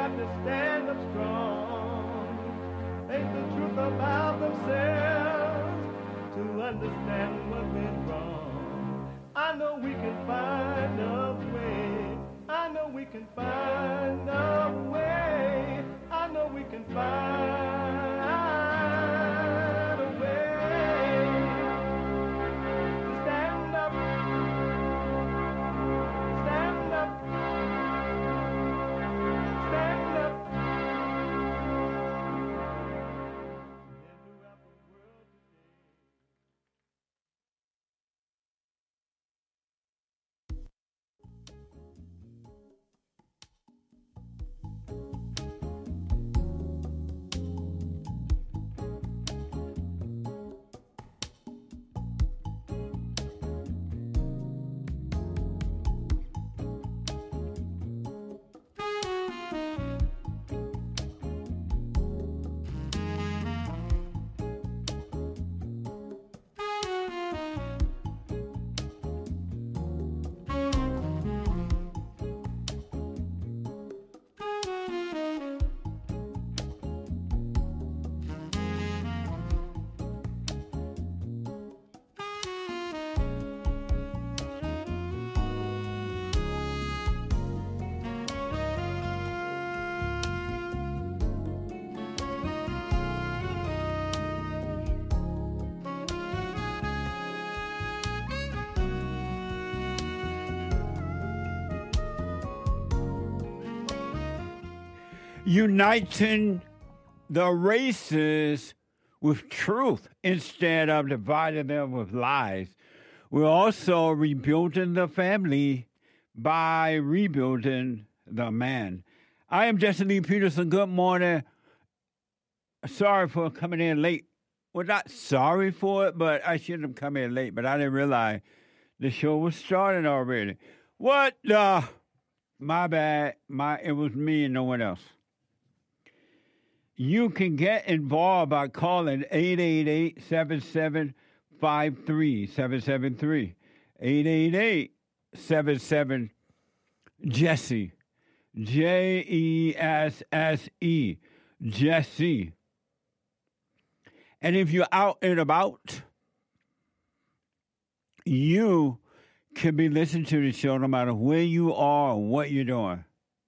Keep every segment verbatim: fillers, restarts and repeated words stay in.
have to stand up strong, face the truth about themselves, to understand what went wrong. I know we can find a way. I know we can find a way. I know we can find a way to stand up, stand up, stand up. Uniting the races with truth instead of dividing them with lies. We're also rebuilding the family by rebuilding the man. I am Jesse Lee Peterson. Good morning. Sorry for coming in late. Well, not sorry for it, but I shouldn't have come in late, but I didn't realize the show was starting already. What the? My bad. My It was me and no one else. You can get involved by calling eight eight eight, seven seven five three, seven seven three. eight eight eight, seven seven, Jesse. J E S S E. Jesse. And if you're out and about, you can be listening to the show no matter where you are or what you're doing.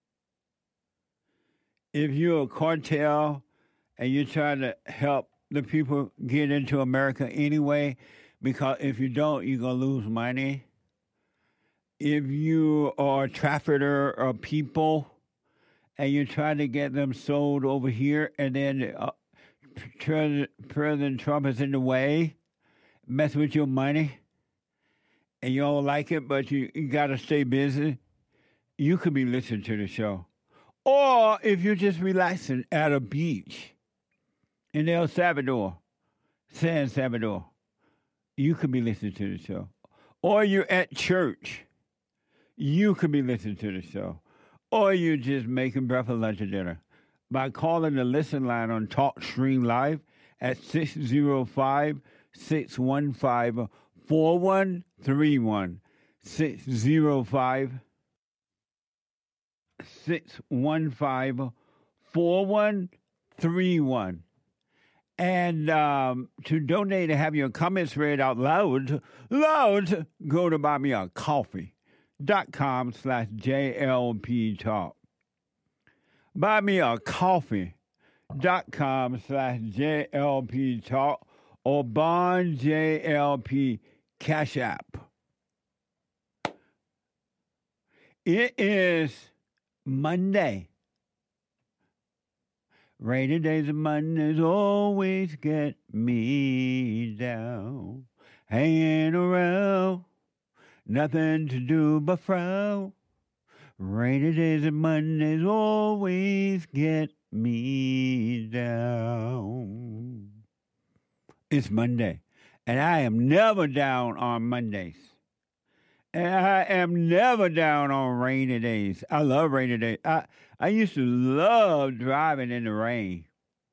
If you're a cartel and you're trying to help the people get into America anyway, because if you don't, you're going to lose money. If you are a trafficker of people and you're trying to get them sold over here, and then uh, President, President Trump is in the way, mess with your money, and you don't like it, but you, you got to stay busy, you could be listening to the show. Or if you're just relaxing at a beach in El Salvador, San Salvador, you could be listening to the show. Or you're at church, you could be listening to the show. Or you're just making breakfast, lunch, or dinner by calling the listen line on TalkStream Live at six oh five, six one five, four one three one. six oh five, six one five, four one three one. And um, to donate and have your comments read out loud, loud, go to buymeacoffee.com slash JLP Talk. Buymeacoffee.com slash JLP Talk or Bond J L P Cash App. It is Monday. Rainy days and Mondays always get me down. Hanging around, nothing to do but frown. Rainy days and Mondays always get me down. It's Monday, and I am never down on Mondays. And I am never down on rainy days. I love rainy days. I, I used to love driving in the rain.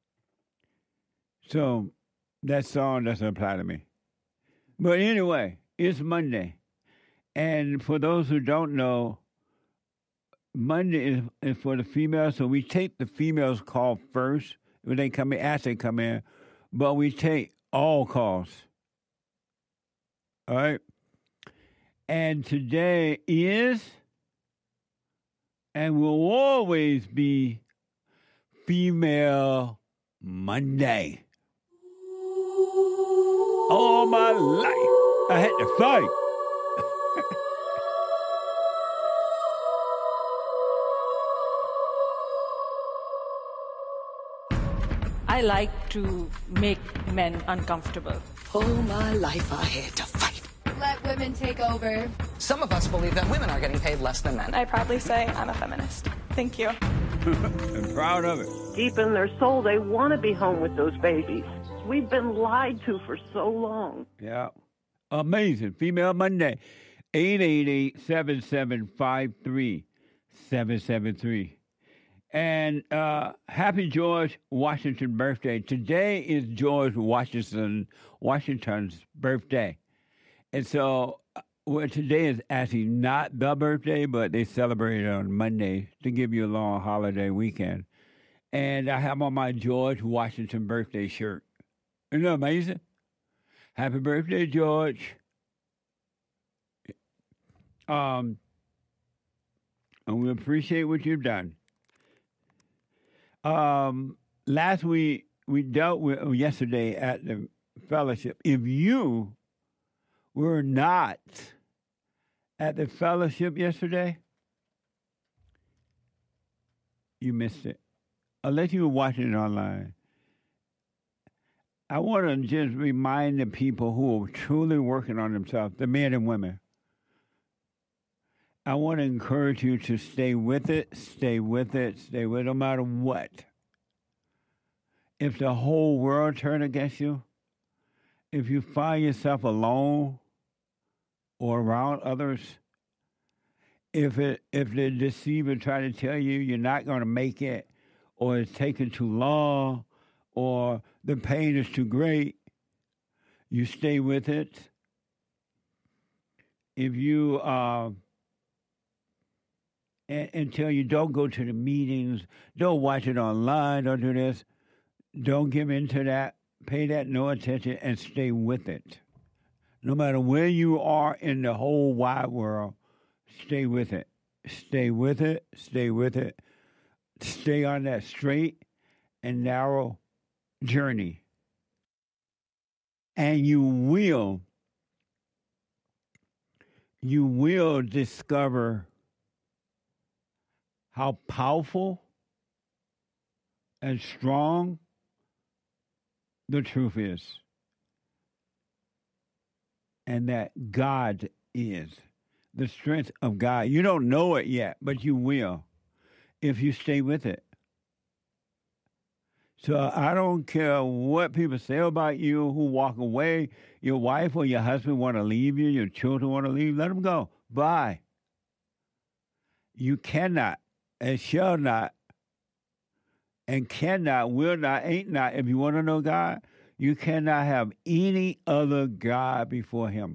So that song doesn't apply to me. But anyway, it's Monday. And for those who don't know, Monday is, is for the females, so we take the females' call first when they come in, as they come in, but we take all calls. All right? And today is and will always be Female Monday. All my life, I had to fight. I like to make men uncomfortable. All my life I had to fight. Let women take over. Some of us believe that women are getting paid less than men. I proudly say I'm a feminist. Thank you. I'm proud of it. Deep in their soul, they want to be home with those babies. We've been lied to for so long. Yeah. Amazing. Female Monday. eight eight eight, seven seven five, three seven seven three. And uh, happy George Washington birthday. Today is George Washington Washington's birthday. And so, well, today is actually not the birthday, but they celebrate it on Monday to give you a long holiday weekend. And I have on my George Washington birthday shirt. Isn't that amazing? Happy birthday, George. Um, and we appreciate what you've done. Um, last week, we dealt with, oh, yesterday at the fellowship. If you were not at the fellowship yesterday, you missed it. Unless you were watching it online. I want to just remind the people who are truly working on themselves, the men and women. I want to encourage you to stay with it, stay with it, stay with it, no matter what. If the whole world turned against you, if you find yourself alone or around others, if it if the deceiver try to tell you you're not going to make it, or it's taking too long, or the pain is too great, you stay with it. If you uh, a- until you don't go to the meetings, don't watch it online, don't do this, don't give in to that, pay that no attention, and stay with it. No matter where you are in the whole wide world, stay with it. Stay with it, stay with it. Stay on that straight and narrow journey. And you will, you will discover how powerful and strong the truth is. And that God is the strength of God. You don't know it yet, but you will if you stay with it. So I don't care what people say about you, who walk away. Your wife or your husband want to leave you. Your children want to leave. Let them go. Bye. You cannot and shall not and cannot, will not, ain't not. If you want to know God, you cannot have any other God before him.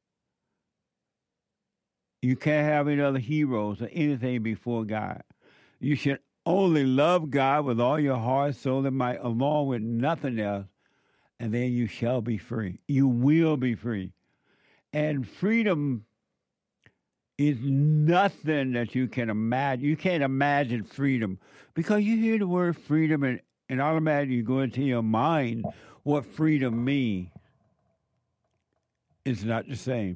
You can't have any other heroes or anything before God. You should only love God with all your heart, soul, and might, along with nothing else, and then you shall be free. You will be free. And freedom is nothing that you can imagine. You can't imagine freedom because you hear the word freedom and, and automatically you go into your mind what freedom means. It's not the same.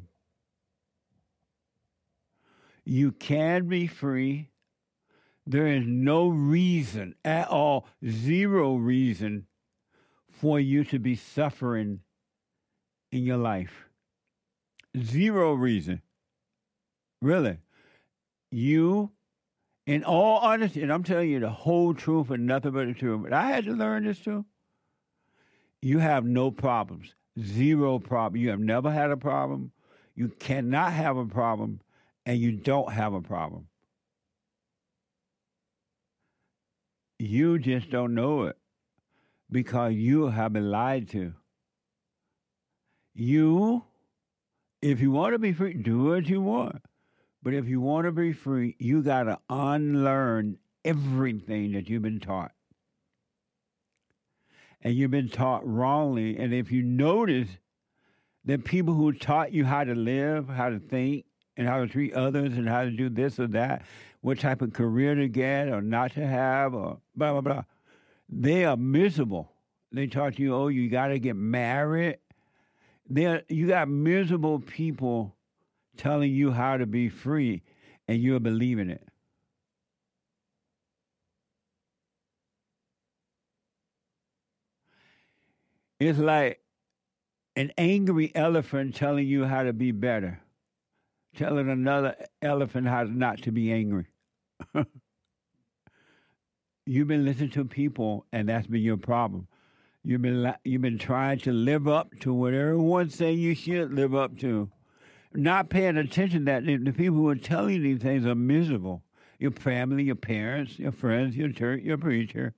You can be free. There is no reason at all, zero reason for you to be suffering in your life. Zero reason. Really. You, in all honesty, and I'm telling you the whole truth and nothing but the truth, but I had to learn this too. You have no problems. Zero problem. You have never had a problem. You cannot have a problem, and you don't have a problem. You just don't know it because you have been lied to. You, if you want to be free, do what you want. But if you want to be free, you got to unlearn everything that you've been taught. And you've been taught wrongly. And if you notice that people who taught you how to live, how to think, and how to treat others, and how to do this or that, what type of career to get or not to have, or blah, blah, blah, they are miserable. They taught you, oh, you got to get married. They're, you got miserable people telling you how to be free, and you're believing it. It's like an angry elephant telling you how to be better, telling another elephant how not to be angry. You've been listening to people, and that's been your problem. You've been you've been trying to live up to what everyone's saying you should live up to, not paying attention that the, the people who are telling you these things are miserable. Your family, your parents, your friends, your church, your preacher.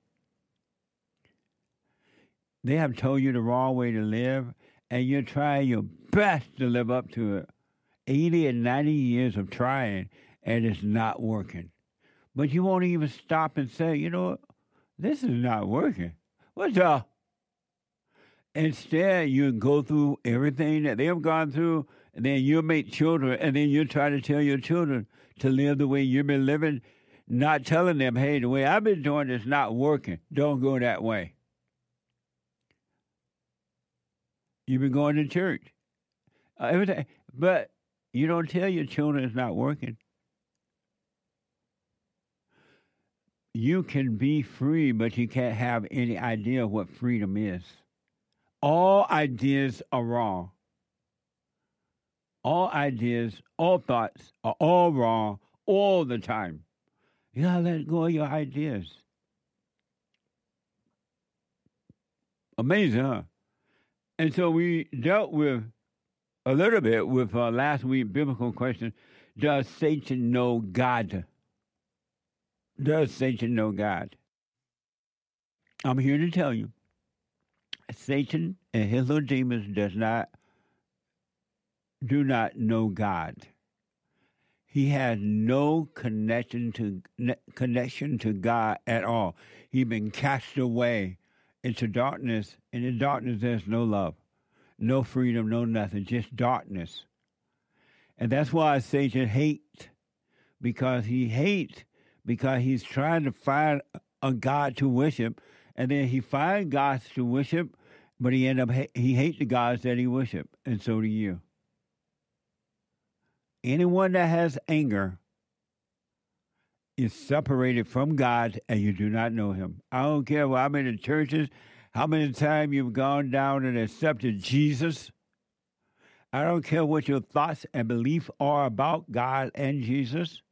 They have told you the wrong way to live, and you're trying your best to live up to it. eighty and ninety years of trying, and it's not working. But you won't even stop and say, you know what, this is not working. What's up? Instead, you go through everything that they've gone through, and then you make children, and then you try to tell your children to live the way you've been living, not telling them, hey, the way I've been doing is not working. Don't go that way. You've been going to church. Uh, everything, but you don't tell your children it's not working. You can be free, but you can't have any idea of what freedom is. All ideas are wrong. All ideas, all thoughts are all wrong all the time. You gotta let go of your ideas. Amazing, huh? And so we dealt with a little bit with uh, last week's biblical question, does Satan know God? Does Satan know God? I'm here to tell you, Satan and his little demons does not, do not know God. He has no connection to connection to God at all. He's been cast away into darkness, and in darkness there's no love, no freedom, no nothing, just darkness. And that's why Satan hates, because he hates, because he's trying to find a God to worship, and then he finds gods to worship, but he end up he hates the gods that he worship, and so do you. Anyone that has anger is separated from God, and you do not know him. I don't care how many churches, how many times you've gone down and accepted Jesus. I don't care what your thoughts and beliefs are about God and Jesus.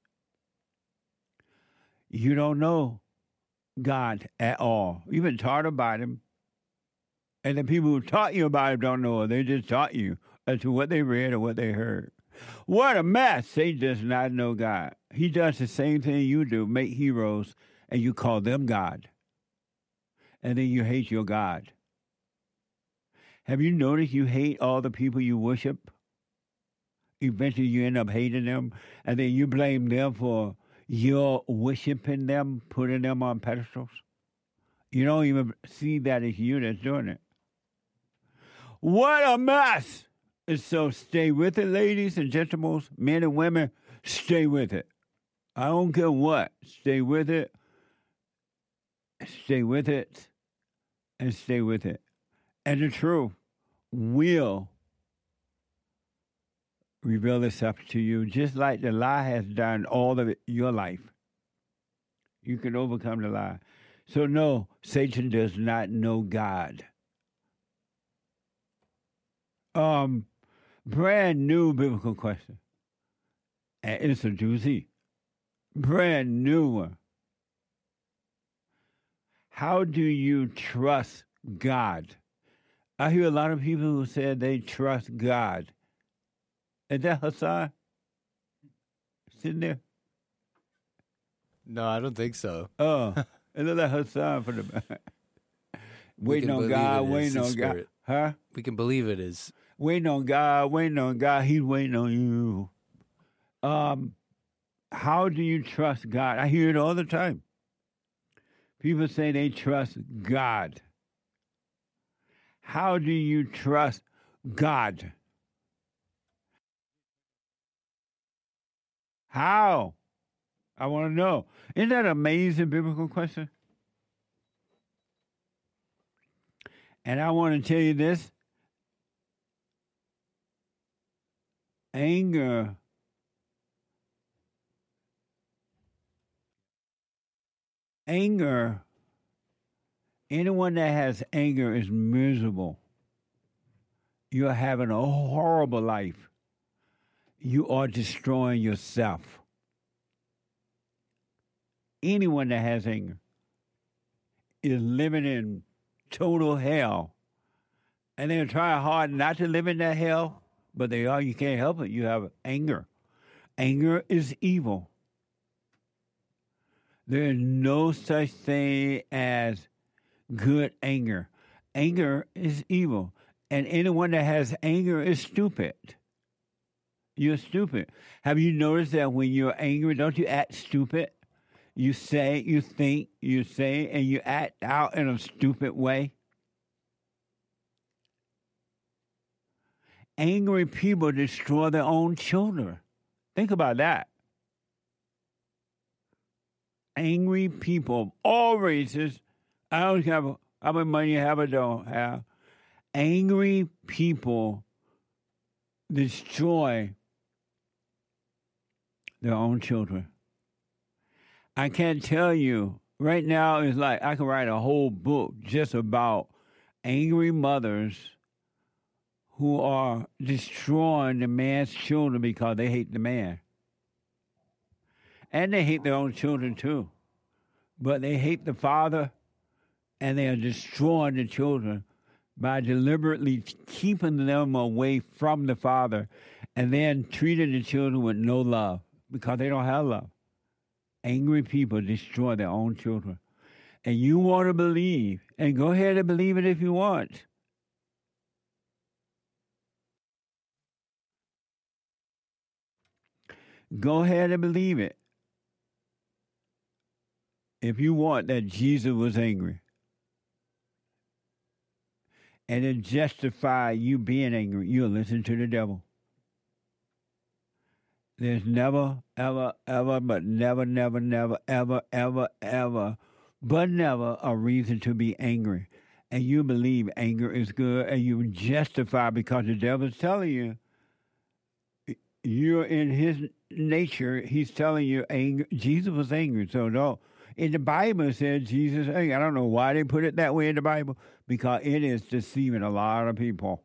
You don't know God at all. You've been taught about him. And the people who taught you about him don't know. They just taught you as to what they read or what they heard. What a mess. Satan does not know God. He does the same thing you do, make heroes, and you call them God. And then you hate your God. Have you noticed you hate all the people you worship? Eventually you end up hating them, and then you blame them for your worshiping them, putting them on pedestals. You don't even see that it's you that's doing it. What a mess! And so stay with it, ladies and gentlemen, men and women, stay with it. I don't care what. Stay with it. Stay with it. And stay with it. And the truth will reveal itself to you, just like the lie has done all of it, your life. You can overcome the lie. So no, Satan does not know God. Um, brand new biblical question. And it's a doozy. Brand new one. How do you trust God? I hear a lot of people who said they trust God. Is that Hassan sitting there? No, I don't think so. Oh, it looks like Hassan for the back. Waiting on God, waiting on God. Huh? We can believe it is. Waiting on God, waiting on God. He's waiting on you. Um, how do you trust God? I hear it all the time. People say they trust God. How do you trust God? How? I want to know. Isn't that an amazing biblical question? And I want to tell you this. Anger Anger, anyone that has anger is miserable. You're having a horrible life. You are destroying yourself. Anyone that has anger is living in total hell. And they're trying hard not to live in that hell, but they are. You can't help it. You have anger. Anger is evil. There is no such thing as good anger. Anger is evil. And anyone that has anger is stupid. You're stupid. Have you noticed that when you're angry, don't you act stupid? You say, you think, you say, and you act out in a stupid way. Angry people destroy their own children. Think about that. Angry people, all races, I don't care how much money you have or don't have. Angry people destroy their own children. I can't tell you, right now it's like I could write a whole book just about angry mothers who are destroying the man's children because they hate the man. And they hate their own children too. But they hate the father, and they are destroying the children by deliberately keeping them away from the father and then treating the children with no love because they don't have love. Angry people destroy their own children. And you want to believe, and go ahead and believe it if you want. Go ahead and believe it. If you want that Jesus was angry, and it justify you being angry, you'll listen to the devil. There's never, ever, ever, but never, never, never, ever, ever, ever, but never a reason to be angry. And you believe anger is good, and you justify because the devil's telling you, you're in his nature. He's telling you anger. Jesus was angry, so no. In the Bible, it said Jesus, I don't know why they put it that way in the Bible, because it is deceiving a lot of people.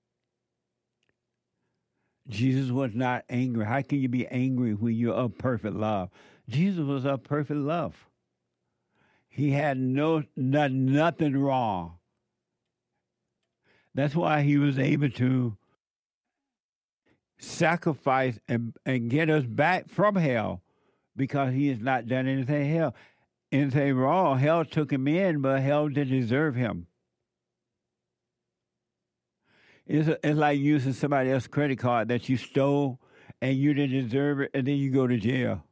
Jesus was not angry. How can you be angry when you're of perfect love? Jesus was of perfect love. He had no, not, nothing wrong. That's why he was able to sacrifice and, and get us back from hell, because he has not done anything hell. Anything wrong. Hell took him in, but hell didn't deserve him. It's, a, it's like using somebody else's credit card that you stole and you didn't deserve it, and then you go to jail.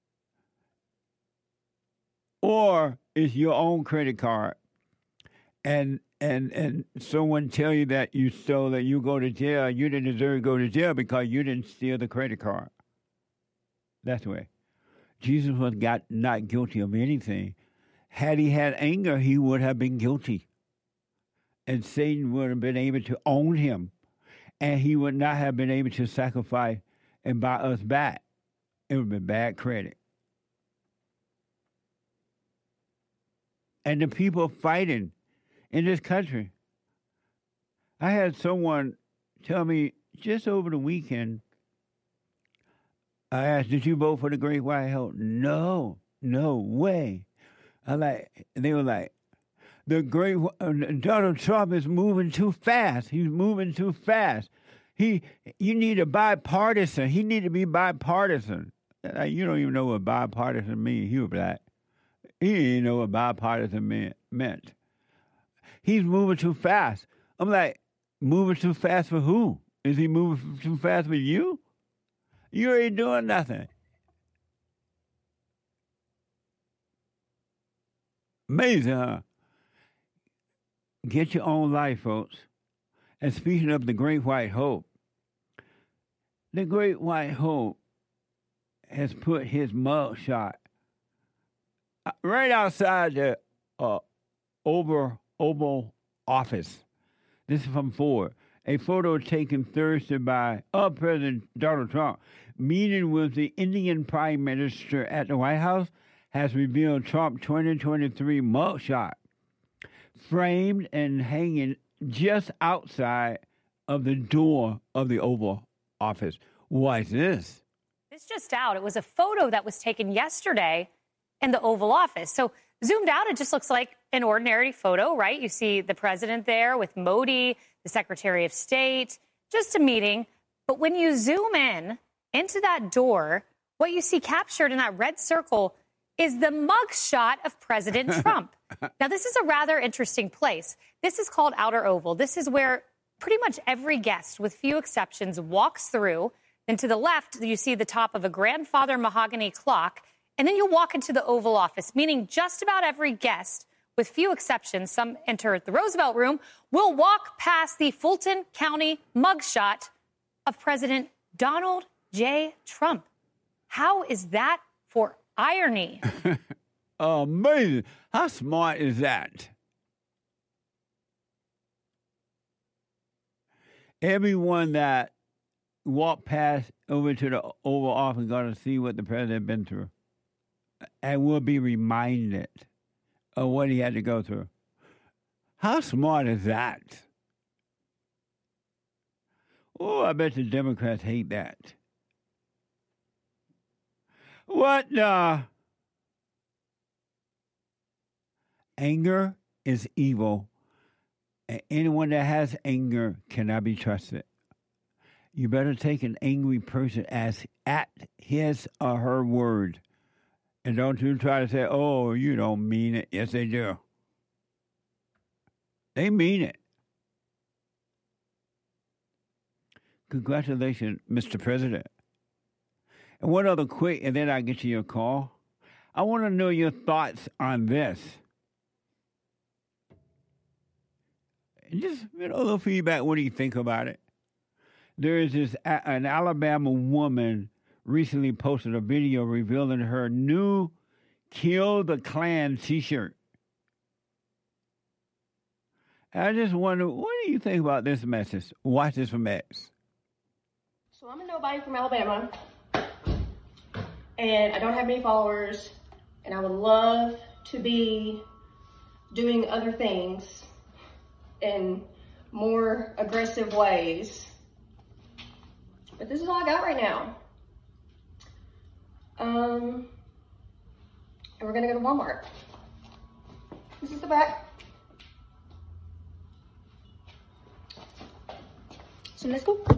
Or it's your own credit card, and and and someone tell you that you stole it, you go to jail. You didn't deserve to go to jail because you didn't steal the credit card. That's the way. Jesus was got, not guilty of anything. Had he had anger, he would have been guilty. And Satan would have been able to own him. And he would not have been able to sacrifice and buy us back. It would have been bad credit. And the people fighting in this country. I had someone tell me just over the weekend, I asked, did you vote for the Great White Hope? No, no way. I like. They were like, the great uh, Donald Trump is moving too fast. He's moving too fast. He, you need a bipartisan. He need to be bipartisan. Like, you don't even know what bipartisan means. He was like, he didn't know what bipartisan meant. meant. He's moving too fast. I'm like, moving too fast for who? Is he moving too fast for you? You ain't doing nothing. Amazing, huh? Get your own life, folks. And speaking of the Great White Hope, the Great White Hope has put his mug shot right outside the uh, Oval, Oval Office. This is from Ford. A photo taken Thursday by uh, President Donald Trump meeting with the Indian Prime Minister at the White House has revealed Trump's twenty twenty-three mugshot, framed and hanging just outside of the door of the Oval Office. What's this? It's just out. It was a photo that was taken yesterday in the Oval Office. So zoomed out, it just looks like an ordinary photo, right? You see the president there with Modi, the Secretary of State, just a meeting. But when you zoom in into that door, what you see captured in that red circle is the mugshot of President Trump. Now, this is a rather interesting place. This is called Outer Oval. This is where pretty much every guest, with few exceptions, walks through. And to the left, you see the top of a grandfather mahogany clock. And then you walk into the Oval Office, meaning just about every guest, with few exceptions, some enter the Roosevelt Room, will walk past the Fulton County mugshot of President Donald J. Trump. How is that for irony? Amazing. How smart is that? Everyone that walked past over to the Oval Office going to see what the president been through and will be reminded of what he had to go through. How smart is that? Oh, I bet the Democrats hate that. What the? Anger is evil, and anyone that has anger cannot be trusted. You better take an angry person as at his or her word. And don't you try to say, oh, you don't mean it. Yes, they do. They mean it. Congratulations, Mister President. And one other quick, and then I'll get to your call. I want to know your thoughts on this. And just, you know, a little feedback. What do you think about it? There is this, an Alabama woman recently posted a video revealing her new Kill the Klan t-shirt. I just wonder, what do you think about this message? Watch this from X. So I'm a nobody from Alabama, and I don't have many followers, and I would love to be doing other things in more aggressive ways. But this is all I got right now. Um, and we're gonna go to Walmart. This is the back. So let's go.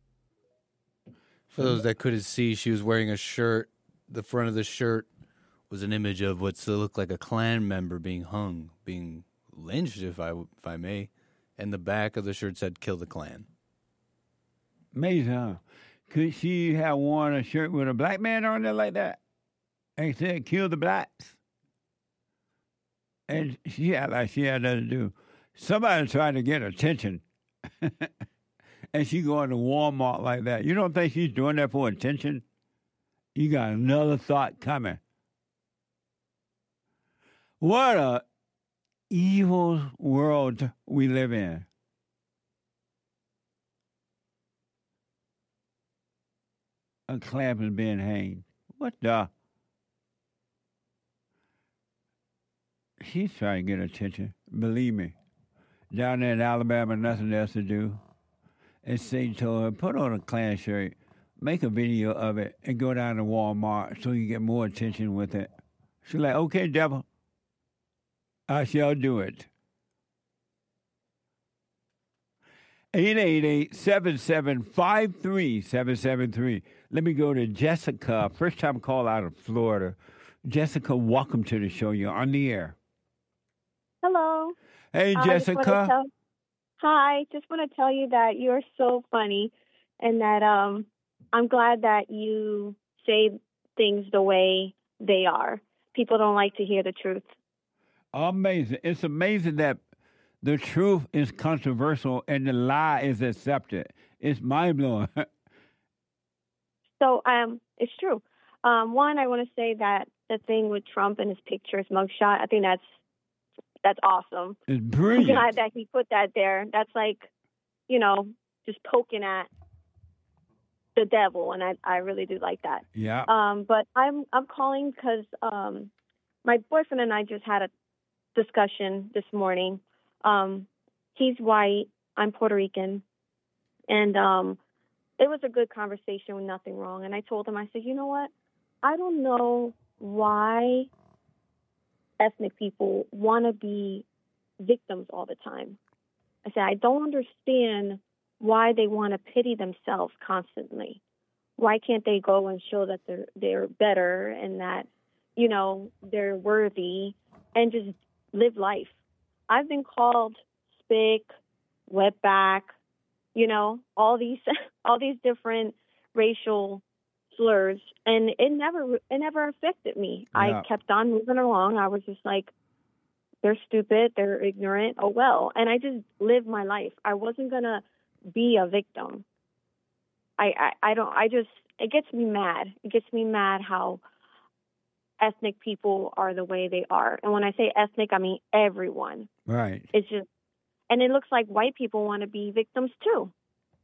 For those that couldn't see, she was wearing a shirt. The front of the shirt was an image of what looked like a Klan member being hung, being lynched, if I if I may. And the back of the shirt said, "Kill the Klan." Amazing, huh? Could she have worn a shirt with a black man on it like that? And said, kill the blacks? And she had like she had nothing to do. Somebody trying to get attention. And she going to Walmart like that. You don't think she's doing that for attention? You got another thought coming. What a evil world we live in. A Klan is being hanged. What the? She's trying to get attention. Believe me. Down there in Alabama, nothing else to do. And Satan told her, put on a Klan shirt, make a video of it, and go down to Walmart so you get more attention with it. She's like, okay, devil, I shall do it. eight eight eight, seven seven five, three seven seven three. Let me go to Jessica, first time call out of Florida. Jessica, welcome to the show. You're on the air. Hello. Hey, Uh, Jessica. tell, hi. Just want to tell you that you're so funny and that um, I'm glad that you say things the way they are. People don't like to hear the truth. Amazing. It's amazing that the truth is controversial and the lie is accepted. It's mind blowing. So um, it's true. Um, one, I want to say that the thing with Trump and his picture, his mugshot, I think that's that's awesome. It's I'm brilliant. glad that he put that there. That's like, you know, just poking at the devil, and I, I really do like that. Yeah. Um, but I'm I'm calling because um, my boyfriend and I just had a discussion this morning. Um, he's white, I'm Puerto Rican, and um, it was a good conversation with nothing wrong. And I told him, I said, you know what? I don't know why ethnic people want to be victims all the time. I said, I don't understand why they want to pity themselves constantly. Why can't they go and show that they're they're better and that, you know, they're worthy and just live life? I've been called spick, wetback, you know, all these all these different racial slurs, and it never it never affected me. Yeah. I kept on moving along. I was just like, they're stupid, they're ignorant, oh well. And I just lived my life. I wasn't gonna be a victim. I, I, I don't I just it gets me mad. It gets me mad how ethnic people are the way they are. And when I say ethnic, I mean everyone. Right. It's just, and it looks like white people want to be victims too.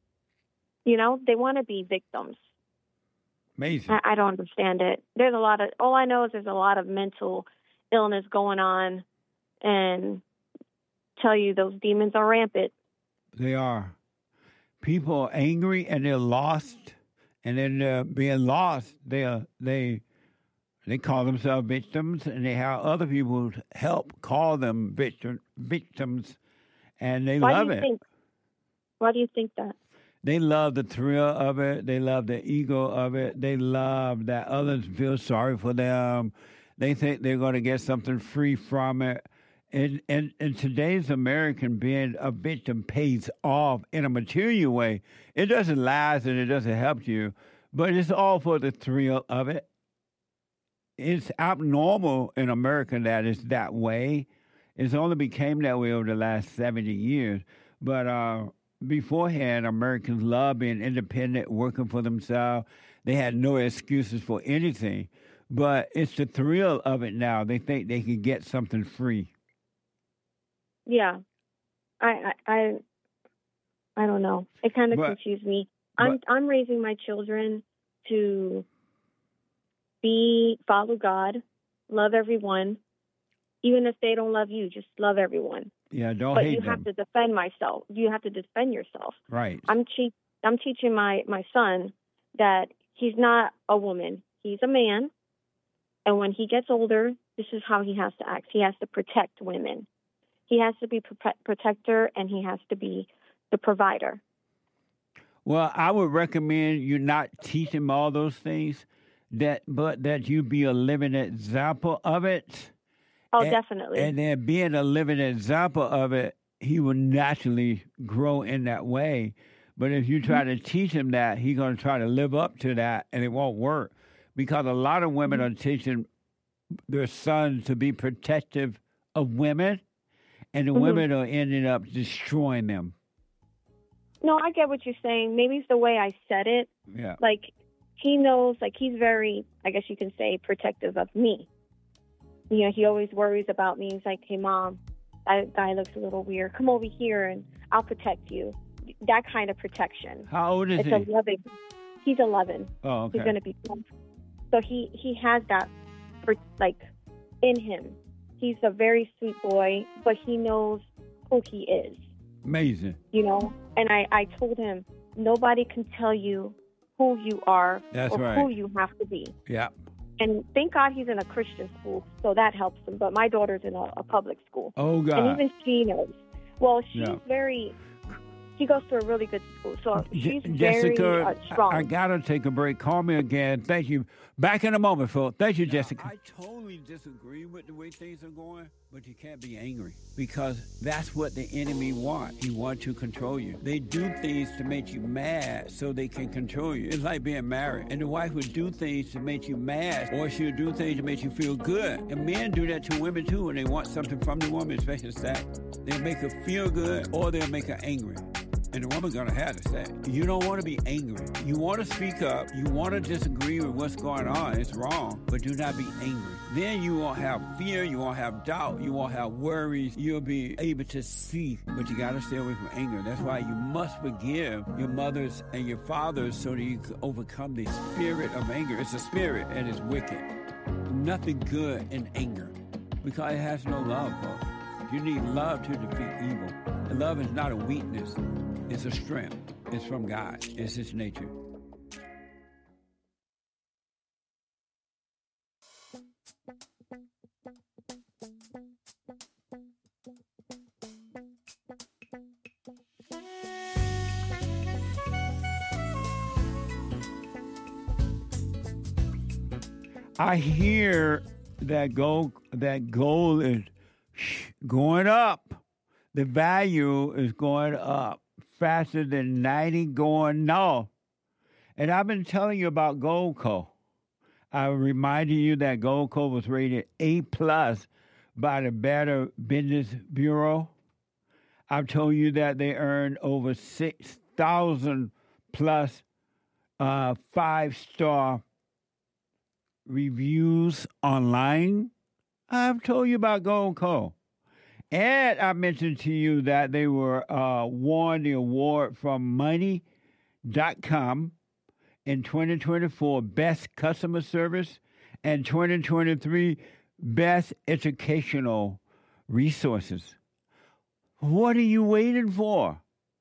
You know, they want to be victims. Amazing. I, I don't understand it. There's a lot of, all I know is there's a lot of mental illness going on, and tell you those demons are rampant. They are. People are angry and they're lost, and then they're being lost. They are, they they call themselves victims, and they have other people help call them victim, victims, and they Why love do you it. think? Why do you think that? They love the thrill of it. They love the ego of it. They love that others feel sorry for them. They think they're going to get something free from it. And, and, and today's American, being a victim pays off in a material way. It doesn't last and it doesn't help you, but it's all for the thrill of it. It's abnormal in America that it's that way. It's only became that way over the last seventy years. But uh, beforehand, Americans loved being independent, working for themselves. They had no excuses for anything. But it's the thrill of it now. They think they can get something free. Yeah, I, I, I, I don't know. It kind of But- confused me. I'm, I'm raising my children to be, follow God, love everyone, even if they don't love you. Just love everyone. Yeah, don't but hate you them. have to defend myself. You have to defend yourself. Right. I'm te- I'm teaching my, my son that he's not a woman. He's a man. And when he gets older, this is how he has to act. He has to protect women. He has to be pro- protector, and he has to be the provider. Well, I would recommend you not teach him all those things, that but that you be a living example of it. Oh, And- definitely. And then being a living example of it, he will naturally grow in that way. But if you try to teach him that, he's going to try to live up to that, and it won't work. Because a lot of women are teaching their sons to be protective of women, and the Mhm. women are ending up destroying them. No, I get what you're saying. Maybe it's the way I said it. Yeah. Like, he knows, like, he's very, I guess you can say, protective of me. You know, he always worries about me. He's like, hey, Mom, that guy looks a little weird. Come over here and I'll protect you. That kind of protection. How old is it's he? a loving. He's eleven. Oh, okay. He's going to be twelve. So he, he has that, for, like, in him. He's a very sweet boy, but he knows who he is, Amazing. you know? And I, I told him, nobody can tell you who you are That's or right. who you have to be. Yeah. And thank God he's in a Christian school, so that helps him. But my daughter's in a, a public school. Oh, God. And even she knows. Well, she's Yeah. very, he goes to a really good school, so she's Je- Jessica, very uh, strong. I, I gotta take a break. Call me again. Thank you. Back in a moment, Phil. Thank you, Jessica. I totally disagree with the way things are going, but you can't be angry because that's what the enemy wants. He wants to control you. They do things to make you mad so they can control you. It's like being married, and the wife would do things to make you mad, or she'll do things to make you feel good. And men do that to women too when they want something from the woman, especially sex. They'll make her feel good, or they'll make her angry. And the woman's gonna have to say, you don't want to be angry. You want to speak up. You want to disagree with what's going on. It's wrong, but do not be angry. Then you won't have fear. You won't have doubt. You won't have worries. You'll be able to see, but you got to stay away from anger. That's why you must forgive your mothers and your fathers so that you can overcome the spirit of anger. It's a spirit and it's wicked. Nothing good in anger because it has no love, folks. You need love to defeat evil. And love is not a weakness. It's a strength. It's from God. It's His nature. I hear that gold, that gold is going up. The value is going up faster than ninety going north. And I've been telling you about Goldco. I reminded you that Goldco was rated A plus by the Better Business Bureau. I've told you that they earned over six thousand plus uh, five-star reviews online. I've told you about Goldco. And I mentioned to you that they were uh, won the award from money dot com in twenty twenty-four Best Customer Service and twenty twenty-three Best Educational Resources. What are you waiting for?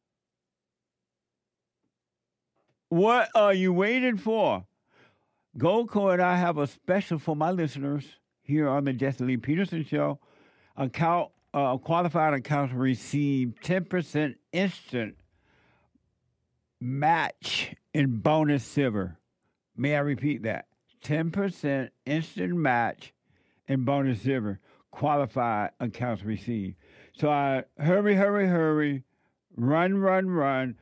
What are you waiting for? Goldco and I have a special for my listeners here on the Jesse Lee Peterson Show. Account Uh, qualified accounts receive ten percent instant match in bonus silver. May I repeat that? ten percent instant match in bonus silver. Qualified accounts receive. So I hurry, hurry, hurry, run, run, run,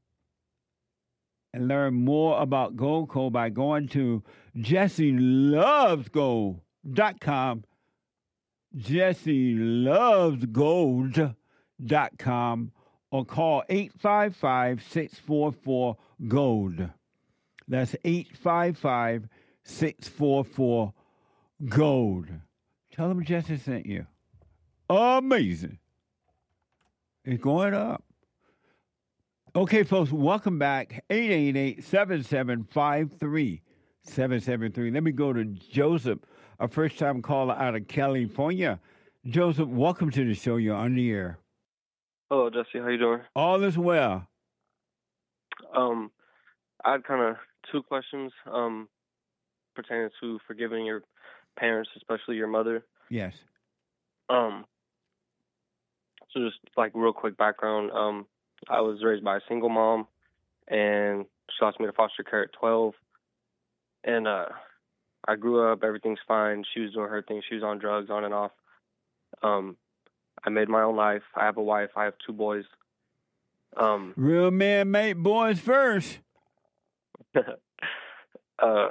and learn more about Goldco by going to Jesse Loves Gold dot com. Jesse Loves Gold dot com or call eight five five, six four four, GOLD. That's eight five five, six four four, GOLD. Tell them Jesse sent you. Amazing. It's going up. Okay, folks, welcome back. eight eight eight, seven seven five, three seven seven three. Let me go to Joseph, a first-time caller out of California. Joseph, welcome to the show. You're on the air. Hello, Jesse. How you doing? All is well. Um, I had kind of two questions um, pertaining to forgiving your parents, especially your mother. Yes. Um. So just like real quick background. Um, I was raised by a single mom, and she lost me to foster care at twelve. And uh, I grew up. Everything's fine. She was doing her thing. She was on drugs, on and off. Um, I made my own life. I have a wife. I have two boys. Um, Real man make boys first. uh,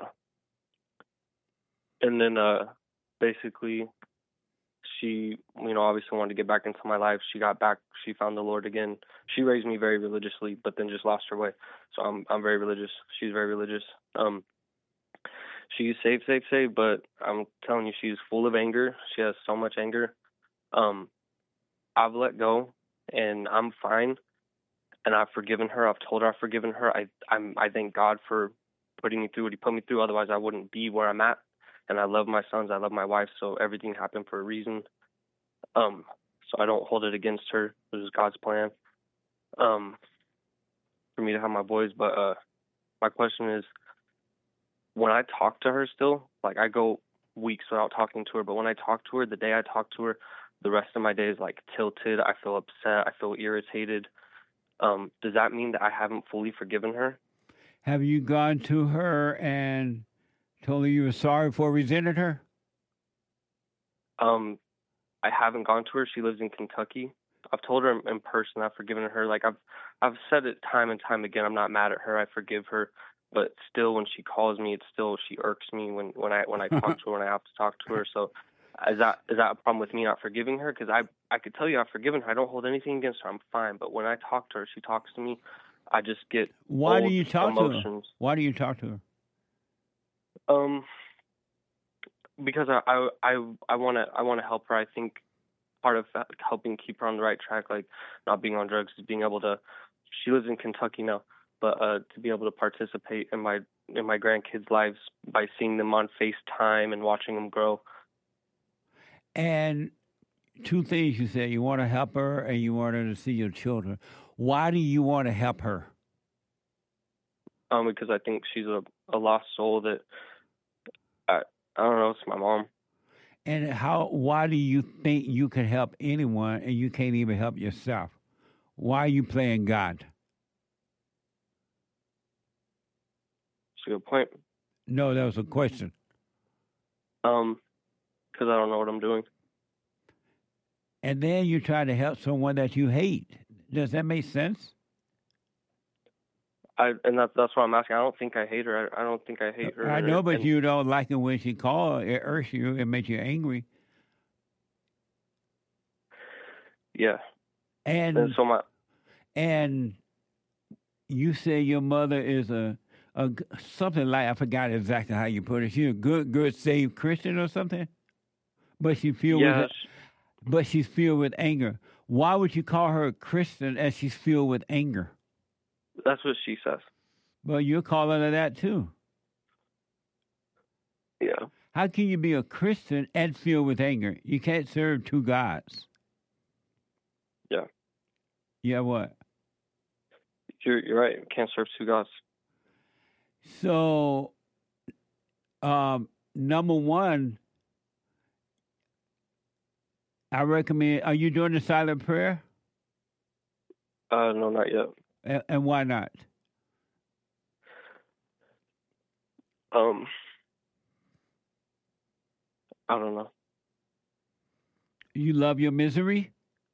and then uh, basically, she, you know, obviously wanted to get back into my life. She got back. She found the Lord again. She raised me very religiously, but then just lost her way. So I'm I'm very religious. She's very religious. Um, she's saved, saved, saved, but I'm telling you, she's full of anger. She has so much anger. Um, I've let go, and I'm fine. And I've forgiven her. I've told her I've forgiven her. I I'm I thank God for putting me through what He put me through. Otherwise, I wouldn't be where I'm at. And I love my sons. I love my wife. So everything happened for a reason. Um, so I don't hold it against her. It was God's plan. Um, for me to have my boys. But uh, my question is, when I talk to her still, like I go weeks without talking to her. But when I talk to her, the day I talk to her, the rest of my day is like tilted. I feel upset. I feel irritated. Um, does that mean that I haven't fully forgiven her? Have you gone to her and told her you were sorry for resenting her? Um, I haven't gone to her. She lives in Kentucky. I've told her in person I've forgiven her. Like I've, I've said it time and time again. I'm not mad at her. I forgive her. But still, when she calls me, it's still she irks me when, when I when I talk to her, when I have to talk to her. So, is that is that a problem with me not forgiving her? Because I I could tell you I've forgiven her. I don't hold anything against her. I'm fine. But when I talk to her, she talks to me. I just get Why old do you talk emotions. to her? Why do you talk to her? Um, because I I I, I want to I want to help her. I think part of helping keep her on the right track, like not being on drugs, is being able to. She lives in Kentucky now. But uh, to be able to participate in my in my grandkids' lives by seeing them on FaceTime and watching them grow. And two things you said: you want to help her, and you want her to see your children. Why do you want to help her? Um, because I think she's a, a lost soul that I I don't know. It's my mom. And how? Why do you think you can help anyone, and you can't even help yourself? Why are you playing God? That's a good point. No, that was a question. Um, because I don't know what I'm doing. And then you try to help someone that you hate. Does that make sense? I and that's that's what I'm asking. I don't think I hate her. I, I don't think I hate her. I know, but and, you don't like it when she calls. It irks you. It makes you angry. Yeah. And, and so my and you say your mother is a. Uh, something like, I forgot exactly how you put it. She's a good, good, saved Christian or something, but she filled yes. with, but she's filled with anger. Why would you call her a Christian as she's filled with anger? That's what she says. Well, you're calling her that too. Yeah. How can you be a Christian and filled with anger? You can't serve two gods. Yeah. Yeah, what? You're you're right. You can't serve two gods. So, um, number one, I recommend, are you doing the silent prayer? Uh, no, not yet. And, and why not? Um, I don't know. You love your misery?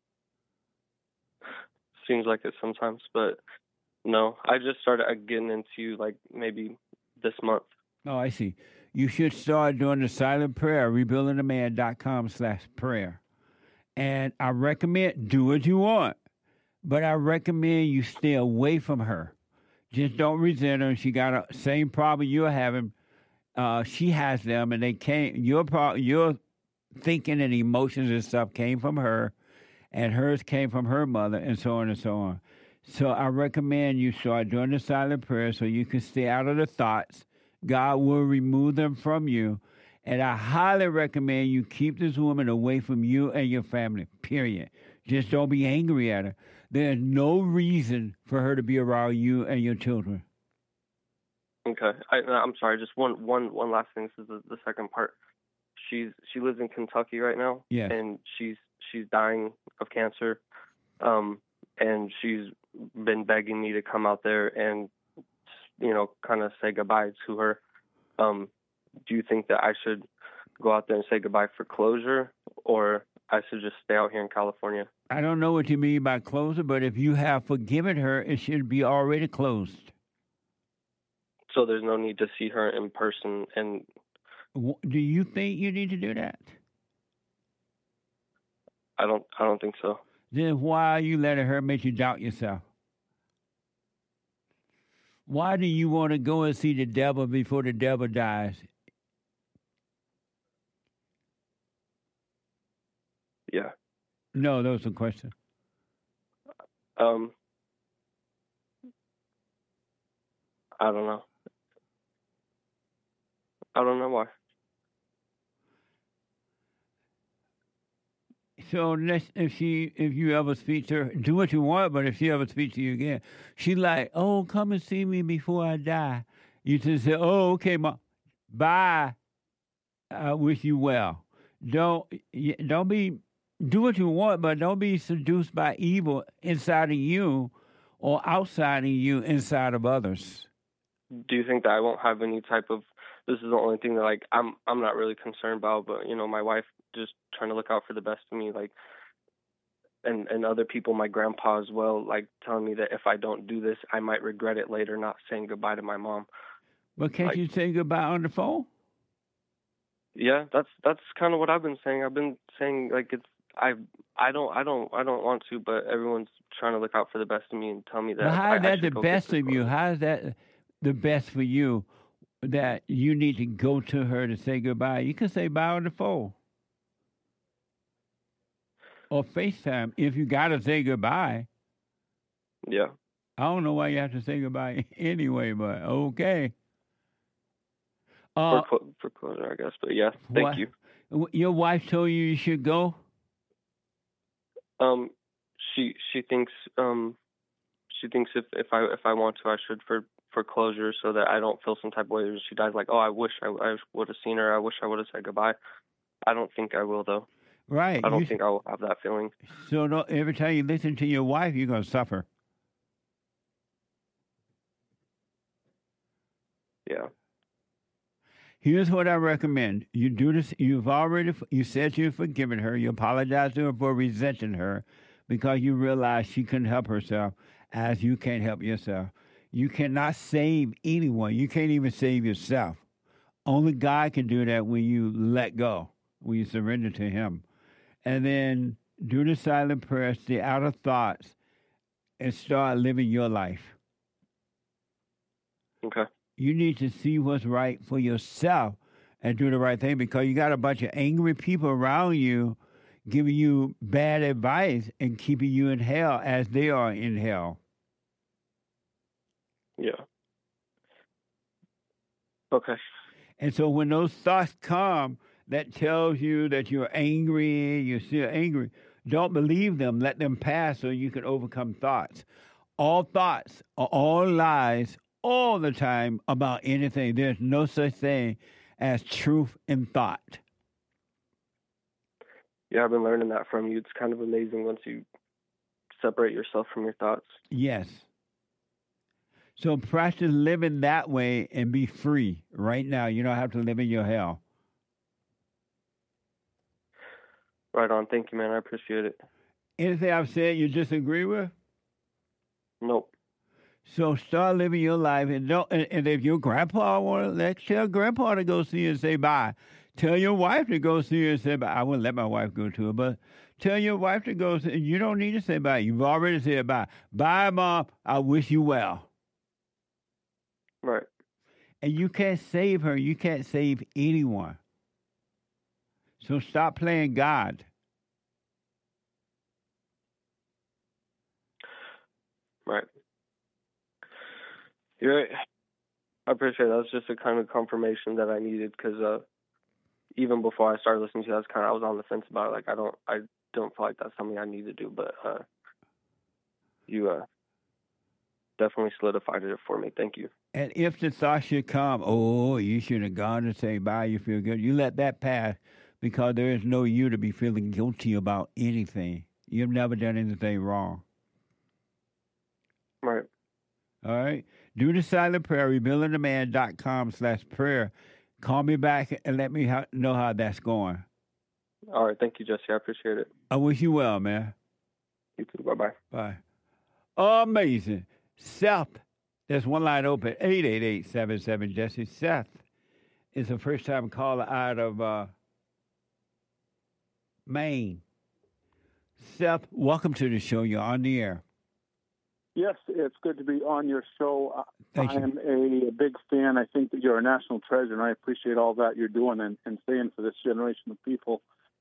Seems like it sometimes, but no. I just started getting into, like, maybe this month. Oh, I see. You should start doing the silent prayer, rebuilding the man dot com slash prayer. And I recommend, do what you want, but I recommend you stay away from her. Just don't resent her. She got a same problem you're having. Uh, she has them, and they came. Your pro, your thinking and emotions and stuff came from her, and hers came from her mother, and so on and so on. So I recommend you start doing the silent prayer so you can stay out of the thoughts. God will remove them from you. And I highly recommend you keep this woman away from you and your family, period. Just don't be angry at her. There's no reason for her to be around you and your children. Okay. I, I'm sorry. Just one, one, one last thing. This is the, the second part. She's she lives in Kentucky right now. Yes. And she's she's dying of cancer. Um, and she's been begging me to come out there and, you know, kind of say goodbye to her. Um, do you think that I should go out there and say goodbye for closure, or I should just stay out here in California? I don't know what you mean by closure, but if you have forgiven her, it should be already closed. So there's no need to see her in person. And do you think you need to do that? I don't. I don't think so. Then why are you letting her make you doubt yourself? Why do you want to go and see the devil before the devil dies? Yeah. No, that was a question. Um, I don't know. I don't know why. So next, if she, if you ever speak to her, do what you want. But if she ever speaks to you again, she like, oh, come and see me before I die. You just say, oh, okay, Mom, bye. I wish you well. Don't, don't be, do what you want, but don't be seduced by evil inside of you, or outside of you, inside of others. Do you think that I won't have any type of, this is the only thing that, like, I'm I'm not really concerned about, but, you know, my wife just trying to look out for the best of me, like, and, and other people, my grandpa as well, like, telling me that if I don't do this, I might regret it later, not saying goodbye to my mom. But can't like, you say goodbye on the phone? Yeah, that's that's kind of what I've been saying. I've been saying, like, it's, I I don't I don't I don't want to, but everyone's trying to look out for the best of me and tell me that. But how I, is that I the go best get of you? How is that the best for you that you need to go to her to say goodbye? You can say bye on the phone. Or FaceTime if you got to say goodbye. Yeah. I don't know why you have to say goodbye anyway, but okay. Uh, for, for closure, I guess. But yeah, thank what, you. Your wife told you you should go? Um, she she thinks um, she thinks if, if I if I want to, I should for for closure, so that I don't feel some type of way when she dies. Like, oh, I wish I, I would have seen her. I wish I would have said goodbye. I don't think I will, though. Right. I don't you, think I will have that feeling. So don't, every time you listen to your wife, you're gonna suffer. Yeah. Here's what I recommend. You do this. You've already, you said you've forgiven her. You apologize to her for resenting her because you realize she couldn't help herself as you can't help yourself. You cannot save anyone. You can't even save yourself. Only God can do that when you let go, when you surrender to Him. And then do the silent prayer, stay out of thoughts, and start living your life. Okay. You need to see what's right for yourself and do the right thing because you got a bunch of angry people around you giving you bad advice and keeping you in hell as they are in hell. Yeah. Okay. And so when those thoughts come that tells you that you're angry, you're still angry, don't believe them. Let them pass so you can overcome thoughts. All thoughts are all lies all the time about anything. There's no such thing as truth in thought. Yeah, I've been learning that from you. It's kind of amazing once you separate yourself from your thoughts. Yes. So practice living that way and be free right now. You don't have to live in your hell. Right on. Thank you, man. I appreciate it. Anything I've said you disagree with? Nope. So start living your life, and don't. And, and if your grandpa want to, let tell grandpa to go see you and say bye. Tell your wife to go see you and say bye. I wouldn't let my wife go to her, but tell your wife to go. See, you don't need to say bye. You've already said bye. Bye, Mom. I wish you well. Right. And you can't save her. You can't save anyone. So stop playing God. Right. You're right. I appreciate that. That's just a kind of confirmation that I needed because uh, even before I started listening to you, I was kind of I was on the fence about it. Like I don't I don't feel like that's something I need to do, but uh, you uh, definitely solidified it for me. Thank you. And if the thought should come, oh, you should have gone and say bye, you feel good, you let that pass because there is no you to be feeling guilty about anything. You've never done anything wrong. Right. All right. Do the silent prayer, rebuilding the man dot com slash prayer. Call me back and let me ha- know how that's going. All right. Thank you, Jesse. I appreciate it. I wish you well, man. You too. Bye-bye. Bye. Amazing. Seth, there's one line open, eight eight eight, seven seven, Jesse. Seth is a first-time caller out of uh, Maine. Seth, welcome to the show. You're on the air. Yes, it's good to be on your show. Thank I you. am a, a big fan. I think that you're a national treasure, and I appreciate all that you're doing and, and saying for this generation of people.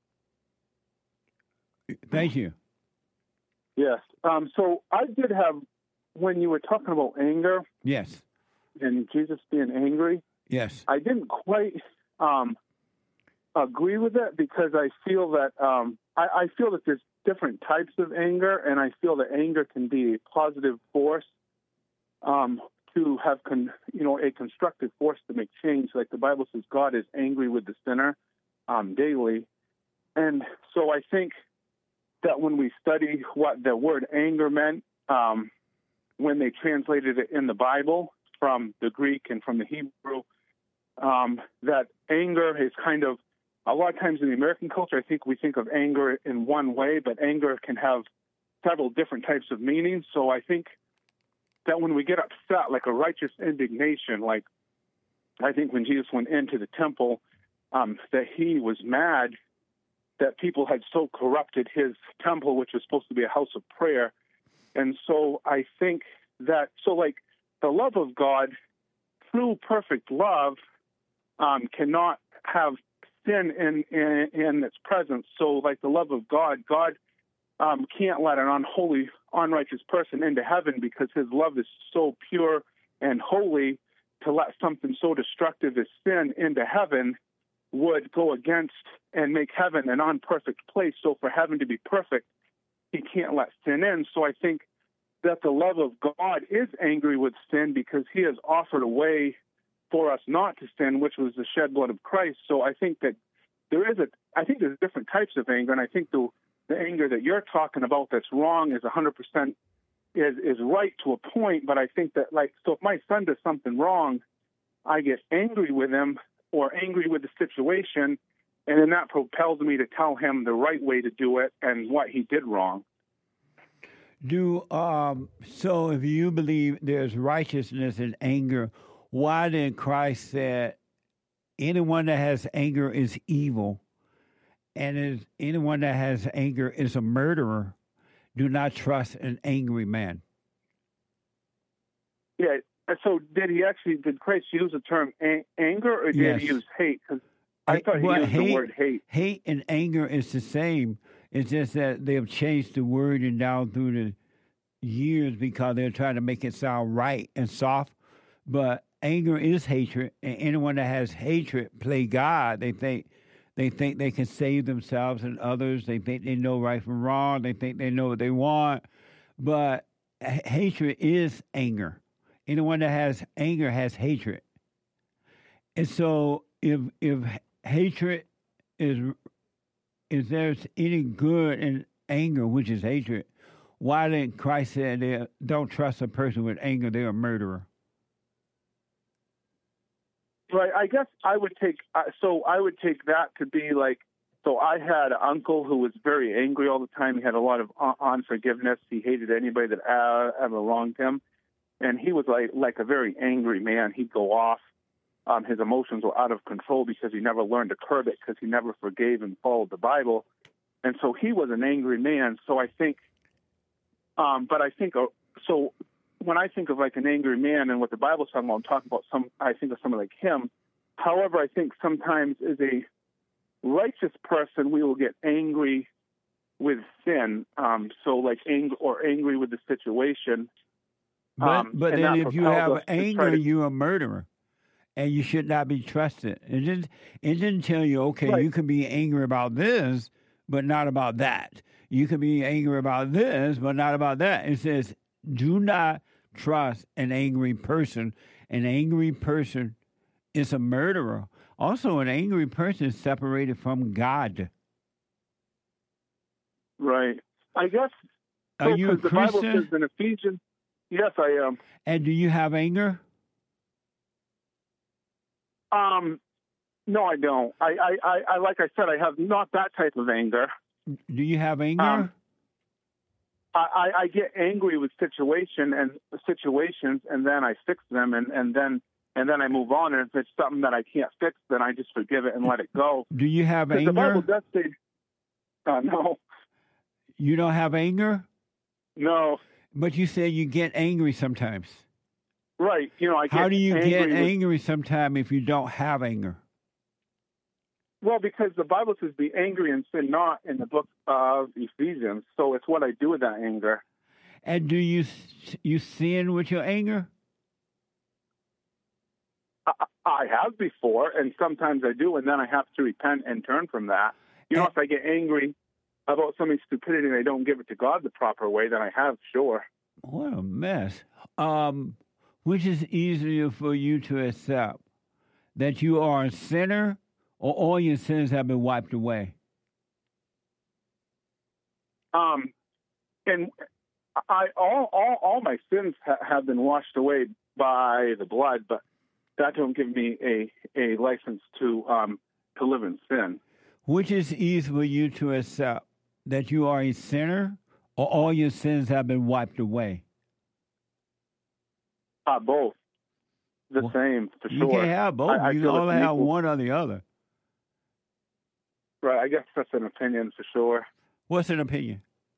Thank you. Yes. Um, so I did have, when you were talking about anger Yes. and Jesus being angry, Yes. I didn't quite um, agree with that because I feel that um, I, I feel that there's different types of anger, and I feel that anger can be a positive force um, to have, con- you know, a constructive force to make change. Like the Bible says, God is angry with the sinner um, daily, and so I think that when we study what the word anger meant, um, when they translated it in the Bible from the Greek and from the Hebrew, um, that anger is kind of, a lot of times in the American culture, I think we think of anger in one way, but anger can have several different types of meanings. So I think that when we get upset, like a righteous indignation, like I think when Jesus went into the temple, um, that he was mad that people had so corrupted his temple, which was supposed to be a house of prayer. And so I think that, so like the love of God, through perfect love, um, cannot have sin in, in, in its presence. So like the love of God, God um, can't let an unholy, unrighteous person into heaven because his love is so pure and holy. To let something so destructive as sin into heaven would go against and make heaven an unperfect place. So for heaven to be perfect, he can't let sin in. So I think that the love of God is angry with sin because he has offered a way for us not to sin, which was the shed blood of Christ. So I think that there is a, I think there's different types of anger, and I think the the anger that you're talking about that's wrong is one hundred percent is is right to a point. But I think that, like, so if my son does something wrong, I get angry with him or angry with the situation, and then that propels me to tell him the right way to do it and what he did wrong. Do um, so if you believe there's righteousness in anger, why did Christ say anyone that has anger is evil, and is anyone that has anger is a murderer? Do not trust an angry man. Yeah. So did he actually, did Christ use the term a- anger or did Yes. he use hate? Because I thought he Well, used hate, the word hate. Hate and anger is the same. It's just that they've changed the wording down through the years because they're trying to make it sound right and soft. But anger is hatred, and anyone that has hatred play God. They think they think they can save themselves and others. They think they know right from wrong. They think they know what they want. But h- hatred is anger. Anyone that has anger has hatred. And so if if hatred is if there's any good in anger, which is hatred, why didn't Christ say they don't trust a person with anger, they're a murderer? Right. I guess I would take, uh, so I would take that to be like, so I had an uncle who was very angry all the time. He had a lot of un- unforgiveness. He hated anybody that uh, ever wronged him. And he was like like a very angry man. He'd go off. Um, his emotions were out of control because he never learned to curb it because he never forgave and followed the Bible. And so he was an angry man. So I think, um, but I think, uh, so when I think of like an angry man and what the Bible's talking about, I'm talking about some, I think of someone like him. However, I think sometimes as a righteous person, we will get angry with sin. Um, so like angry or angry with the situation. But, Um, but and then that if you propels have us to try anger, to- you're a murderer, and you should not be trusted. It didn't, it didn't tell you, okay, Right. you can be angry about this, but not about that. You can be angry about this, but not about that. It says, do not trust an angry person. An angry person is a murderer. Also, an angry person is separated from God. Right. I guess. Are so, you a 'cause the Bible Christian? says in Ephesians. Yes, I am. And do you have anger? Um, no, I don't. I, I, I, I, like I said, I have not that type of anger. Do you have anger? Um, I, I, I get angry with situation and situations, and then I fix them, and, and then and then I move on. And if it's something that I can't fix, then I just forgive it and let it go. Do you have 'Cause anger? The Bible does say, uh, no, You don't have anger? no, But you say you get angry sometimes. right. You know, I get How do you angry get with- angry sometimes if you don't have anger? Well, because the Bible says be angry and sin not in the book of Ephesians. So it's what I do with that anger. And do you you sin with your anger? I, I have before, and sometimes I do, and then I have to repent and turn from that. You know, if I get angry about somebody's stupidity and I don't give it to God the proper way, then I have, sure. What a mess. Um, which is easier for you to accept? That you are a sinner or all your sins have been wiped away? Um, and I all all, all my sins ha- have been washed away by the blood, but that don't give me a, a license to um, to live in sin. Which is easier for you to accept, that you are a sinner, or all your sins have been wiped away? Uh, both. The well, same, for you sure. You can't have both. I, I you can only have equal. one or the other. Right, I guess that's an opinion for sure. What's an opinion?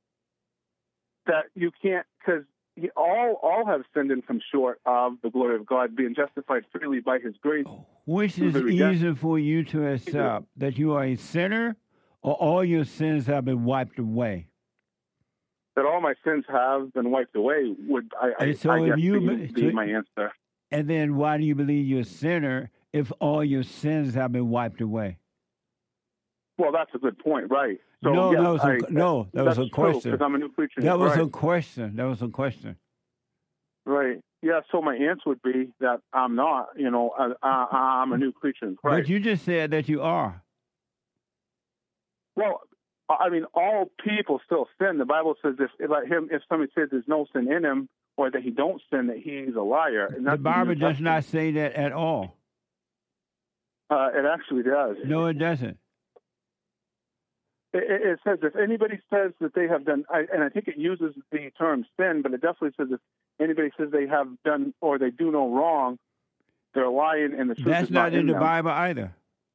That you can't, because all all have sinned and come short of the glory of God, being justified freely by His grace. Which is easier for you to accept, that you are a sinner, or all your sins have been wiped away? That all my sins have been wiped away would I, I, so I guess you, be, be so, my answer. And then why do you believe you're a sinner if all your sins have been wiped away? Well, that's a good point, right? So, no, yes, that was a, I, no, that was a question. Because I'm a new creature. That was right. a question. That was a question. Right. Yeah. So my answer would be that I'm not. You know, I, I, I'm a new creature in Christ. But you just said that you are. Well, I mean, all people still sin. The Bible says if, if him, if somebody says there's no sin in him, or that he don't sin, that he's a liar. And that's the Bible does not say that at all. Uh, it actually does. No, it doesn't. It, it says if anybody says that they have done, I, and I think it uses the term sin, but it definitely says if anybody says they have done or they do no wrong, they're lying, and the truth That's is not, not in, in the them. Bible either.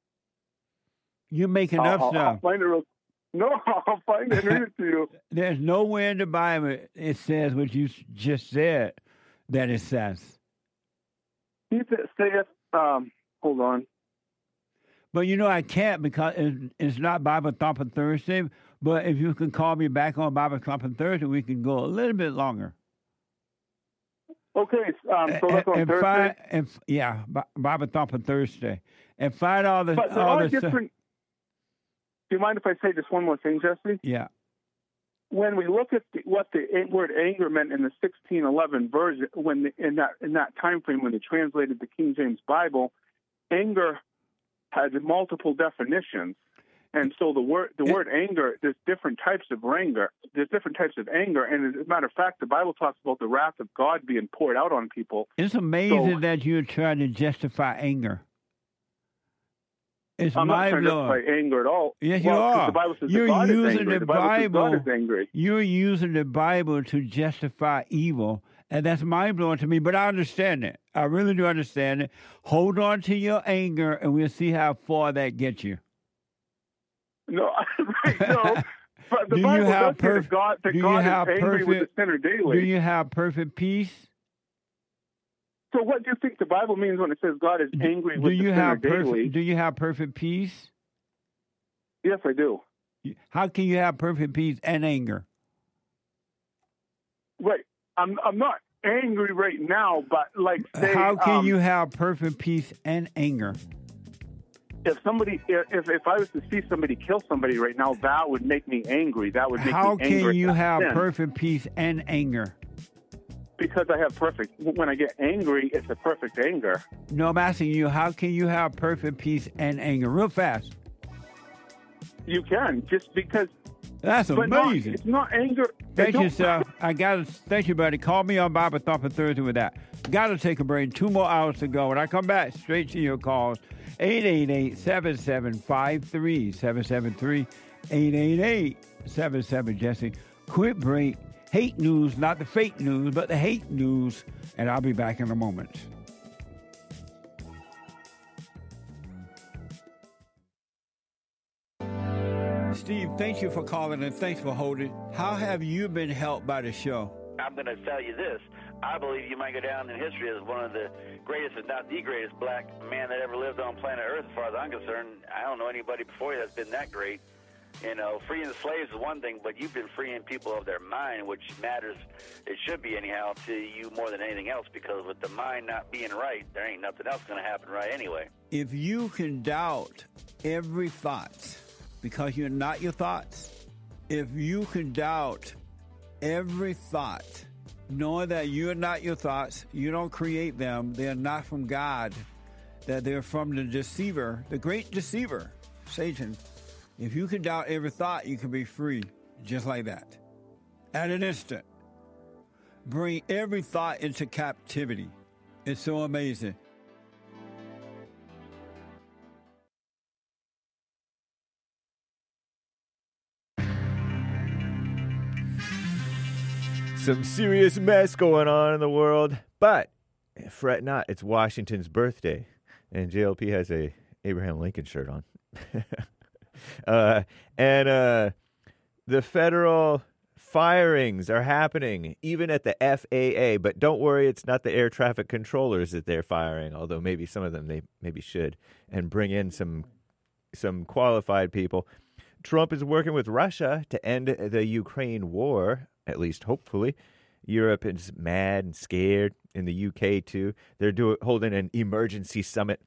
You're making I'll, up I'll, stuff. I'll find it real, no, I'll find it and read it to you. There's nowhere in the Bible it says what you just said that it says. He saith, um, hold on. But you know I can't because it's not Bible Thumping Thursday. But if you can call me back on Bible Thumping Thursday, we can go a little bit longer. Okay, um, so that's on and Thursday. Find, and, yeah, Bible Thumping Thursday, and find all the. But there all are the different. Do you mind if I say just one more thing, Jesse? Yeah. When we look at the, what the word anger meant in the sixteen eleven version, when the, in that in that time frame when they translated the King James Bible, anger had multiple definitions, and so the word the word anger, there's different types of anger. There's different types of anger, and as a matter of fact, the Bible talks about the wrath of God being poured out on people. It's amazing so, that you're trying to justify anger. It's I'm not trying to mind-blowing. justify anger at all. Yes, well, you are. The Bible says you're that God using is angry. the, the Bible, Bible. says God is angry. You're using the Bible to justify evil, and that's mind blowing to me. But I understand it. I really do understand it. Hold on to your anger, and we'll see how far that gets you. No, right, no. But the do Bible you have does say perf- that God, that do God you is have angry perfect, with the sinner daily. Do you have perfect peace? So what do you think the Bible means when it says God is angry do with you the sinner have daily? Perfect, do you have perfect peace? Yes, I do. How can you have perfect peace and anger? Right. I'm I'm not angry right now, but like say, how can um, you have perfect peace and anger? If somebody, if if I was to see somebody kill somebody right now, that would make me angry. That would make how me angry. How can you have sin. perfect peace and anger? Because I have perfect. When I get angry, it's a perfect anger. No, I'm asking you, how can you have perfect peace and anger? Real fast. You can, just because. That's but amazing. Not, it's not anger. Thank you, sir. I got to thank you, buddy. Call me on Bible Thumping Thursday with that. Got to take a break. Two more hours to go. When I come back, straight to your calls. eight eight eight, seven seven five, three seven seven three. eight eight eight, seven seven, Jesse. Quick break. Hate news, not the fake news, but the hate news. And I'll be back in a moment. Steve, thank you for calling and thanks for holding. How have you been helped by the show? I'm going to tell you this. I believe you might go down in history as one of the greatest, if not the greatest, black man that ever lived on planet Earth, as far as I'm concerned. I don't know anybody before you that's been that great. You know, freeing the slaves is one thing, but you've been freeing people of their mind, which matters, it should be anyhow, to you more than anything else, because with the mind not being right, there ain't nothing else going to happen right anyway. If you can doubt every thought because you're not your thoughts, if you can doubt every thought, knowing that you're not your thoughts, you don't create them, they're not from God, that they're from the deceiver, the great deceiver, Satan. If you can doubt every thought, you can be free just like that. At an instant. bring every thought into captivity. It's so amazing. Some serious mess going on in the world, but fret not, it's Washington's birthday, and J L P has a Abraham Lincoln shirt on. uh, and uh, the federal firings are happening, even at the F A A, but don't worry, it's not the air traffic controllers that they're firing, although maybe some of them they maybe should, and bring in some some qualified people. Trump is working with Russia to end the Ukraine war, at least hopefully. Europe is mad and scared, in the U K too. They're do- holding an emergency summit.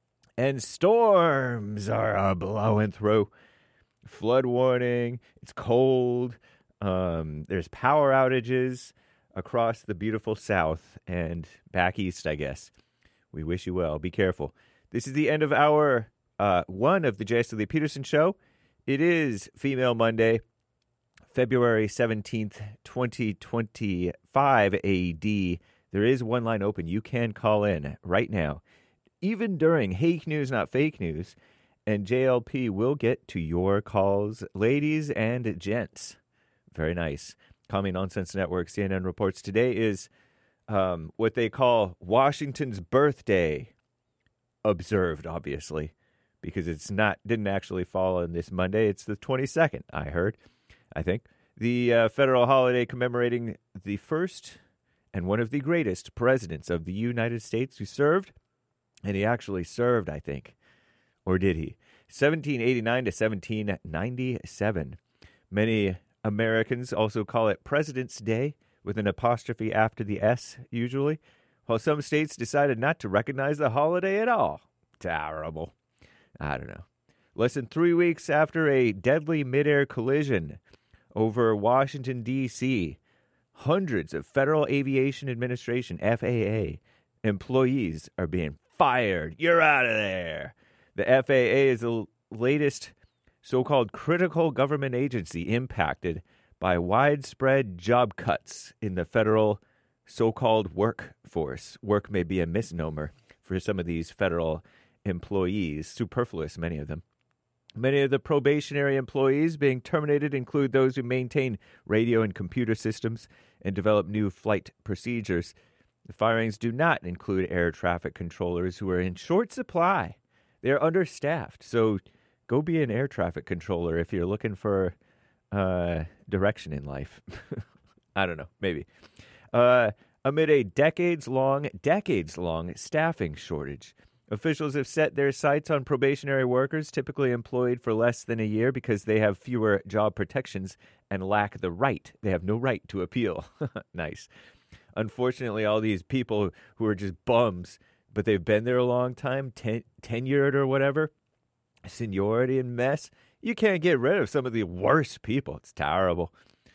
And storms are uh, blowing through. Flood warning, it's cold, um, there's power outages across the beautiful South and back east, I guess. We wish you well. Be careful. This is the end of our uh, one of the J S. Lee Peterson Show. It is Female Monday, February seventeenth, twenty twenty-five A D. There is one line open. You can call in right now, even during Hake News, Not Fake News, and J L P will get to your calls, ladies and gents. Very nice. Common Nonsense Network, C N N reports today is um, what they call Washington's birthday, observed, obviously, because it's not didn't actually fall on this Monday. It's the twenty-second, I heard, I think. The uh, federal holiday commemorating the first and one of the greatest presidents of the United States who served, and he actually served, I think. Or did he? seventeen eighty-nine to seventeen ninety-seven. Many Americans also call it President's Day, with an apostrophe after the S, usually, while some states decided not to recognize the holiday at all. Terrible. I don't know. Less than three weeks after a deadly midair collision over Washington, D C, hundreds of Federal Aviation Administration, F A A, employees are being fired. You're out of there. The F A A is the latest so-called critical government agency impacted by widespread job cuts in the federal so-called workforce. Work may be a misnomer for some of these federal employees, superfluous, many of them. Many of the probationary employees being terminated include those who maintain radio and computer systems and develop new flight procedures. The firings do not include air traffic controllers who are in short supply. They're understaffed, so go be an air traffic controller if you're looking for uh, direction in life. I don't know, maybe. Uh, amid a decades-long, decades-long staffing shortage, officials have set their sights on probationary workers typically employed for less than a year because they have fewer job protections and lack the right. They have no right to appeal. Nice. Unfortunately, all these people who are just bums, but they've been there a long time, ten- tenured or whatever, seniority and mess, you can't get rid of some of the worst people. It's terrible.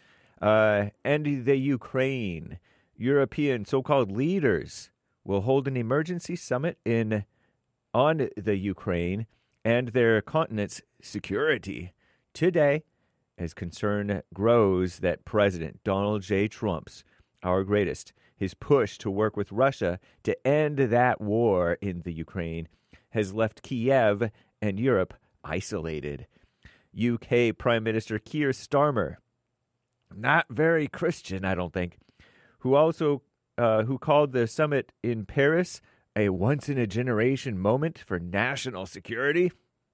Uh, and the Ukraine, European so-called leaders will hold an emergency summit in on the Ukraine and their continent's security today as concern grows that President Donald J. Trump's, our greatest, his push to work with Russia to end that war in the Ukraine has left Kiev and Europe isolated. U K Prime Minister Keir Starmer, not very Christian, I don't think, who also uh, who called the summit in Paris a once-in-a-generation moment for national security,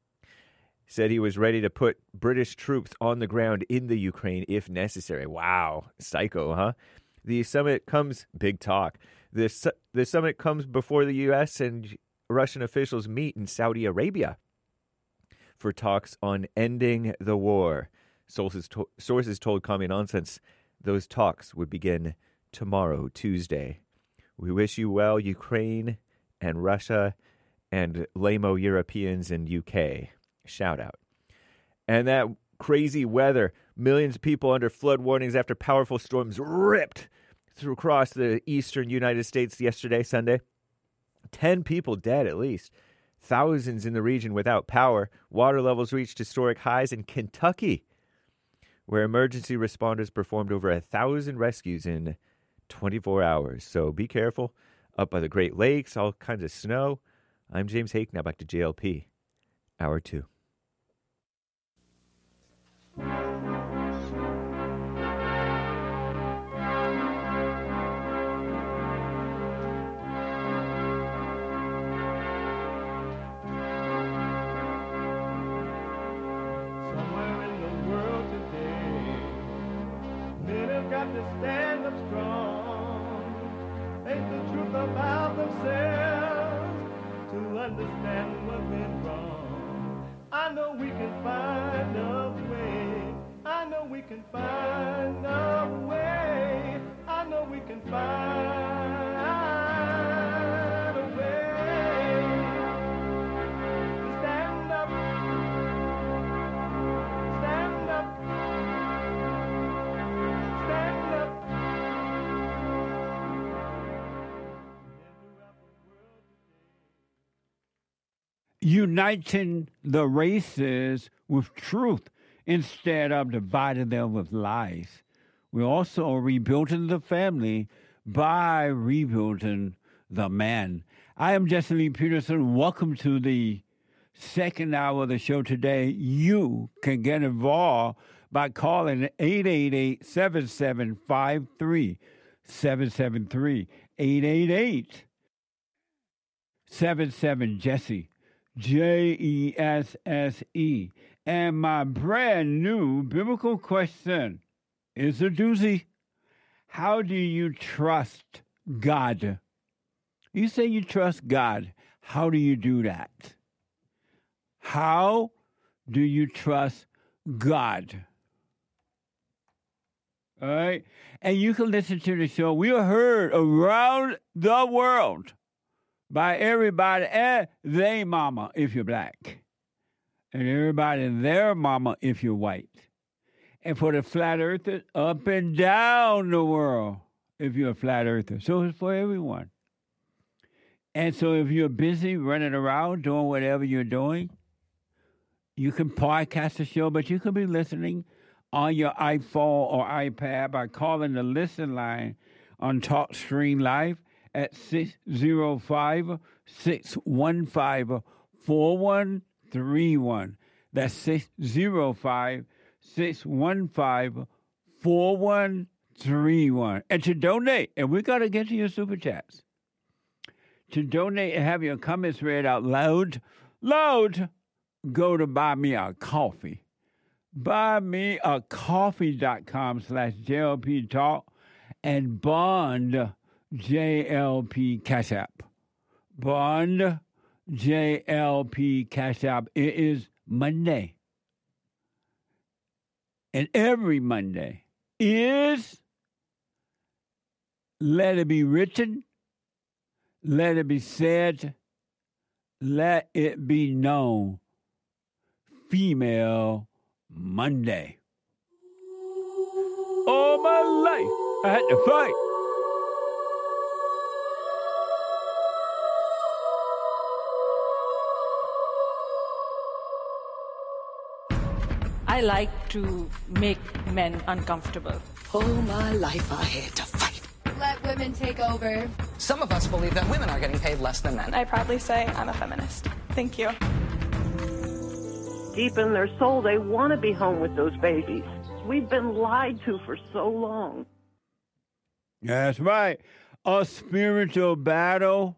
said he was ready to put British troops on the ground in the Ukraine if necessary. Wow, psycho, huh? The summit comes, big talk, the, su- the summit comes before the U S and Russian officials meet in Saudi Arabia for talks on ending the war. Sources, to- sources told Common Nonsense those talks would begin tomorrow, Tuesday. We wish you well, Ukraine and Russia and lame-o Europeans in U K. Shout out. And that crazy weather, millions of people under flood warnings after powerful storms ripped through across the eastern United States yesterday, Sunday. Ten people dead at least. Thousands in the region without power. Water levels reached historic highs in Kentucky, where emergency responders performed over a thousand rescues in twenty-four hours. So be careful. Up by the Great Lakes, all kinds of snow. I'm James Hake. Now back to J L P. Hour two. To stand up strong, face the truth about themselves, to understand what went wrong. I know we can find a way. I know we can find a way. I know we can find a way to stand up, stand up. Uniting the races with truth instead of dividing them with lies. We're also rebuilding the family by rebuilding the man. I am Jesse Lee Peterson. Welcome to the second hour of the show today. You can get involved by calling eight eight eight, seven seven five three, seven seven three, eight eight eight, seven seven, Jesse. J E S S E. And my brand new biblical question is a doozy. How do you trust God? You say you trust God. How do you do that? How do you trust God? All right? And you can listen to the show. We are heard around the world by everybody and they mama if you're black, and everybody and their mama if you're white. And for the flat earthers, up and down the world if you're a flat earther. So it's for everyone. And so if you're busy running around doing whatever you're doing, you can podcast the show, but you can be listening on your iPhone or iPad by calling the listen line on TalkStream Live at six oh five, six one five, four one three one. That's six oh five, six one five, four one three one. And to donate, and we got to get to your super chats. To donate and have your comments read out loud, loud, go to Buy Me a Coffee. buymeacoffee.com slash JLP Talk and Bond J L P Cash App. Bond J L P Cash App. It is Monday. And every Monday is Let It Be Written, Let It Be Said, Let It Be Known. Female Monday. All my life I had to fight. I like to make men uncomfortable. All my life I had to fight. Let women take over. Some of us believe that women are getting paid less than men. I proudly say I'm a feminist. Thank you. Deep in their soul, they want to be home with those babies. We've been lied to for so long. That's right. A spiritual battle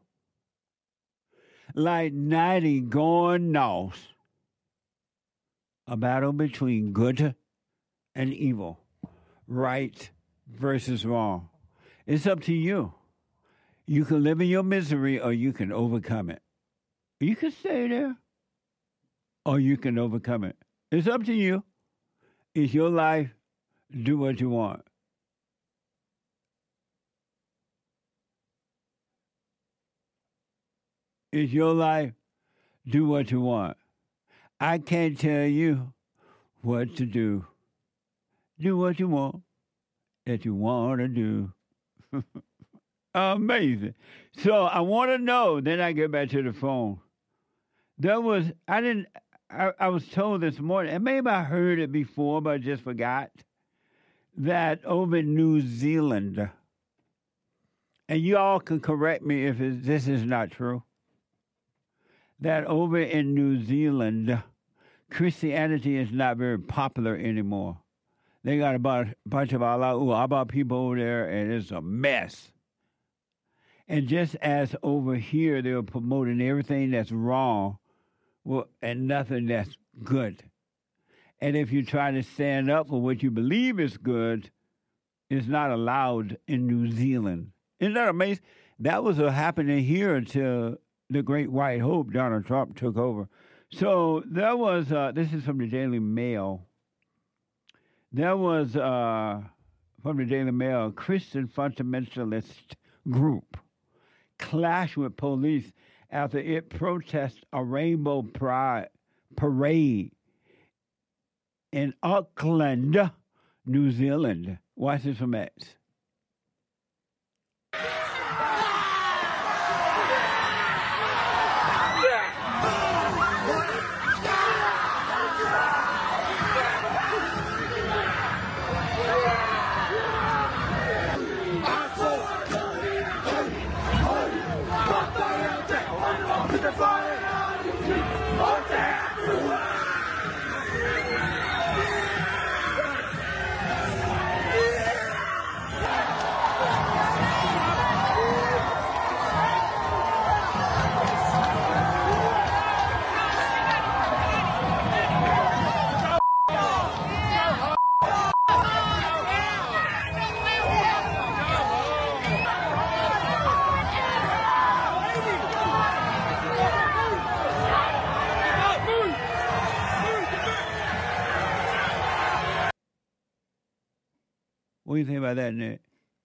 like ninety going north. A battle between good and evil, right versus wrong. It's up to you. You can live in your misery or you can overcome it. You can stay there or you can overcome it. It's up to you. It's your life. Do what you want. It's your life. Do what you want. I can't tell you what to do. Do what you want that you want to do. Amazing. So I want to know, then I get back to the phone. There was, I didn't, I, I was told this morning, and maybe I heard it before, but I just forgot, that over in New Zealand, and you all can correct me if it, this is not true, that over in New Zealand, Christianity is not very popular anymore. They got about a bunch of Allah Abba people over there, and it's a mess. And just as over here they're promoting everything that's wrong well, and nothing that's good. And if you try to stand up for what you believe is good, it's not allowed in New Zealand. Isn't that amazing? That was happening here until the Great White Hope, Donald Trump, took over. So there was, uh, this is from the Daily Mail. There was, uh, from the Daily Mail, a Christian fundamentalist group clashed with police after it protested a rainbow pride parade in Auckland, New Zealand. Watch this from X. What do you think about that, Nick?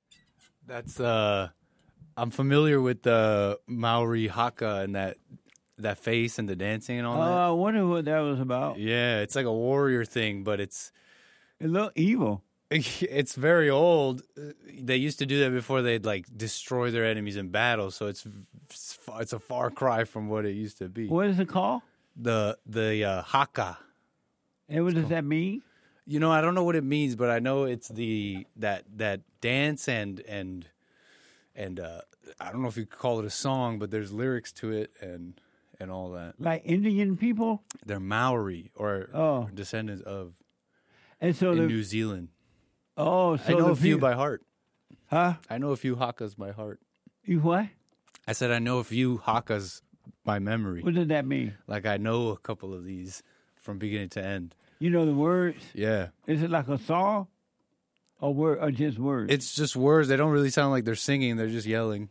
That's uh, I'm familiar with the Maori haka and that that face and the dancing and all Oh, that. I wonder what that was about. Yeah, it's like a warrior thing, but it's a little evil. It's very old. They used to do that before they'd like destroy their enemies in battle, so it's it's a far cry from what it used to be. What is it called? The the uh, haka. And what does that mean? You know, I don't know what it means, but I know it's the that that dance and and and uh, I don't know if you could call it a song, but there's lyrics to it and and all that. Like Indian people? They're Maori or oh. descendants of and so in the, New Zealand. Oh, so I know the a few people, by heart. Huh? I know a few hakas by heart. You what? I said I know a few hakas by memory. What does that mean? Like I know a couple of these from beginning to end. You know the words? Yeah. Is it like a song? Or word or just words? It's just words. They don't really sound like they're singing, they're just yelling.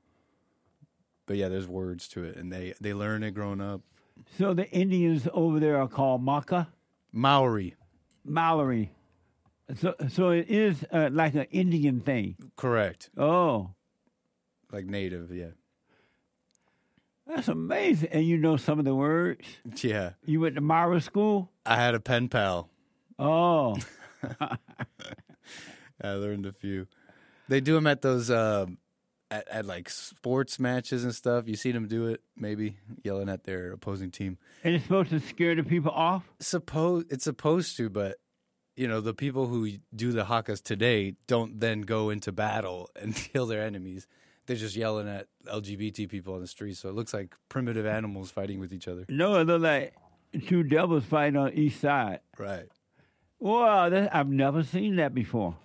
But yeah, there's words to it and they, they learn it growing up. So the Indians over there are called Maka? Maori. Maori. So so it is uh, like an Indian thing. Correct. Oh. Like native, yeah. That's amazing. And you know some of the words? Yeah. You went to Mara school? I had a pen pal. Oh. I learned a few. They do them at those, uh, at, at like sports matches and stuff. You see them do it, maybe, yelling at their opposing team. And it's supposed to scare the people off? Suppose It's supposed to, but, you know, the people who do the hakas today don't then go into battle and kill their enemies. They're just yelling at L G B T people on the street, so it looks like primitive animals fighting with each other. No, it looks like two devils fighting on each side. Right. Wow, that, I've never seen that before.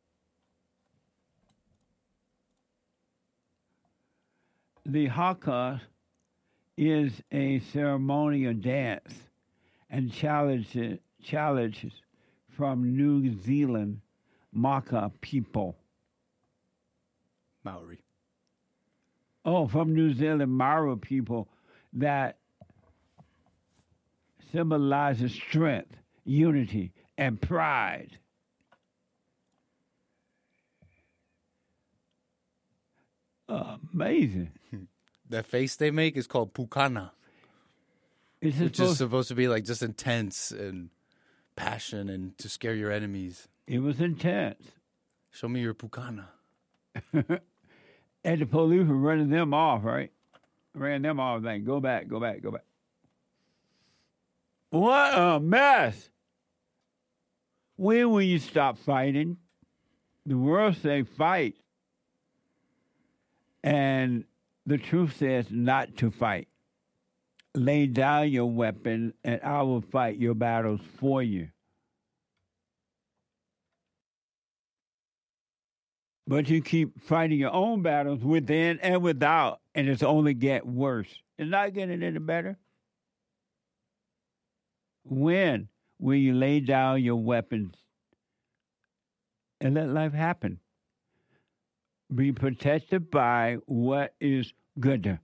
The haka is a ceremonial dance and challenges, challenges from New Zealand Maka people. Maori. Oh, from New Zealand Maori people that symbolizes strength, unity, and pride. Amazing. That face they make is called pukana. Is which supposed- is supposed to be like just intense and passion and to scare your enemies. It was intense. Show me your pukana. And the police were running them off, right? Ran them off, like, go back, go back, go back. What a mess. When will you stop fighting? The world say fight. And the truth says not to fight. Lay down your weapon, and I will fight your battles for you. But you keep fighting your own battles within and without, and it's only get worse. It's not getting any better. When will you lay down your weapons and let life happen? Be protected by what is good.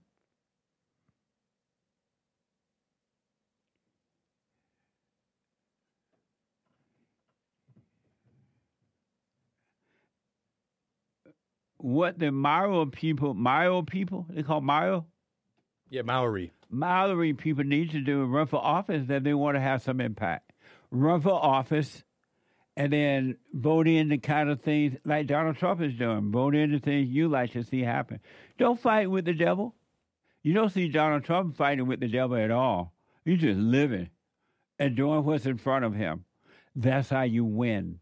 What the Mario people, Mario people, they call Mario? Yeah, Maori. Maori people need to do is run for office that they want to have some impact. Run for office and then vote in the kind of things like Donald Trump is doing. Vote in the things you like to see happen. Don't fight with the devil. You don't see Donald Trump fighting with the devil at all. He's just living and doing what's in front of him. That's how you win.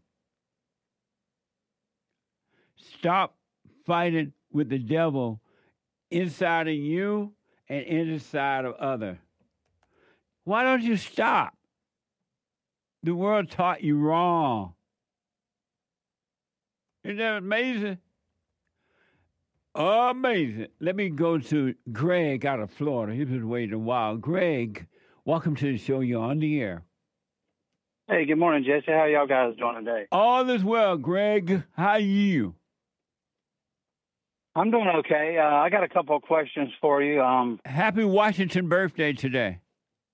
Stop fighting with the devil inside of you and inside of others. Why don't you stop? The world taught you wrong. Isn't that amazing? Amazing. Let me go to Greg out of Florida. He's been waiting a while. Greg, welcome to the show. You're on the air. Hey, good morning, Jesse. How y'all guys doing today? All is well, Greg. How are you? I'm doing okay. Uh, I got a couple of questions for you. Um, Happy Washington birthday today.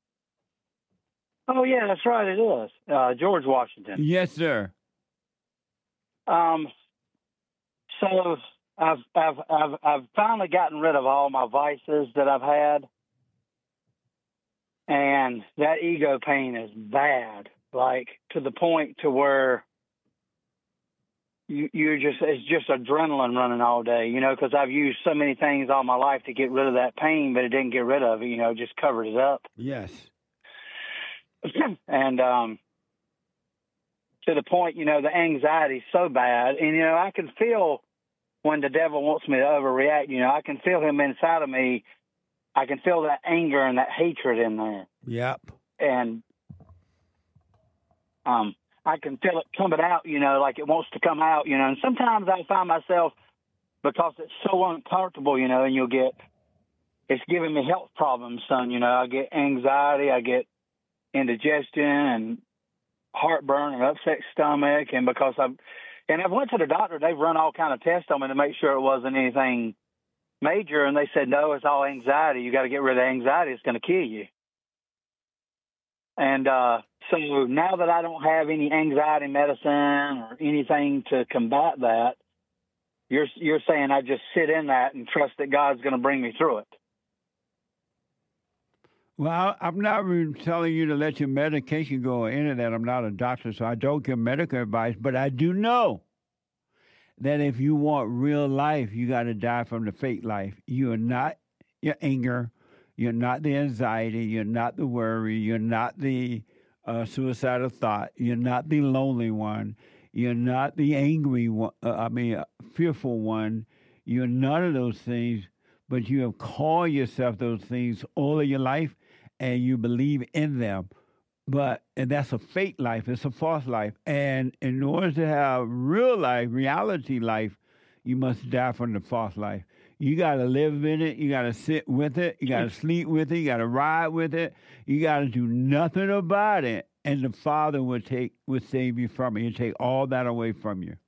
Oh, yeah, that's right. It is. Uh, George Washington. Yes, sir. Um, so I've, I've, I've, I've finally gotten rid of all my vices that I've had. And that ego pain is bad, like to the point to where You, you're just, it's just adrenaline running all day, you know, because I've used so many things all my life to get rid of that pain, but it didn't get rid of it, you know, just covered it up. Yes. And um, to the point, you know, the anxiety's so bad. And, you know, I can feel when the devil wants me to overreact, you know, I can feel him inside of me. I can feel that anger and that hatred in there. Yep. And, um, I can feel it coming out, you know, like it wants to come out, you know. And sometimes I find myself, because it's so uncomfortable, you know, and you'll get, it's giving me health problems, son, you know. I get anxiety, I get indigestion and heartburn and upset stomach. And because I've, and I've went to the doctor, they've run all kind of tests on me to make sure it wasn't anything major. And they said, no, it's all anxiety. You got to get rid of anxiety. It's going to kill you. And, uh, so now that I don't have any anxiety medicine or anything to combat that, you're you're saying I just sit in that and trust that God's going to bring me through it. Well, I'm not really telling you to let your medication go or any of that. I'm not a doctor, so I don't give medical advice. But I do know that if you want real life, you got to die from the fake life. You are not your anger. You're not the anxiety. You're not the worry. You're not the uh, suicidal thought. You're not the lonely one. You're not the angry one. Uh, I mean, uh, fearful one. You're none of those things, but you have called yourself those things all of your life, and you believe in them. But and that's a fake life. It's a false life. And in order to have real life, reality life, you must die from the false life. You got to live in it. You got to sit with it. You got to sleep with it. You got to ride with it. You got to do nothing about it. And the Father will take, will save you from it. He'll take all that away from you.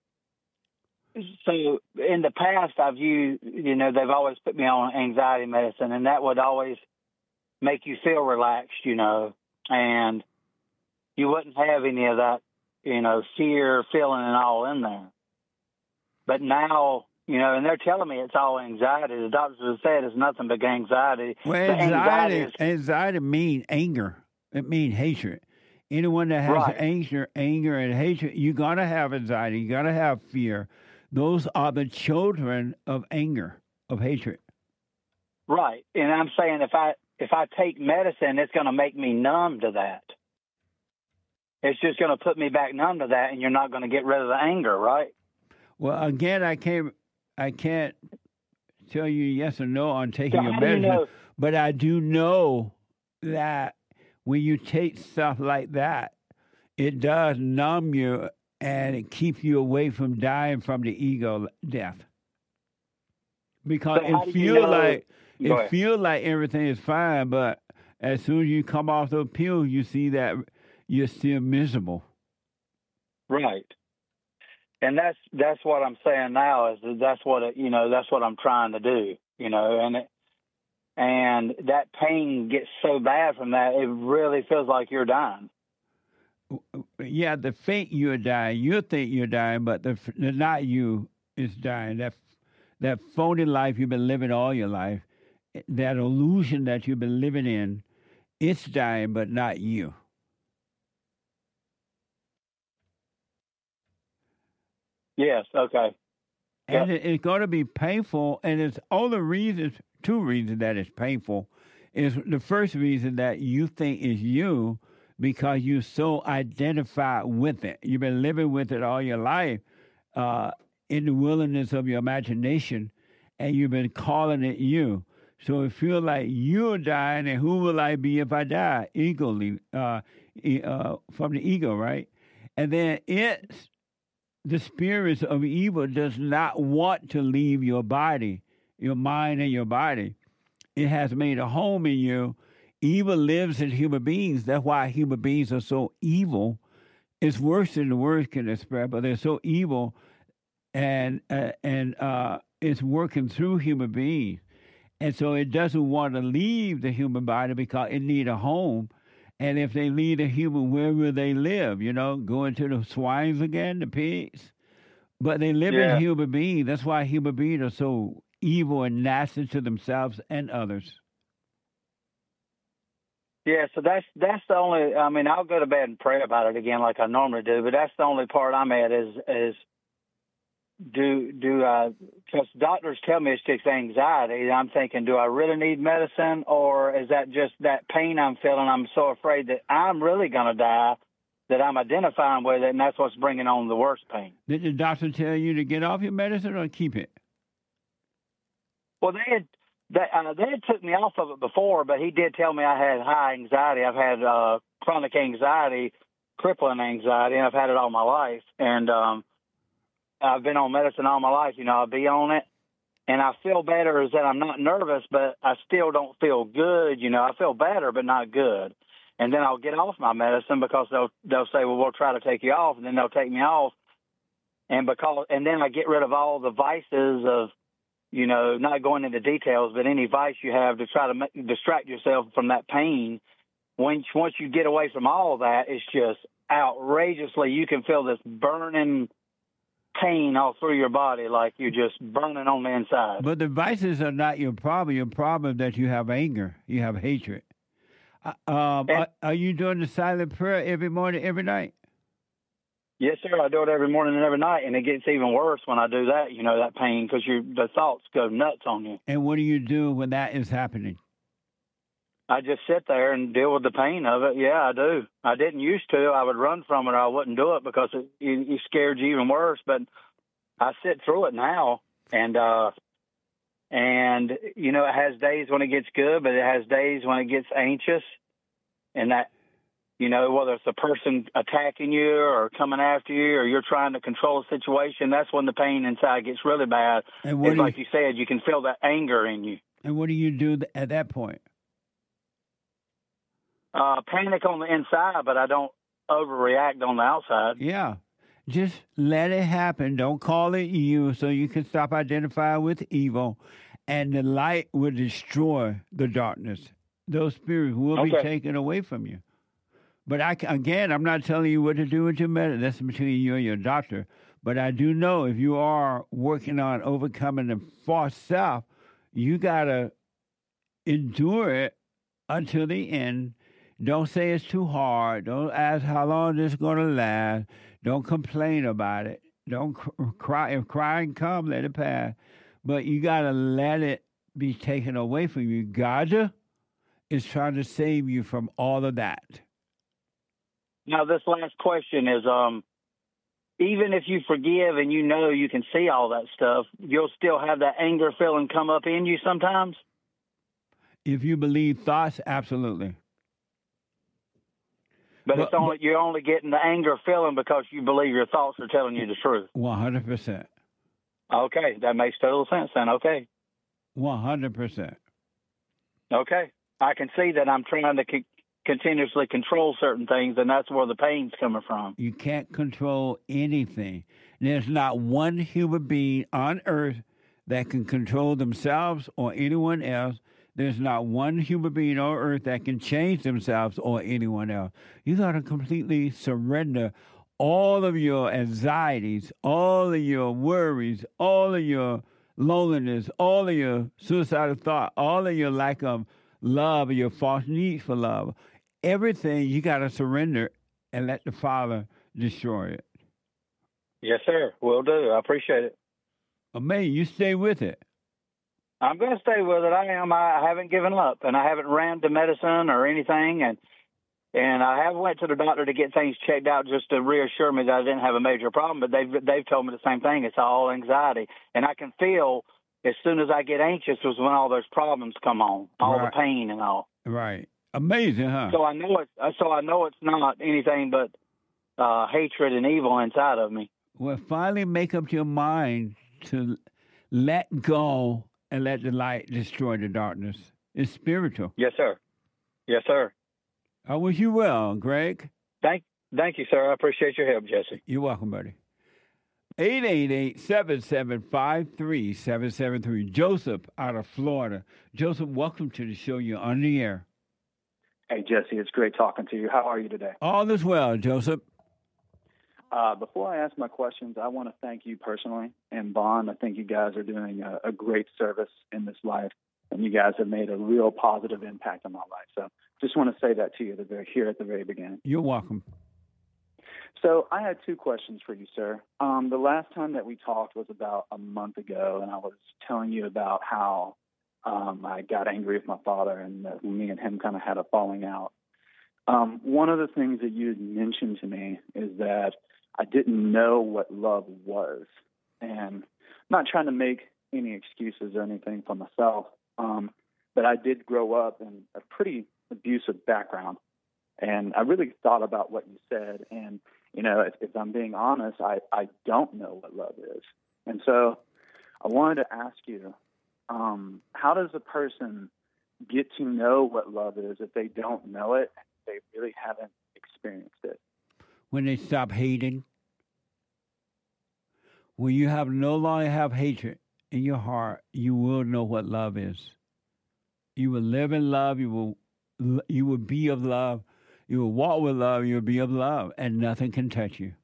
So in the past, I've used, you know, they've always put me on anxiety medicine, and that would always make you feel relaxed, you know, and you wouldn't have any of that, you know, fear, feeling and all in there. But now, you know, and they're telling me it's all anxiety. The doctors have said it's nothing but anxiety. Well, The anxiety, is, anxiety means anger. It means hatred. Anyone that has Right. anger, anger and hatred, you're going to have anxiety. You're going to have fear. Those are the children of anger, of hatred. right. And I'm saying if I if I take medicine, it's going to make me numb to that. It's just going to put me back numb to that, and you're not going to get rid of the anger, right? Well, again, I can't, I can't tell you yes or no on taking So your how do you medicine, know- but I do know that when you take stuff like that, it does numb you and it keeps you away from dying from the ego death. Because So how it do you feels know- like Go it ahead. feels like everything is fine, but as soon as you come off the pill, you see that you're still miserable. Right. And that's that's what I'm saying now is that that's what it, you know that's what I'm trying to do, you know, and it, and that pain gets so bad from that it really feels like you're dying. Yeah, the fake you're dying. You think you're dying, but the, the not you is dying. That that phony life you've been living all your life, that illusion that you've been living in, it's dying, but not you. Yes. Okay. And it, it's going to be painful, and it's all the reasons, two reasons that it's painful, is the first reason that you think is you because you so identified with it. You've been living with it all your life uh, in the wilderness of your imagination, and you've been calling it you. So it feels like you're dying, and who will I be if I die? Egoly, uh, e- uh, from the ego, right? And then it's the spirits of evil does not want to leave your body, your mind and your body. It has made a home in you. Evil lives in human beings. That's why human beings are so evil. It's worse than the words can express, but they're so evil, and uh, and uh, it's working through human beings. And so it doesn't want to leave the human body because it needs a home. And if they leave a human, where will they live? You know, go into the swines again, the pigs. But they live Yeah. in human beings. That's why human beings are so evil and nasty to themselves and others. Yeah. So that's that's the only. I mean, I'll go to bed and pray about it again like I normally do. But that's the only part I'm at is is do do uh because doctors tell me it's just anxiety. And I'm thinking, do I really need medicine, or is that just that pain I'm feeling? I'm so afraid that I'm really going to die that I'm identifying with it, and that's what's bringing on the worst pain. Did the doctor tell you to get off your medicine or keep it? Well, they had they, uh, they had took me off of it before, but he did tell me I had high anxiety. I've had uh, chronic anxiety, crippling anxiety, and I've had it all my life. And um, I've been on medicine all my life. You know, I'll be on it, and I feel better is that I'm not nervous, but I still don't feel good. You know, I feel better, but not good. And then I'll get off my medicine because they'll they'll say, well, we'll try to take you off, and then they'll take me off. And because and then I get rid of all the vices of, you know, not going into details, but any vice you have to try to make, distract yourself from that pain. Once once you get away from all that, it's just outrageously. You can feel this burning pain all through your body, like you're just burning on the inside. But the vices are not your problem. Your problem is that you have anger. You have hatred. Uh, um, are, are you doing the silent prayer every morning, every night? Yes, sir. I do it every morning and every night, and it gets even worse when I do that. You know, that pain because you the thoughts go nuts on you. And what do you do when that is happening? I just sit there and deal with the pain of it. Yeah, I do. I didn't used to. I would run from it, or I wouldn't do it because it, it, it scared you even worse. But I sit through it now, and uh, and you know, it has days when it gets good, but it has days when it gets anxious, and that. You know, whether it's a person attacking you or coming after you or you're trying to control a situation, that's when the pain inside gets really bad. And what It's do like you said, you can feel that anger in you. And what do you do th- at that point? Uh, panic on the inside, but I don't overreact on the outside. Yeah. Just let it happen. Don't call it you so you can stop identifying with evil. And the light will destroy the darkness. Those spirits will be Okay. taken away from you. But I, ca- again, I'm not telling you what to do with your medicine. That's between you and your doctor. But I do know if you are working on overcoming the false self, you got to endure it until the end. Don't say it's too hard. Don't ask how long this is going to last. Don't complain about it. Don't cr- cry. If crying comes, let it pass. But you got to let it be taken away from you. God is trying to save you from all of that. Now, this last question is, um, even if you forgive and you know you can see all that stuff, you'll still have that anger feeling come up in you sometimes? If you believe thoughts, absolutely. But, But- it's only you're only getting the anger feeling because you believe your thoughts are telling you the truth. one hundred percent. Okay, that makes total sense then. Okay. one hundred percent. Okay. I can see that I'm trying to c- continuously control certain things, and that's where the pain's coming from. You can't control anything. There's not one human being on earth that can control themselves or anyone else. There's not one human being on earth that can change themselves or anyone else. You got to completely surrender all of your anxieties, all of your worries, all of your loneliness, all of your suicidal thought, all of your lack of love, your false need for love. Everything you got to surrender and let the Father destroy it. Yes, sir. Will do. I appreciate it. Amazing. You stay with it. I'm going to stay with it. I am. I haven't given up, and I haven't ran to medicine or anything, and and I have went to the doctor to get things checked out just to reassure me that I didn't have a major problem. But they've they've told me the same thing. It's all anxiety, and I can feel as soon as I get anxious is when all those problems come on, all Right. the pain and all. Right. Amazing, huh? So I know it. So I know it's not anything but uh, hatred and evil inside of me. Well, finally make up your mind to let go and let the light destroy the darkness. It's spiritual. Yes, sir. Yes, sir. I wish you well, Greg. Thank, thank you, sir. I appreciate your help, Jesse. You're welcome, buddy. eight eight eight, seven seven five, three seven seven three. Joseph out of Florida. Joseph, welcome to the show. You're on the air. Hey, Jesse, it's great talking to you. How are you today? All is well, Joseph. Uh, before I ask my questions, I want to thank you personally and Bond. I think you guys are doing a, a great service in this life, and you guys have made a real positive impact on my life. So just want to say that to you at the very, here at the very beginning. You're welcome. So I had two questions for you, sir. Um, the last time that we talked was about a month ago, and I was telling you about how um, I got angry with my father, and that me and him kind of had a falling out. Um, one of the things that you had mentioned to me is that I didn't know what love was. And I'm not trying to make any excuses or anything for myself, um, but I did grow up in a pretty abusive background. And I really thought about what you said. And, you know, if, if I'm being honest, I, I don't know what love is. And so I wanted to ask you, um, how does a person get to know what love is if they don't know it and they really haven't experienced it? When they stop hating, when you have no longer have hatred in your heart, you will know what love is. You will live in love. You will you will be of love. You will walk with love. You will be of love, and nothing can touch you.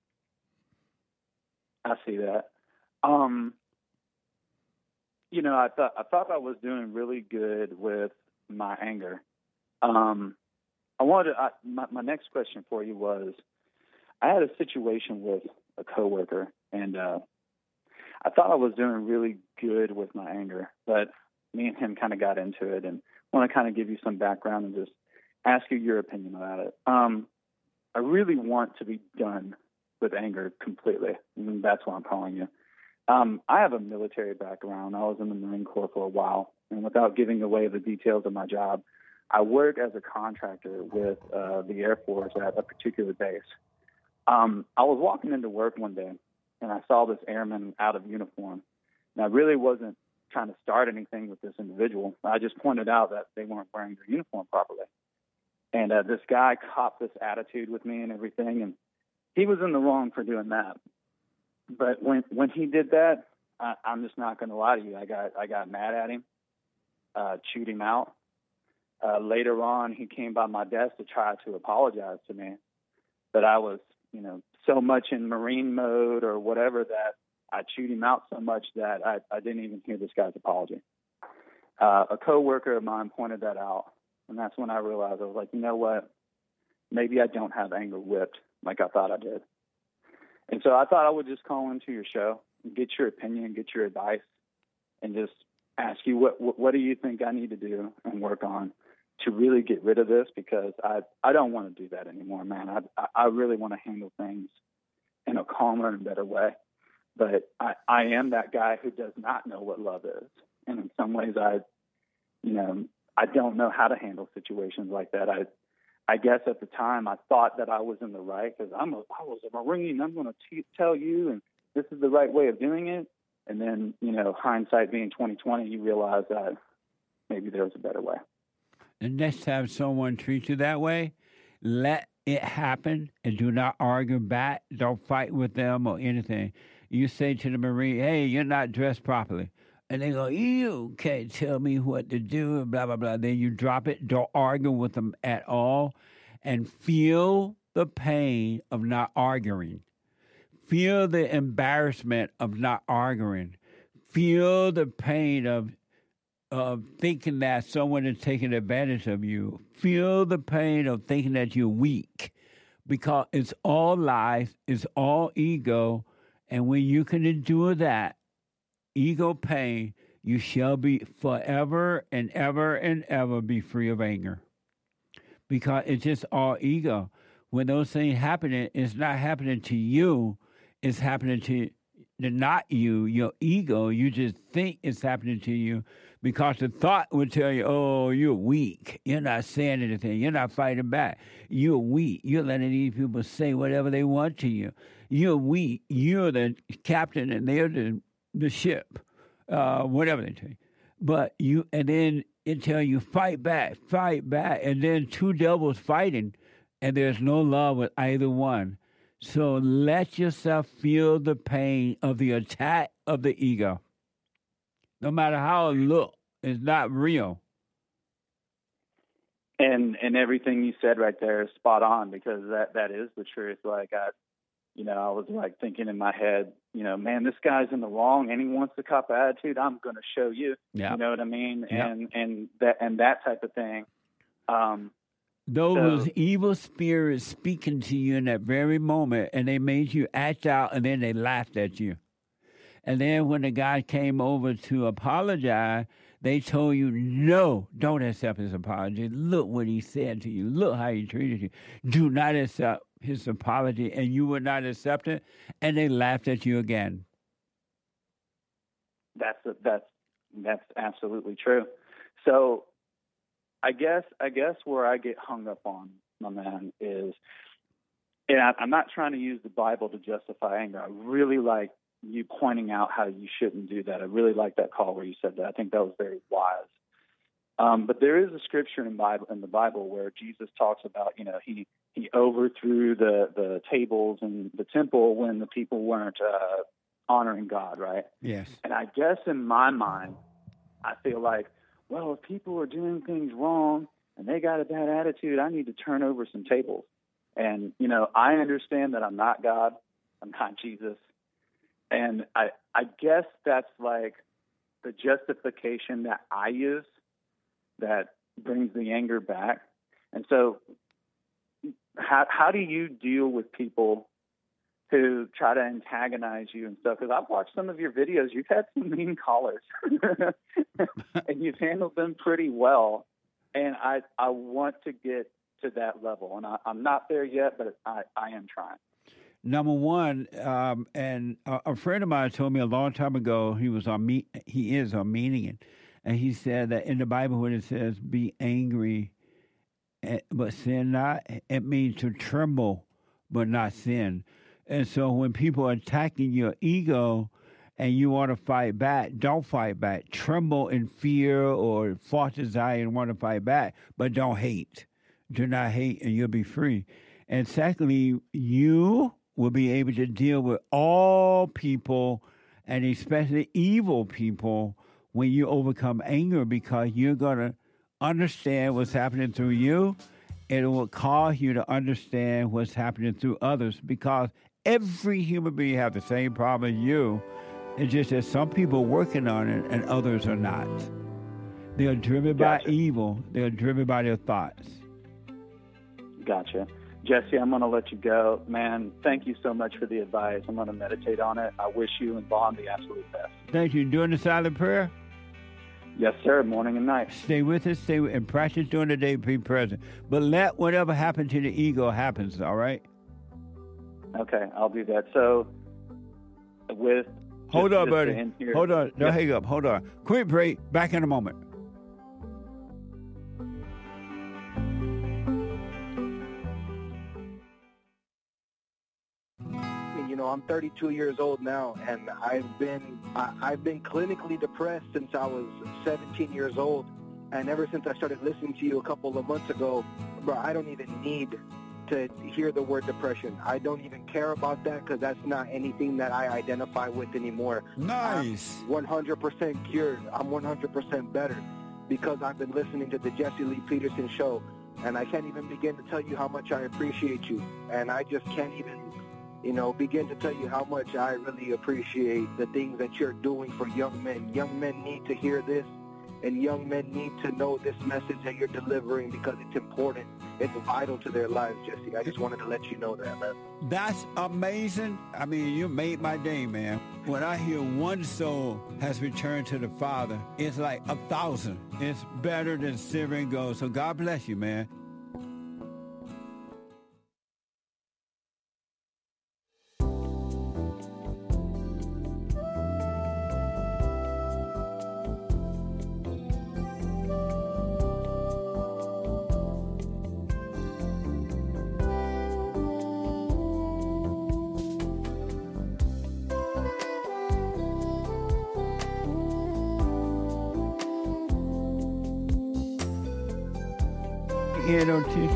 I see that. Um, you know, I thought I thought I was doing really good with my anger. Um, I wanted to, I, my, my next question for you was, I had a situation with a coworker, and uh, I thought I was doing really good with my anger, but me and him kind of got into it, and I want to kind of give you some background and just ask you your opinion about it. Um, I really want to be done with anger completely, and that's why I'm calling you. Um, I have a military background. I was in the Marine Corps for a while, and without giving away the details of my job, I work as a contractor with uh, the Air Force at a particular base. Um, I was walking into work one day, and I saw this airman out of uniform. And I really wasn't trying to start anything with this individual. I just pointed out that they weren't wearing their uniform properly. And uh, this guy copped this attitude with me and everything, and he was in the wrong for doing that. But when when he did that, I, I'm just not going to lie to you. I got I got mad at him, uh, chewed him out. Uh, later on, he came by my desk to try to apologize to me, but I was, you know, so much in Marine mode or whatever that I chewed him out so much that I, I didn't even hear this guy's apology. Uh, a coworker of mine pointed that out, and that's when I realized, I was like, you know what? Maybe I don't have anger whipped like I thought I did. And so I thought I would just call into your show and get your opinion, get your advice, and just ask you what, what what do you think I need to do and work on to really get rid of this, because I I don't want to do that anymore, man. I I really want to handle things in a calmer and better way. But I, I am that guy who does not know what love is. And in some ways, I, you know, I don't know how to handle situations like that. I, I guess at the time I thought that I was in the right because I'm a, I was a Marine. I'm going to tell you, and this is the right way of doing it. And then, you know, hindsight being twenty twenty, you realize that maybe there was a better way. And next time someone treats you that way, let it happen and do not argue back. Don't fight with them or anything. You say to the Marine, hey, you're not dressed properly. And they go, you can't tell me what to do, and blah, blah, blah. Then you drop it. Don't argue with them at all. And feel the pain of not arguing. Feel the embarrassment of not arguing. Feel the pain of of thinking that someone is taking advantage of you. Feel the pain of thinking that you're weak, because it's all lies, it's all ego, and when you can endure that ego pain, you shall be forever and ever and ever be free of anger, because it's just all ego. When those things happening, it's not happening to you, it's happening to not you, your ego. You just think it's happening to you because the thought would tell you, oh, you're weak. You're not saying anything. You're not fighting back. You're weak. You're letting these people say whatever they want to you. You're weak. You're the captain and they're the, the ship, uh, whatever they tell you. But you, and then it tell you, fight back, fight back. And then two devils fighting, and there's no love with either one. So let yourself feel the pain of the attack of the ego. No matter how it looks, it's not real. And and everything you said right there is spot on, because that, that is the truth. Like, I, you know, I was like thinking in my head, you know, man, this guy's in the wrong and he wants the cop attitude. I'm going to show you. Yeah. You know what I mean? Yeah. And and that and that type of thing. Um, Those so, evil spirits speaking to you in that very moment, and they made you act out, and then they laughed at you. And then when the guy came over to apologize, they told you, no, don't accept his apology. Look what he said to you. Look how he treated you. Do not accept his apology. And you would not accept it, and they laughed at you again. That's that's that's absolutely true. So I guess I guess where I get hung up on, my man, is, and I, I'm not trying to use the Bible to justify anger. I really like you pointing out how you shouldn't do that. I really like that call where you said that. I think that was very wise. Um, but there is a scripture in Bible in the Bible where Jesus talks about, you know, he he overthrew the the tables in the temple when the people weren't uh, honoring God, right? Yes. And I guess in my mind, I feel like, well, if people are doing things wrong and they got a bad attitude, I need to turn over some tables. And, you know, I understand that I'm not God. I'm not Jesus. And I, I guess that's like the justification that I use that brings the anger back. And so how, how do you deal with people who try to antagonize you and stuff? Because I've watched some of your videos. You've had some mean callers, and you've handled them pretty well. And I I want to get to that level, and I, I'm not there yet, but I, I am trying. Number one, um, and a, a friend of mine told me a long time ago, he was on me, he is Armenian, and he said that in the Bible when it says be angry but sin not, it means to tremble but not sin. And so when people are attacking your ego and you want to fight back, don't fight back. Tremble in fear or false desire and want to fight back, but don't hate. Do not hate, and you'll be free. And secondly, you will be able to deal with all people, and especially evil people, when you overcome anger, because you're going to understand what's happening through you. It will cause you to understand what's happening through others, because every human being have the same problem as you. It's just that some people are working on it and others are not. They are driven Gotcha. by evil. They are driven by their thoughts. Gotcha. Jesse, I'm going to let you go. Man, thank you so much for the advice. I'm going to meditate on it. I wish you and Vaughn the absolute best. Thank you. Doing the silent prayer? Yes, sir. Morning and night. Stay with us. Stay with, and practice during the day. Be present. But let whatever happened to the ego happens, all right? Okay, I'll do that. So, with Hold just, on, just buddy. to end here- Hold on. Don't Yeah. hang up. Hold on. Quick break. Back in a moment. You know, I'm thirty-two years old now, and I've been I, I've been clinically depressed since I was seventeen years old, and ever since I started listening to you a couple of months ago, bro, I don't even need to hear the word depression. I don't even care about that because that's not anything that I identify with anymore. Nice. I'm one hundred percent cured. I'm one hundred percent better because I've been listening to the Jesse Lee Peterson show, and I can't even begin to tell you how much I appreciate you, and I just can't even, you know, begin to tell you how much I really appreciate the things that you're doing for young men. Young men need to hear this, and young men need to know this message that you're delivering because it's important. It's vital to their lives, Jesse. I just wanted to let you know that, man. That's amazing. I mean, you made my day, man. When I hear one soul has returned to the Father, it's like a thousand. It's better than silver and gold. So God bless you, man. You know, too.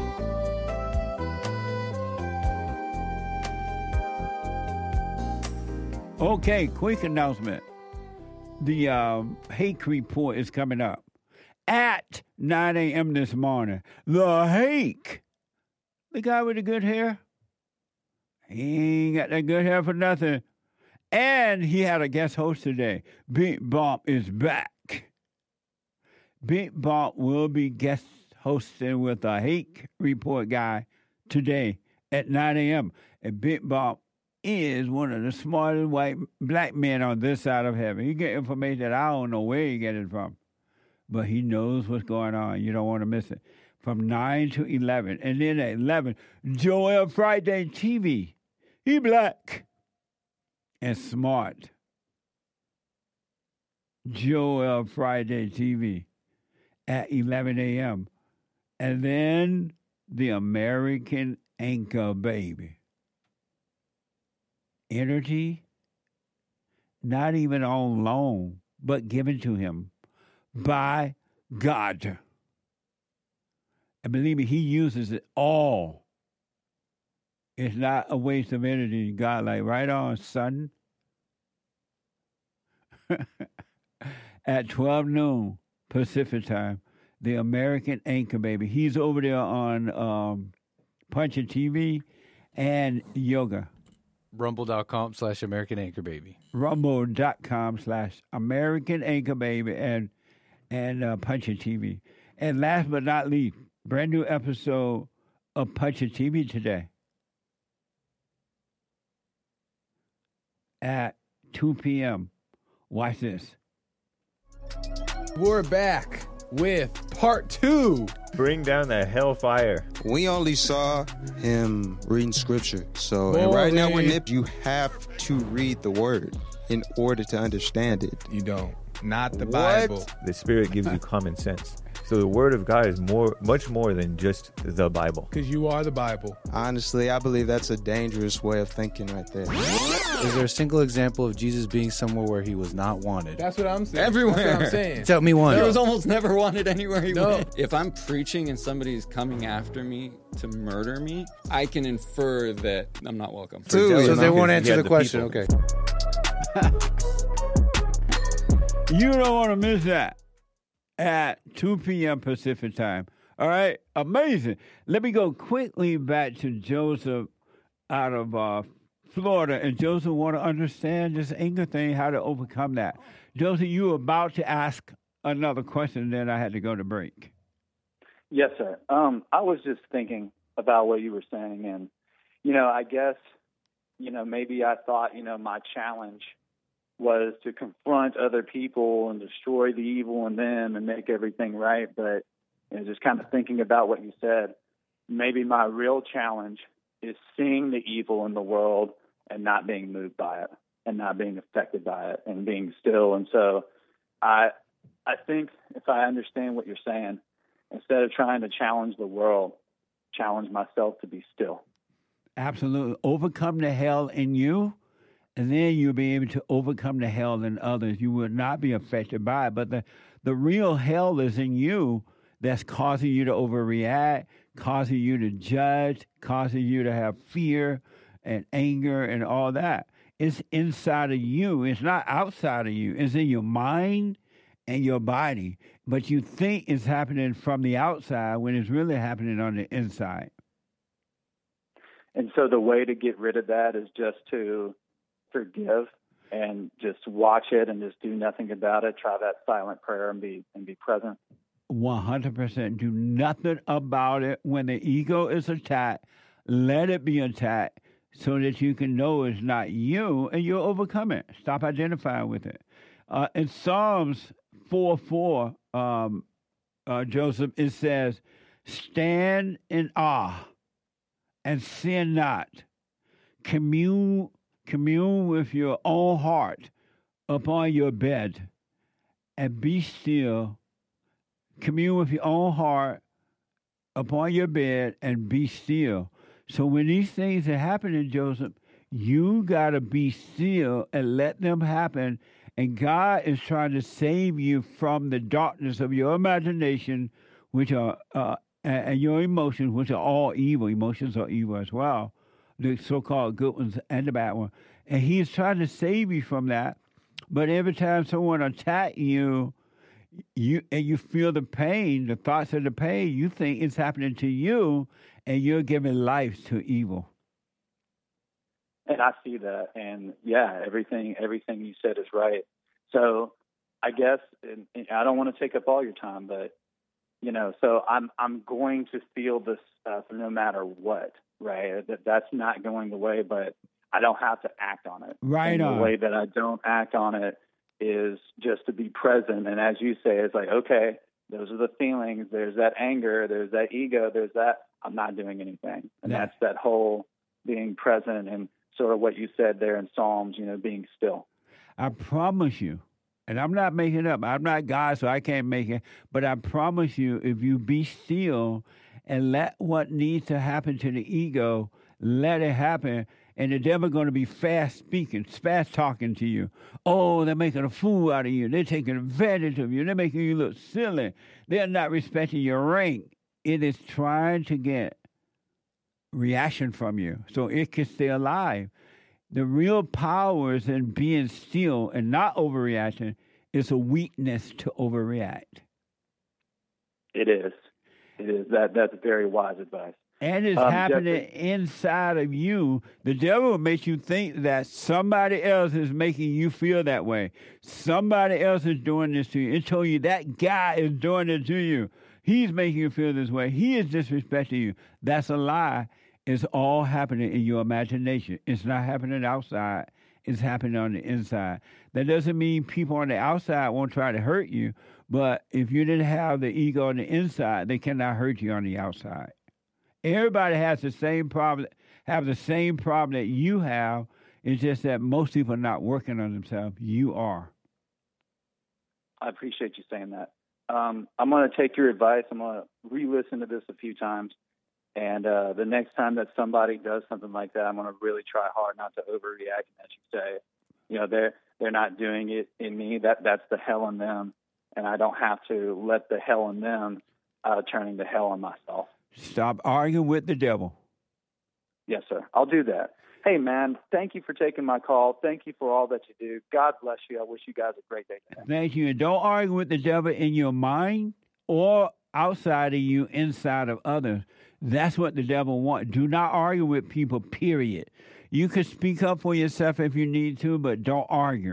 Okay, quick announcement. The um, Hake Report is coming up at nine a.m. this morning. The Hake, the guy with the good hair, he ain't got that good hair for nothing. And he had a guest host today. Big Bump is back. Big Bump will be guest hosting with the Hake Report guy today at nine a.m. And Big Bump is one of the smartest white black men on this side of heaven. He get information that I don't know where he get it from, but he knows what's going on. You don't want to miss it. From nine to eleven. And then at eleven, Joel Friday T V. He black and smart. Joel Friday T V at eleven a.m. And then the American Anchor Baby. Energy, not even on loan, but given to him by God. And believe me, he uses it all. It's not a waste of energy. God, like, right on, son. At twelve noon Pacific time, the American Anchor Baby. He's over there on um, Punch T V and Yoga. Rumble.com slash American Anchor Baby. Rumble.com slash American Anchor Baby and and uh, Punch T V. And last but not least, brand new episode of Punch T V today at two p.m. Watch this. We're back with part two. Bring down the hellfire. We only saw him reading scripture. So and right now we're nip. You have to read the word in order to understand it. You don't. Not the What? Bible. The Spirit gives you common sense. So the Word of God is more, much more than just the Bible. Because you are the Bible. Honestly, I believe that's a dangerous way of thinking right there. Is there a single example of Jesus being somewhere where he was not wanted? That's what I'm saying. Everywhere. That's what I'm saying. Tell me one. He was almost never wanted anywhere he No. went. If I'm preaching and somebody's coming after me to murder me, I can infer that I'm not welcome. Two, so they won't answer Yeah, the, the question. people. Okay. You don't want to miss that at two p.m. Pacific time. All right? Amazing. Let me go quickly back to Joseph out of uh, Florida. And Joseph want to understand this anger thing, how to overcome that. Joseph, you were about to ask another question, then I had to go to break. Yes, sir. Um, I was just thinking about what you were saying, and, you know, I guess, you know, maybe I thought, you know, my challenge was to confront other people and destroy the evil in them and make everything right. But, you know, just kind of thinking about what you said, maybe my real challenge is seeing the evil in the world and not being moved by it and not being affected by it and being still. And so I I think if I understand what you're saying, instead of trying to challenge the world, challenge myself to be still. Absolutely. Overcome the hell in you, and then you'll be able to overcome the hell in others. You will not be affected by it. But the, the real hell is in you that's causing you to overreact, causing you to judge, causing you to have fear and anger and all that. It's inside of you. It's not outside of you. It's in your mind and your body. But you think it's happening from the outside when it's really happening on the inside. And so the way to get rid of that is just to forgive and just watch it and just do nothing about it. Try that silent prayer and be and be present. one hundred percent. Do nothing about it. When the ego is attacked, let it be attacked so that you can know it's not you and you'll overcome it. Stop identifying with it. Uh, in Psalms four four, um, uh, Joseph, it says, stand in awe and sin not. Commune, commune with your own heart upon your bed and be still. Commune with your own heart upon your bed and be still. So when these things are happening, Joseph, you got to be still and let them happen. And God is trying to save you from the darkness of your imagination, which are uh, and your emotions, which are all evil. Emotions are evil as well, the so-called good ones and the bad ones. And He's trying to save you from that. But every time someone attacks you, you and you feel the pain, the thoughts of the pain, you think it's happening to you, and you're giving life to evil. And I see that, and yeah, everything everything you said is right. So I guess, and, and I don't want to take up all your time, but you know, so I'm I'm going to feel this stuff no matter what, right? That that's not going away, but I don't have to act on it. Right and on. The way that I don't act on it is just to be present. And as you say, it's like, okay, those are the feelings. There's that anger. There's that ego. There's that. I'm not doing anything. And Yeah. that's that whole being present and sort of what you said there in Psalms, you know, being still. I promise you, and I'm not making it up. I'm not God, so I can't make it. But I promise you, if you be still and let what needs to happen to the ego, let it happen. And the devil going to be fast speaking, fast talking to you. Oh, they're making a fool out of you. They're taking advantage of you. They're making you look silly. They're not respecting your rank. It is trying to get reaction from you so it can stay alive. The real power is in being still and not overreacting. It's a weakness to overreact. It is. It is. That That's very wise advice. And it's Um, happening Jeffrey- inside of you. The devil makes you think that somebody else is making you feel that way. Somebody else is doing this to you. It told you that guy is doing it to you. He's making you feel this way. He is disrespecting you. That's a lie. It's all happening in your imagination. It's not happening outside. It's happening on the inside. That doesn't mean people on the outside won't try to hurt you. But if you didn't have the ego on the inside, they cannot hurt you on the outside. Everybody has the same problem, have the same problem that you have. It's just that most people are not working on themselves. You are. I appreciate you saying that. Um, I'm going to take your advice. I'm going to re-listen to this a few times. And uh, the next time that somebody does something like that, I'm going to really try hard not to overreact. And as you say, you know, they're, they're not doing it in me. That That's the hell in them. And I don't have to let the hell in them uh, turn into hell in myself. Stop arguing with the devil. Yes, sir. I'll do that. Hey, man, thank you for taking my call. Thank you for all that you do. God bless you. I wish you guys a great day today. Thank you. And don't argue with the devil in your mind or outside of you, inside of others. That's what the devil wants. Do not argue with people, period. You can speak up for yourself if you need to, but don't argue.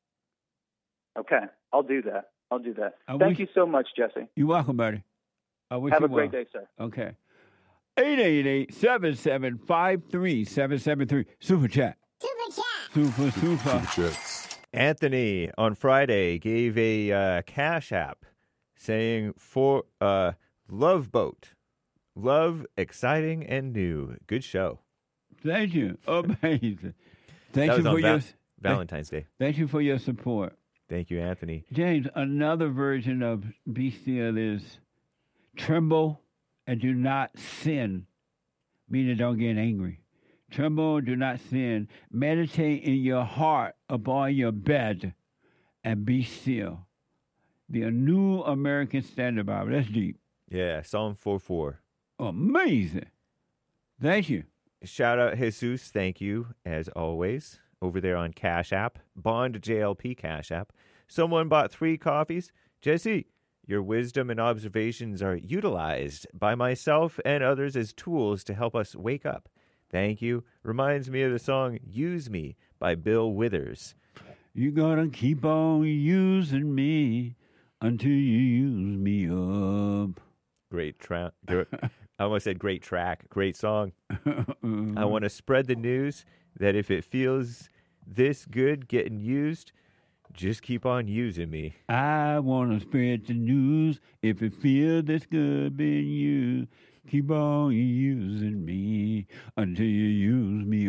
Okay, I'll do that. I'll do that. I Thank wish- you so much, Jesse. You're welcome, buddy. I wish Have you a great well. day, sir. Okay. eight eight eight, seven seven five, three seven seven three. Super chat. Super chat. Super, super. Anthony on Friday gave a uh, Cash App saying for uh, Love Boat. Love, exciting and new. Good show. Thank you. Amazing. Thank That you was for on your Va- Valentine's Day. Thank you for your support. Thank you, Anthony. James, another version of be still is tremble and do not sin, meaning don't get angry. Tremble, do not sin. Meditate in your heart upon your bed and be still. The New American Standard Bible. That's deep. Yeah, Psalm four four. Amazing. Thank you. Shout out Jesus, thank you, as always, over there on Cash App, Bond J L P Cash App. Someone bought three coffees. Jesse, your wisdom and observations are utilized by myself and others as tools to help us wake up. Thank you. Reminds me of the song Use Me by Bill Withers. You gotta keep on using me until you use me up. Great track. I almost said great track. Great song. I want to spread the news that if it feels this good getting used, just keep on using me. I want to spread the news. If it feels this good being used, keep on using me until you use me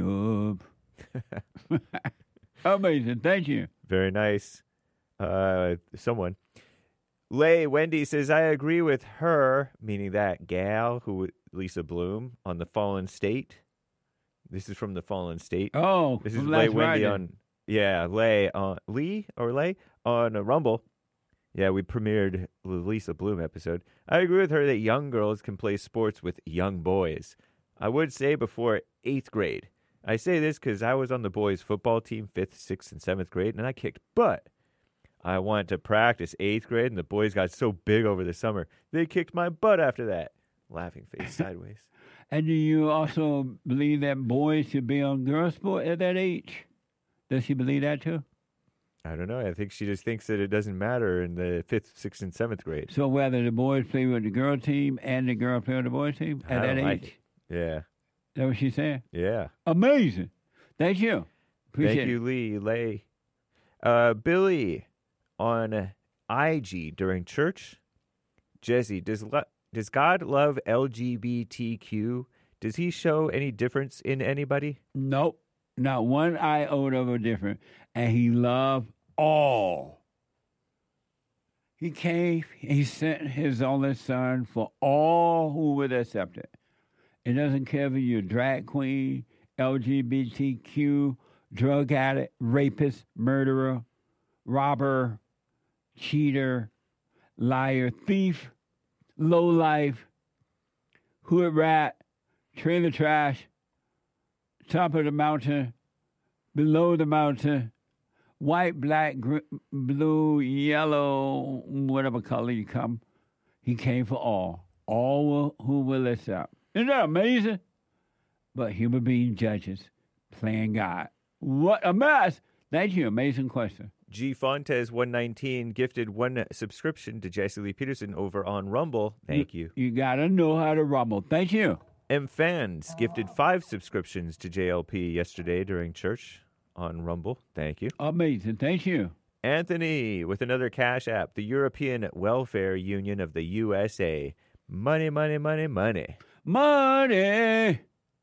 up. Amazing. Thank you. Very nice. Uh, someone. Lay Wendy says, I agree with her, meaning that gal, who Lisa Bloom, on the Fallen State. This is from the Fallen State. Oh, this is from Lay last Wendy Friday. on, yeah, Lay on Lee or Lay on uh, Rumble. Yeah, we premiered the Lisa Bloom episode. I agree with her that young girls can play sports with young boys. I would say before eighth grade. I say this because I was on the boys' football team fifth, sixth, and seventh grade, and I kicked butt. I wanted to practice eighth grade, and the boys got so big over the summer, they kicked my butt after that. Laughing face sideways. And do you also believe that boys should be on girls' sport at that age? Does she believe that too? I don't know. I think she just thinks that it doesn't matter in the fifth, sixth, and seventh grade. So whether the boys play with the girl team and the girl play with the boys team I at that don't age? like it. Yeah. Is that what she's saying? Yeah. Amazing. Thank you. Appreciate Thank you, Lee. Lay. Uh, Billy on I G during church. Jesse, does lo- does God love L G B T Q? Does he show any difference in anybody? Nope. Not one iota of a different. And he loved all. He came, he sent his only son for all who would accept it. It doesn't care if you're a drag queen, L G B T Q, drug addict, rapist, murderer, robber, cheater, liar, thief, lowlife, hood rat, trailer trash, top of the mountain, below the mountain, white, black, gr- blue, yellow, whatever color you come. He came for all. All will, who will accept. Isn't that amazing? But human being judges playing God. What a mess. Thank you. Amazing question. G Fontes one nineteen gifted one subscription to Jesse Lee Peterson over on Rumble. Thank you. You got to know how to rumble. Thank you. M Fans gifted five subscriptions to J L P yesterday during church on Rumble. Thank you. Amazing. Thank you. Anthony with another Cash App, the European Welfare Union of the U S A. Money, money, money, money. Money.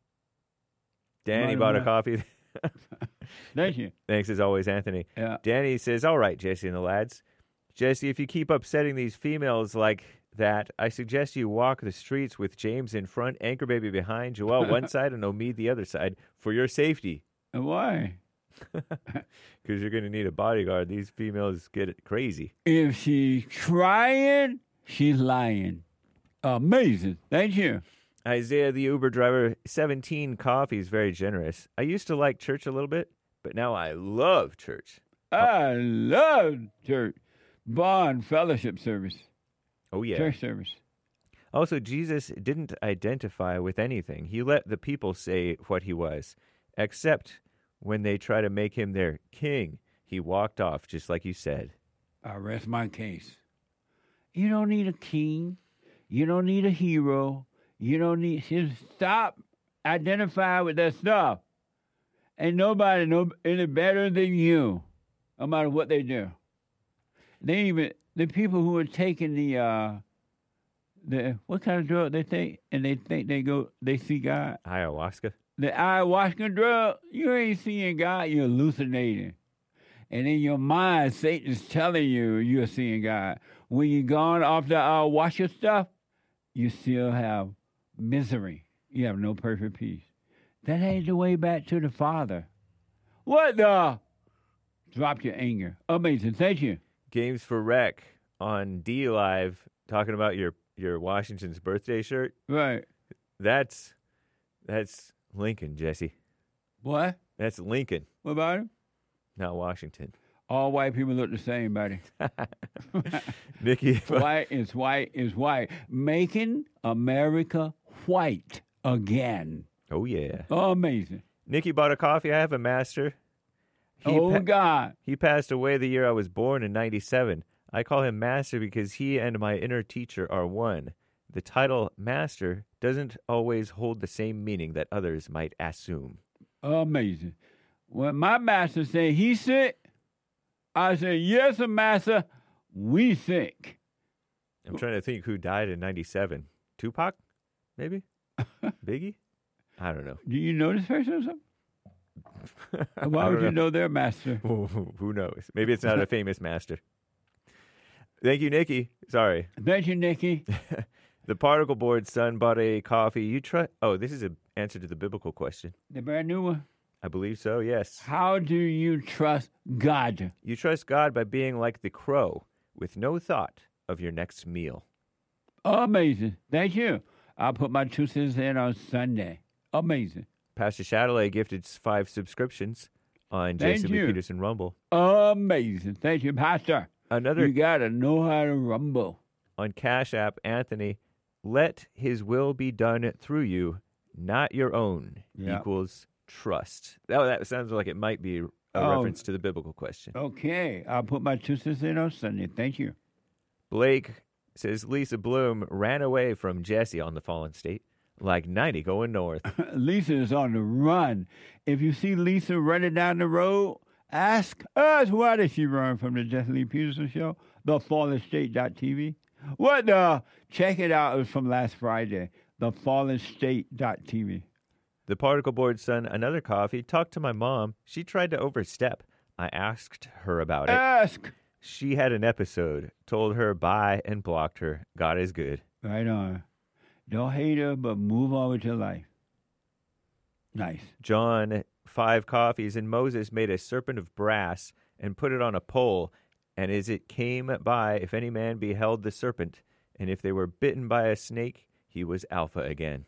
Danny Money, bought a money. coffee. Thank you. Thanks as always, Anthony. Yeah. Danny says, all right, Jesse and the lads. Jesse, if you keep upsetting these females like that, I suggest you walk the streets with James in front, Anchor Baby behind, Joelle one side, and Omid the other side for your safety. And why? Because you're going to need a bodyguard. These females get crazy. If she's trying, she's lying. Amazing. Thank you. Isaiah, the Uber driver, seventeen coffees, very generous. I used to like church a little bit, but now I love church. I love church. Bond fellowship service. Oh, yeah. Church service. Also, Jesus didn't identify with anything. He let the people say what he was, except when they try to make him their king. He walked off, just like you said. I rest my case. You don't need a king. You don't need a hero. You don't need... Just stop identifying with that stuff. Ain't nobody no any better than you, no matter what they do. They even... The people who are taking the... uh the what kind of drug they take, and they think they go... They see God? Ayahuasca? the ayahuasca drug, you ain't seeing God, you're hallucinating. And in your mind, Satan's telling you you're seeing God. When you're gone off the ayahuasca stuff, you still have misery. You have no perfect peace. That ain't the way back to the Father. What the? Drop your anger. Amazing. Thank you. Games for Rec on D Live talking about your, your Washington's birthday shirt. Right. That's that's Lincoln, Jesse. What? That's Lincoln. What about him? Not Washington. All white people look the same, buddy. Nikki. White is white is white. Making America white again. Oh, yeah. Oh, amazing. Nikki bought a coffee. I have a master. He oh, pa- God. He passed away the year I was born in ninety-seven. I call him master because he and my inner teacher are one. The title master doesn't always hold the same meaning that others might assume. Amazing. When my master said he sick, I said, yes, master, we sick. I'm trying to think who died in ninety-seven. Tupac, maybe? Biggie? I don't know. Do you know this person or something? Why would you know their master? Who knows? Maybe it's not a famous master. Thank you, Nikki. Sorry. Thank you, Nikki. The particle board son bought a coffee. You try. Oh, this is an answer to the biblical question. The brand new one? I believe so, yes. How do you trust God? You trust God by being like the crow with no thought of your next meal. Amazing. Thank you. I'll put my two cents in on Sunday. Amazing. Pastor Chatelet gifted five subscriptions on Jason Lee Peterson Rumble. Amazing. Thank you, Pastor. Another. You got to know how to rumble. On Cash App, Anthony, let his will be done through you, not your own, yeah. equals trust. That, that sounds like it might be a oh, reference to the biblical question. Okay. I'll put my two cents in on Sunday. Thank you. Blake says Lisa Bloom ran away from Jesse on the Fallen State. Like ninety going north. Lisa is on the run. If you see Lisa running down the road, ask us why did she run from the Jesse Lee Peterson show, the fallen state dot t v. What the? Check it out. It was from last Friday, the fallen state dot t v. The particle board son, another coffee, talked to my mom. She tried to overstep. I asked her about it. Ask. She had an episode, told her bye and blocked her. God is good. Right on. Don't hate her, but move on with your life. Nice. John, five coffees, and Moses made a serpent of brass and put it on a pole. And as it came by, if any man beheld the serpent, and if they were bitten by a snake, he was Alpha again.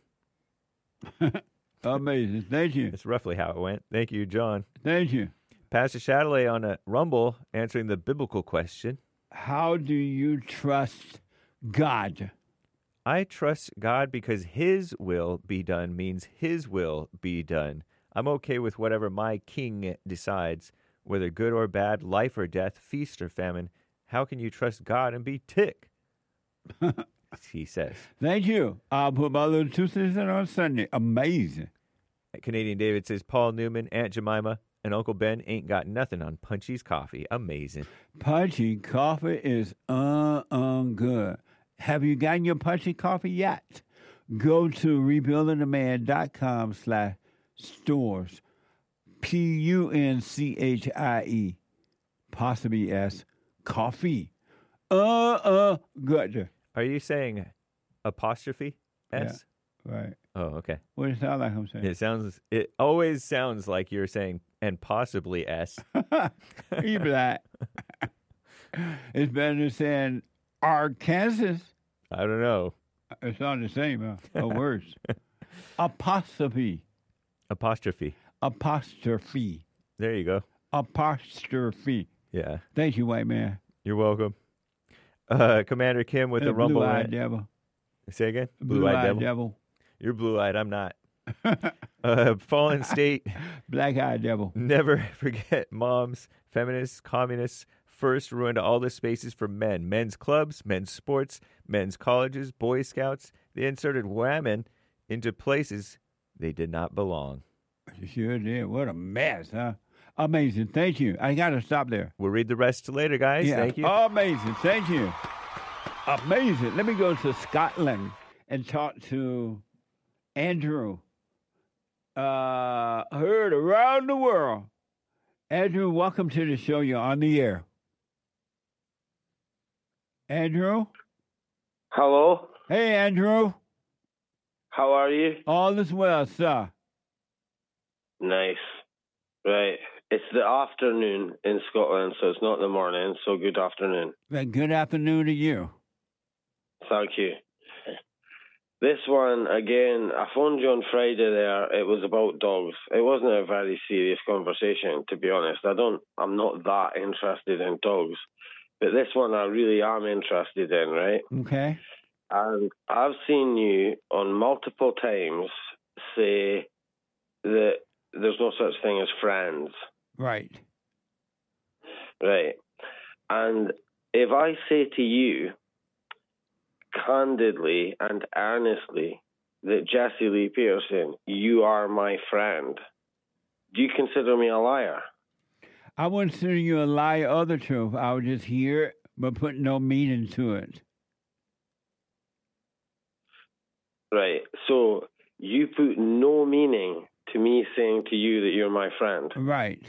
Amazing. Thank you. That's roughly how it went. Thank you, John. Thank you. Pastor Chatelet on a Rumble answering the biblical question. How do you trust God? I trust God because his will be done means his will be done. I'm okay with whatever my king decides, whether good or bad, life or death, feast or famine. How can you trust God and be tick? He says. Thank you. I'll put my little two cents in on Sunday. Amazing. Canadian David says, Paul Newman, Aunt Jemima, and Uncle Ben ain't got nothing on Punchy's coffee. Amazing. Punchy coffee is uh, uh, good. Have you gotten your Punchy coffee yet? Go to rebuilding the man dot com slash stores. P U N C H I E. Possibly S. Coffee. Uh, uh, good. Are you saying apostrophe S? Yeah, right. Oh, okay. What does it sound like I'm saying? It sounds, it always sounds like you're saying, and possibly S. You black. It's better than saying Arkansas. I don't know. It's not the same, huh? Or worse. Apostrophe. Apostrophe. Apostrophe. There you go. Apostrophe. Yeah. Thank you, white man. You're welcome. Uh, Commander Kim with Uh, the Rumble. blue-eyed devil. Say again? Blue-eyed Blue-eyed devil. devil. You're blue-eyed. I'm not. uh, Fallen State. Black-eyed devil. Never forget moms, feminists, communists first ruined all the spaces for men. Men's clubs, men's sports, men's colleges, Boy Scouts. They inserted women into places they did not belong. You sure did. What a mess, huh? Amazing. Thank you. I got to stop there. We'll read the rest later, guys. Yeah. Thank you. Amazing. Thank you. Amazing. Let me go to Scotland and talk to Andrew. uh, heard around the world. Andrew, welcome to the show. You're on the air. Andrew? Hello? Hey, Andrew. How are you? All is well, sir. Nice. Right. It's the afternoon in Scotland, so it's not the morning, so good afternoon. Well, good afternoon to you. Thank you. This one, again, I phoned you on Friday there. It was about dogs. It wasn't a very serious conversation, to be honest. I don't, I'm not that interested in dogs. But this one I really am interested in, right? Okay. And I've seen you on multiple times say that there's no such thing as friends. Right. Right. And if I say to you, candidly and earnestly, that Jesse Lee Peterson, you are my friend, do you consider me a liar? I wouldn't consider you a liar or the truth. I would just hear it, but put no meaning to it. Right. So you put no meaning to me saying to you that you're my friend. Right.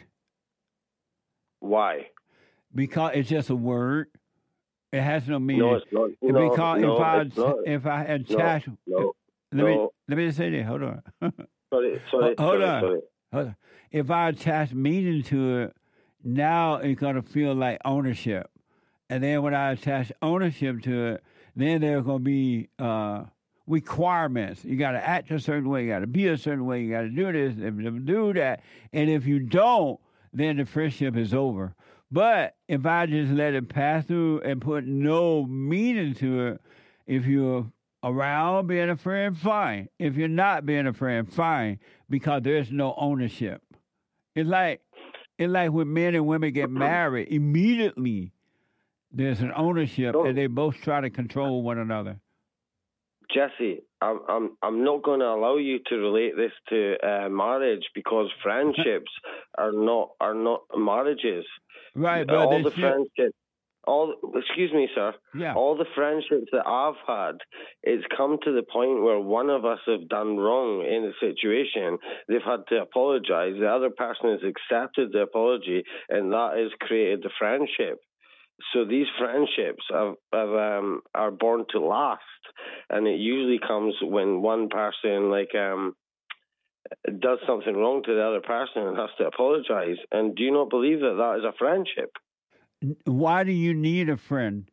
Why? Because it's just a word. It has no meaning. No, it's not. No, because no, if I it's not. if I had No, chat, no, let me no. let me just say this. Hold on. Sorry, sorry, Hold sorry, on. sorry. Hold on. If I attach meaning to it, now it's gonna feel like ownership, and then when I attach ownership to it, then there's gonna be uh, requirements. You got to act a certain way. You got to be a certain way. You got to do this and do that. And if you don't, then the friendship is over. But if I just let it pass through and put no meaning to it, if you're around being a friend, fine. If you're not being a friend, fine, because there's no ownership. It's like it's like when men and women get married, immediately there's an ownership, and they both try to control one another. Jesse, I'm I'm I'm not going to allow you to relate this to uh, marriage, because friendships are not are not marriages. Right, but all they the should- friendships, all excuse me, sir. Yeah. All the friendships that I've had, it's come to the point where one of us have done wrong in a situation. They've had to apologize. The other person has accepted the apology, and that has created the friendship. So these friendships have, have, um, are born to last, and it usually comes when one person like um, does something wrong to the other person and has to apologize. And do you not believe that that is a friendship? Why do you need a friend?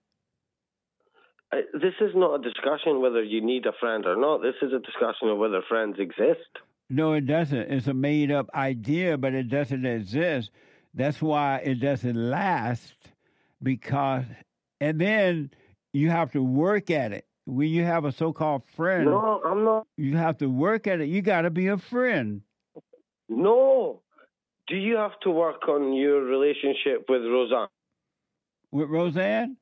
Uh, This is not a discussion whether you need a friend or not. This is a discussion of whether friends exist. No, it doesn't. It's a made-up idea, but it doesn't exist. That's why it doesn't last, because, and then you have to work at it. When you have a so-called friend, No, I'm not. you have to work at it. You got to be a friend. No. Do you have to work on your relationship with Roseanne? With Roseanne?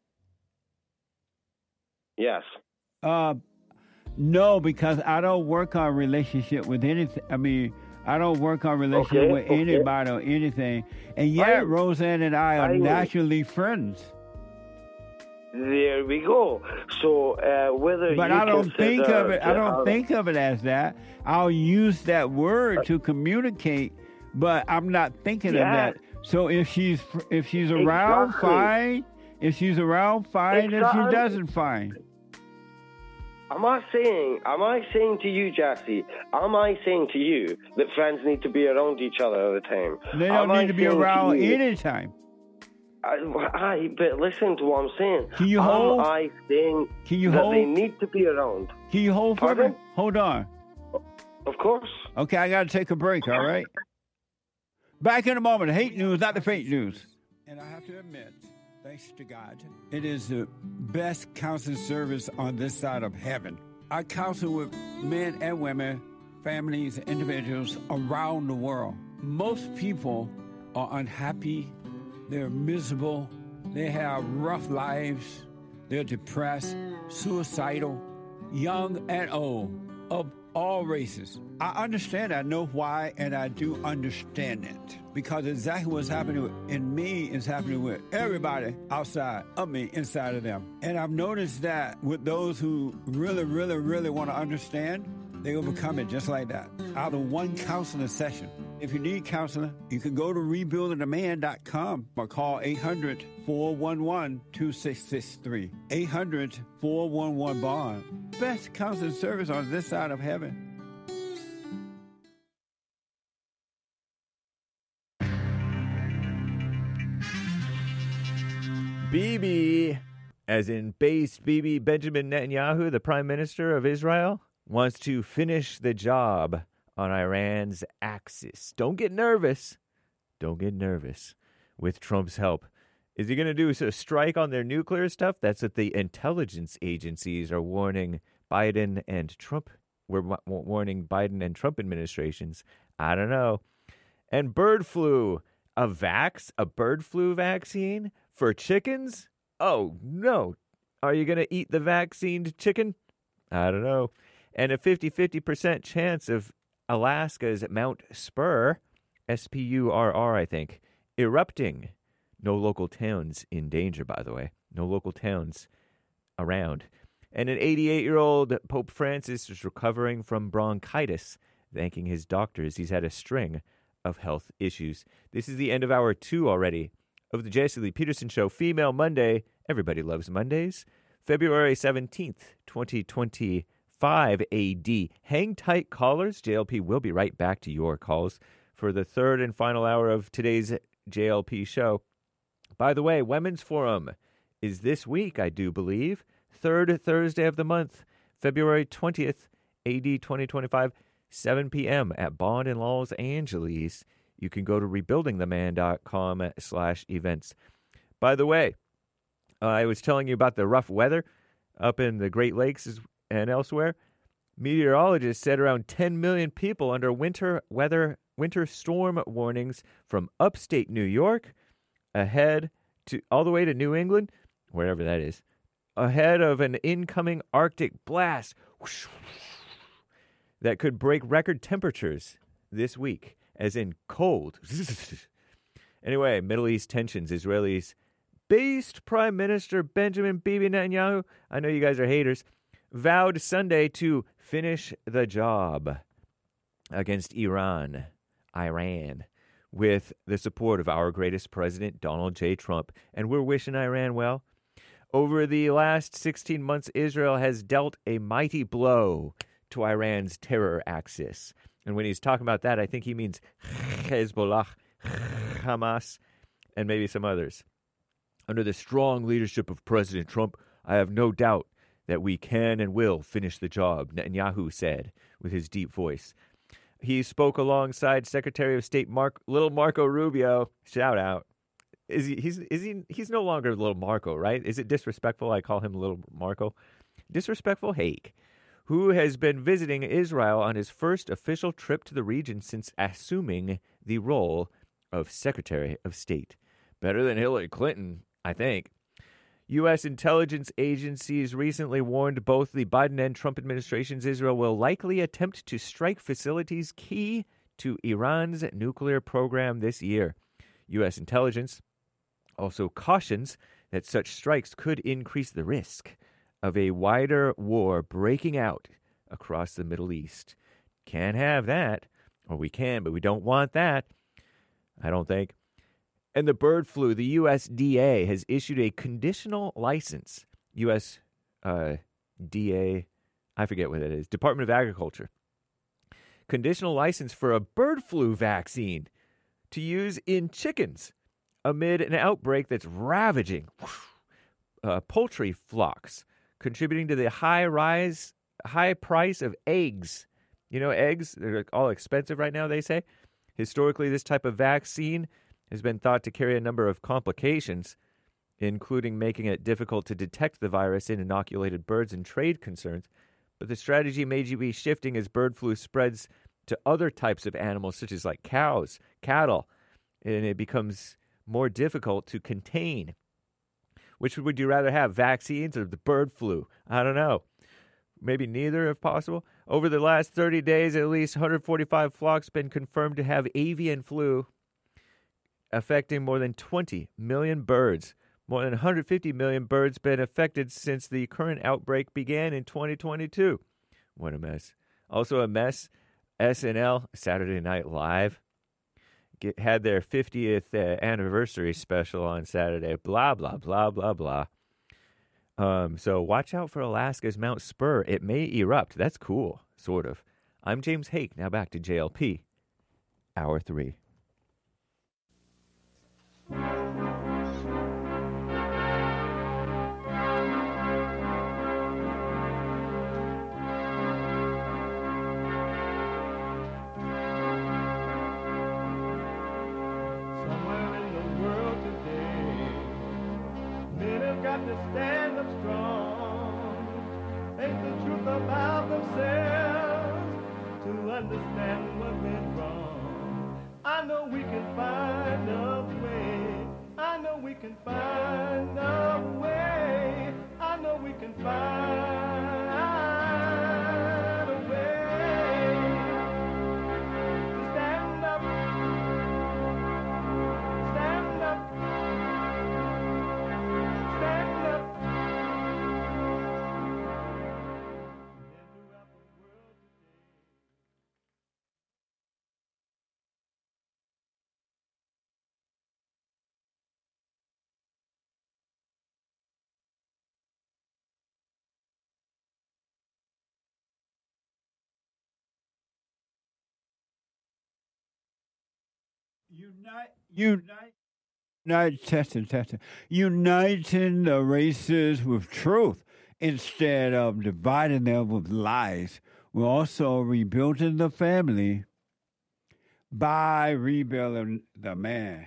Yes. Uh, no, because I don't work on relationship with anything. I mean, I don't work on relationship Okay, with okay. anybody or anything. And yet, I- Roseanne and I are I- naturally friends. There we go. So uh, whether But you I don't think consider of it. I to don't have- think of it as that. I'll use that word to communicate, but I'm not thinking Yeah. of that. So if she's if she's around, Exactly. fine. If she's around, fine. If Exactly. she doesn't, fine. Am I saying? Am I saying to you, Jesse? Am I saying to you that friends need to be around each other all the time? They don't Am I need to be saying around you- anytime. I, I, but listen to what I'm saying. Can you Am hold? I saying Can you that hold? they need to be around? Can you hold for Pardon? me? Hold on. Of course. Okay, I got to take a break. All right. Back in a moment. Hate news, not the fake news. And I have to admit, thanks to God, it is the best counseling service on this side of heaven. I counsel with men and women, families, individuals around the world. Most people are unhappy. They're miserable. They have rough lives. They're depressed, suicidal, young and old, of all races. I understand. I know why, and I do understand it. Because exactly what's happening in me is happening with everybody outside of me, inside of them. And I've noticed that with those who really, really, really want to understand, They overcome it just like that, out of one counseling session. If you need counseling, you can go to rebuilding the man dot com or call eight hundred, four one one, two six six three. eight hundred, four one one, bond. Best counseling service on this side of heaven. Bibi, as in based Bibi Benjamin Netanyahu, the Prime Minister of Israel, wants to finish the job on Iran's axis. Don't get nervous. Don't get nervous. With Trump's help. Is he going to do a strike on their nuclear stuff? That's what the intelligence agencies are warning Biden and Trump. We're warning Biden and Trump administrations. I don't know. And bird flu. A vax? A bird flu vaccine for chickens? Oh, no. Are you going to eat the vaccinated chicken? I don't know. And a fifty-fifty percent chance of Alaska's Mount Spur, S P U R R, I think, erupting. No local towns in danger, by the way. No local towns around. And an eighty-eight-year-old Pope Francis is recovering from bronchitis, thanking his doctors. He's had a string of health issues. This is the end of hour two already of the Jesse Lee Peterson Show, Female Monday. Everybody loves Mondays. February seventeenth, twenty twenty-five A D. Hang tight, callers. J L P will be right back to your calls for the third and final hour of today's J L P show. By the way, Women's Forum is this week, I do believe. Third Thursday of the month, February twentieth, A D twenty twenty-five, seven p.m. at Bond in Los Angeles. You can go to rebuilding the man dot com slash events. By the way, uh, I was telling you about the rough weather up in the Great Lakes and elsewhere. Meteorologists said around ten million people under winter weather, winter storm warnings from upstate New York ahead to all the way to New England, wherever that is, ahead of an incoming Arctic blast that could break record temperatures this week, as in cold. Anyway, Middle East tensions. Israelis based Prime Minister Benjamin Bibi Netanyahu, I know you guys are haters, vowed Sunday to finish the job against Iran, Iran, with the support of our greatest president, Donald J. Trump. And we're wishing Iran well. Over the last sixteen months, Israel has dealt a mighty blow to Iran's terror axis. And when he's talking about that, I think he means Hezbollah, Hamas, and maybe some others. Under the strong leadership of President Trump, I have no doubt that we can and will finish the job, Netanyahu said with his deep voice. He spoke alongside Secretary of State Mark, Little Marco Rubio. Shout out. Is he? He's is he? He's no longer Little Marco, right? Is it disrespectful I call him Little Marco? Disrespectful Hake, who has been visiting Israel on his first official trip to the region since assuming the role of Secretary of State. Better than Hillary Clinton, I think. U S intelligence agencies recently warned both the Biden and Trump administrations Israel will likely attempt to strike facilities key to Iran's nuclear program this year. U S intelligence also cautions that such strikes could increase the risk of a wider war breaking out across the Middle East. Can't have that. Or we can, but we don't want that. I don't think. And the bird flu, the U S D A has issued a conditional license. U S Uh, D A, I forget what it is, Department of Agriculture. Conditional license for a bird flu vaccine to use in chickens amid an outbreak that's ravaging uh, poultry flocks, contributing to the high rise, high price of eggs. You know, eggs, they're all expensive right now, they say. Historically, this type of vaccine has been thought to carry a number of complications, including making it difficult to detect the virus in inoculated birds and trade concerns. But the strategy may be shifting as bird flu spreads to other types of animals, such as like cows, cattle, and it becomes more difficult to contain. Which would you rather have, vaccines or the bird flu? I don't know. Maybe neither if possible. Over the last thirty days, at least one hundred forty-five flocks have been confirmed to have avian flu, affecting more than twenty million birds. More than one hundred fifty million birds been affected since the current outbreak began in twenty twenty-two. What a mess. Also a mess. S N L, Saturday Night Live, get, had their fiftieth uh, anniversary special on Saturday. Blah, blah, blah, blah, blah. Um, so watch out for Alaska's Mount Spur. It may erupt. That's cool, sort of. I'm James Hake. Now back to J L P. Hour three. To stand up strong, think the truth about themselves, to understand what went wrong. I know we can find a way. I know we can find a way. I know we can find a way to stand up, stand up. Unite, unite, unite, testing, testing. Uniting the races with truth instead of dividing them with lies. We're also rebuilding the family by rebuilding the man.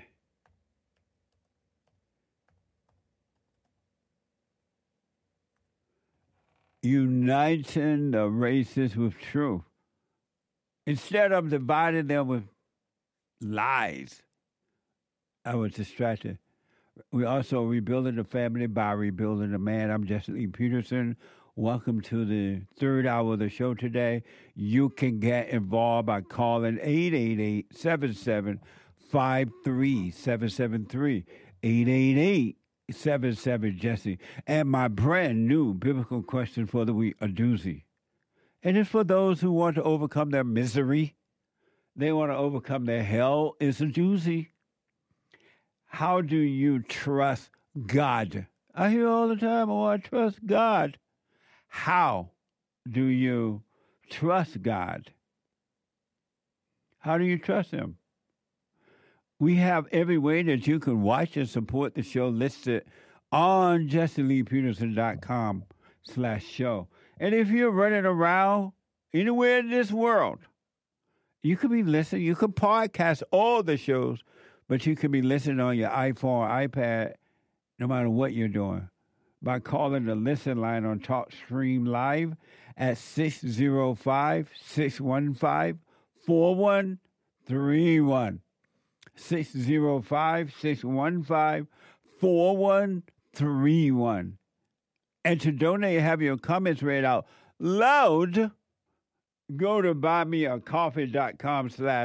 Uniting the races with truth instead of dividing them with lies. I was distracted. We also rebuilding the family by rebuilding the man. I'm Jesse Lee Peterson. Welcome to the third hour of the show today. You can get involved by calling eight eight eight, seven seven five three seven seven three, eight eight eight, seven seven, Jesse. And my brand new biblical question for the week, a doozy. And it's for those who want to overcome their misery. They want to overcome their hell. It's a doozy. How do you trust God? I hear all the time, oh, I trust God. How do you trust God? How do you trust Him? We have every way that you can watch and support the show listed on jesse lee peterson dot com slash show. And if you're running around anywhere in this world, you could be listening. You could podcast all the shows, but you could be listening on your iPhone or iPad, no matter what you're doing, by calling the listen line on TalkStream Live at six oh five, six one five, four one three one. six oh five, six one five, four one three one. And to donate, have your comments read out loud, go to buymeacoffee.com slash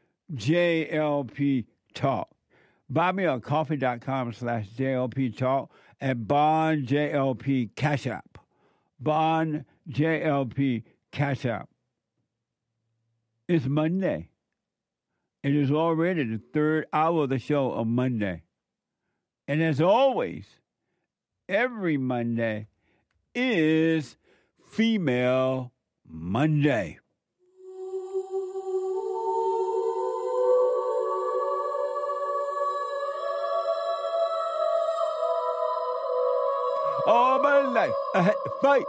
JLP Talk. Buymeacoffee.com slash JLP Talk and Bond J L P Cash App. Bond J L P Cash App. It's Monday. It is already the third hour of the show on Monday. And as always, every Monday is Female Monday. All my life, I had to fight.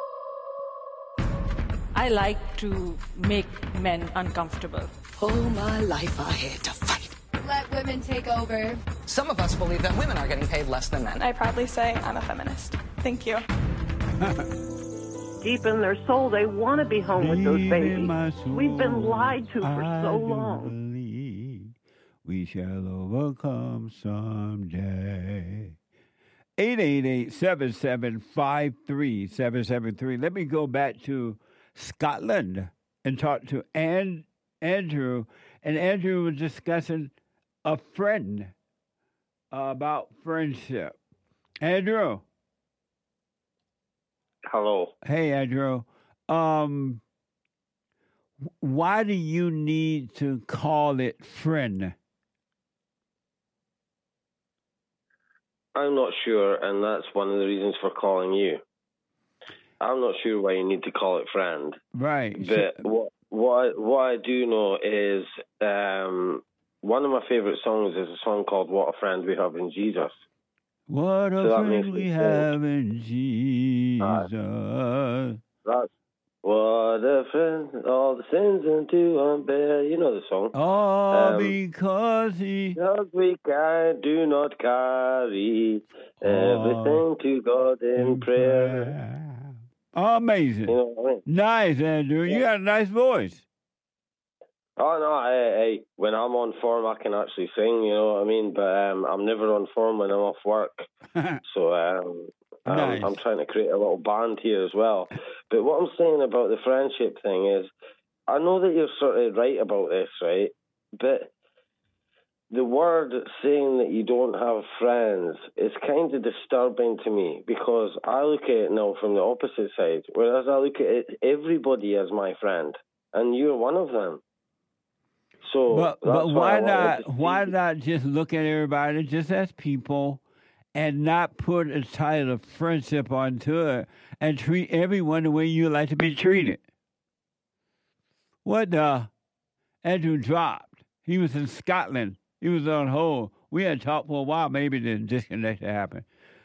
I like to make men uncomfortable. All my life I had to fight. Let women take over. Some of us believe that women are getting paid less than men. I proudly say I'm a feminist. Thank you. Deep in their soul, they want to be home with those babies. We've been lied to for I so do long. believe we shall overcome someday. eight eight eight, seven seven five three seven seven three. Let me go back to Scotland and talk to Ann, Andrew. And Andrew was discussing a friend uh, about friendship. Andrew. Hello. Hey, Andrew. Um, Why do you need to call it friend? I'm not sure, and that's one of the reasons for calling you. I'm not sure why you need to call it friend. Right. But So- what what I, what I do know is um, one of my favorite songs is a song called "What a Friend We Have in Jesus." What a So that friend makes we me have in Jesus. That's what a friend, all the sins unto unbear. You know the song. All Um, because he. Because we can do not carry everything to God in prayer. Amazing. You know what I mean? Nice, Andrew. You got a nice voice. Oh no, hey, hey, when I'm on form, I can actually sing. You know what I mean? But um, I'm never on form when I'm off work. so um, Nice. I'm, I'm trying to create a little band here as well. But what I'm saying about the friendship thing is, I know that you're sort of right about this, right? But the word saying that you don't have friends is kind of disturbing to me, because I look at it now from the opposite side. Whereas I look at it, everybody as my friend, and you're one of them. So, But that's but why why I wanted not to why not just look at everybody just as people and not put a title of friendship onto it and treat everyone the way you like to be treated? What the Andrew dropped. He was in Scotland. He was on hold. We had talked for a while, maybe the disconnect happened.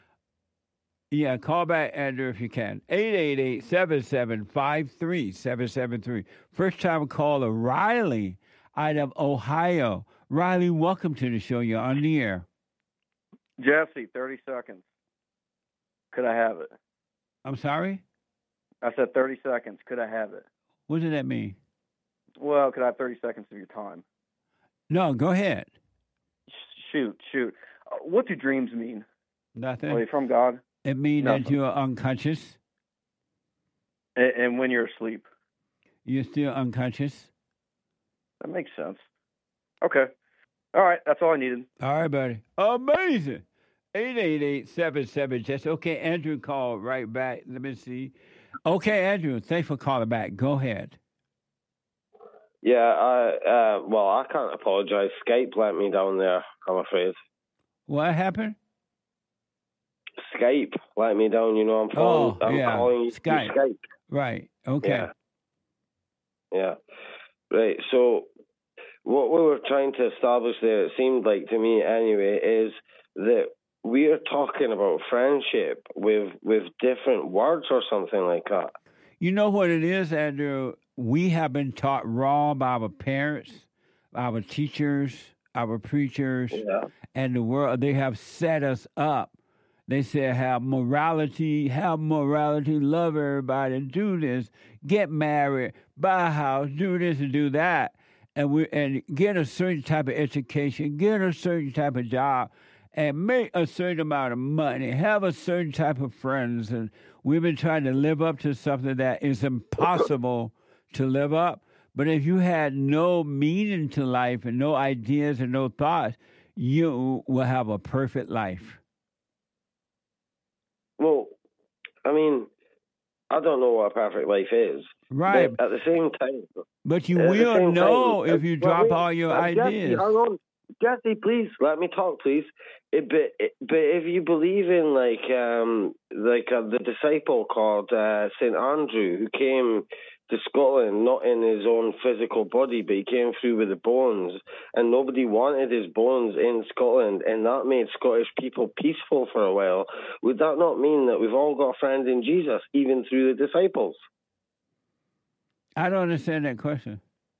Yeah, call back, Andrew, if you can. eight eight eight, seven seven five, three seven seven three. First time caller, Riley, out of Ohio. Riley, welcome to the show. You're on the air. Jesse, thirty seconds. Could I have it? I'm sorry? I said thirty seconds. Could I have it? What does that mean? Well, could I have thirty seconds of your time? No, go ahead. Shoot, shoot. Uh, what do dreams mean? Nothing. Are they from God? It means that Nothing. you're unconscious. And, and when you're asleep? You're still unconscious. That makes sense. Okay. All right. That's all I needed. All right, buddy. Amazing. eight eight eight, seven seven, Jesse. Okay, Andrew called right back. Let me see. Okay, Andrew, thanks for calling back. Go ahead. Yeah, I, uh, well, I can't apologize. Skype let me down there, I'm afraid. What happened? Skype let me down. You know, I'm calling, Oh, I'm yeah, calling you through Skype. Skype. Right. Okay. Yeah. Yeah. Right. So what we were trying to establish there, it seemed like to me anyway, is that we are talking about friendship with with different words or something like that. You know what it is, Andrew? We have been taught wrong by our parents, our teachers, our preachers, Yeah. and the world. They have set us up. They say have morality, have morality, love everybody, do this, get married, buy a house, do this and do that, and we and get a certain type of education, get a certain type of job, and make a certain amount of money, have a certain type of friends, and we've been trying to live up to something that is impossible to live up. But if you had no meaning to life and no ideas and no thoughts, you will have a perfect life. Well, I mean, I don't know what a perfect life is. Right. But at the same time. But you at the will same know time, if you well, drop wait, all your uh, Jesse, ideas. hang on. Jesse, please let me talk, please. It, but it, but if you believe in like um like uh, the disciple called uh, Saint Andrew, who came to Scotland not in his own physical body, but he came through with the bones, and nobody wanted his bones in Scotland, and that made Scottish people peaceful for a while. Would that not mean that we've all got a friend in Jesus, even through the disciples? I don't understand that question.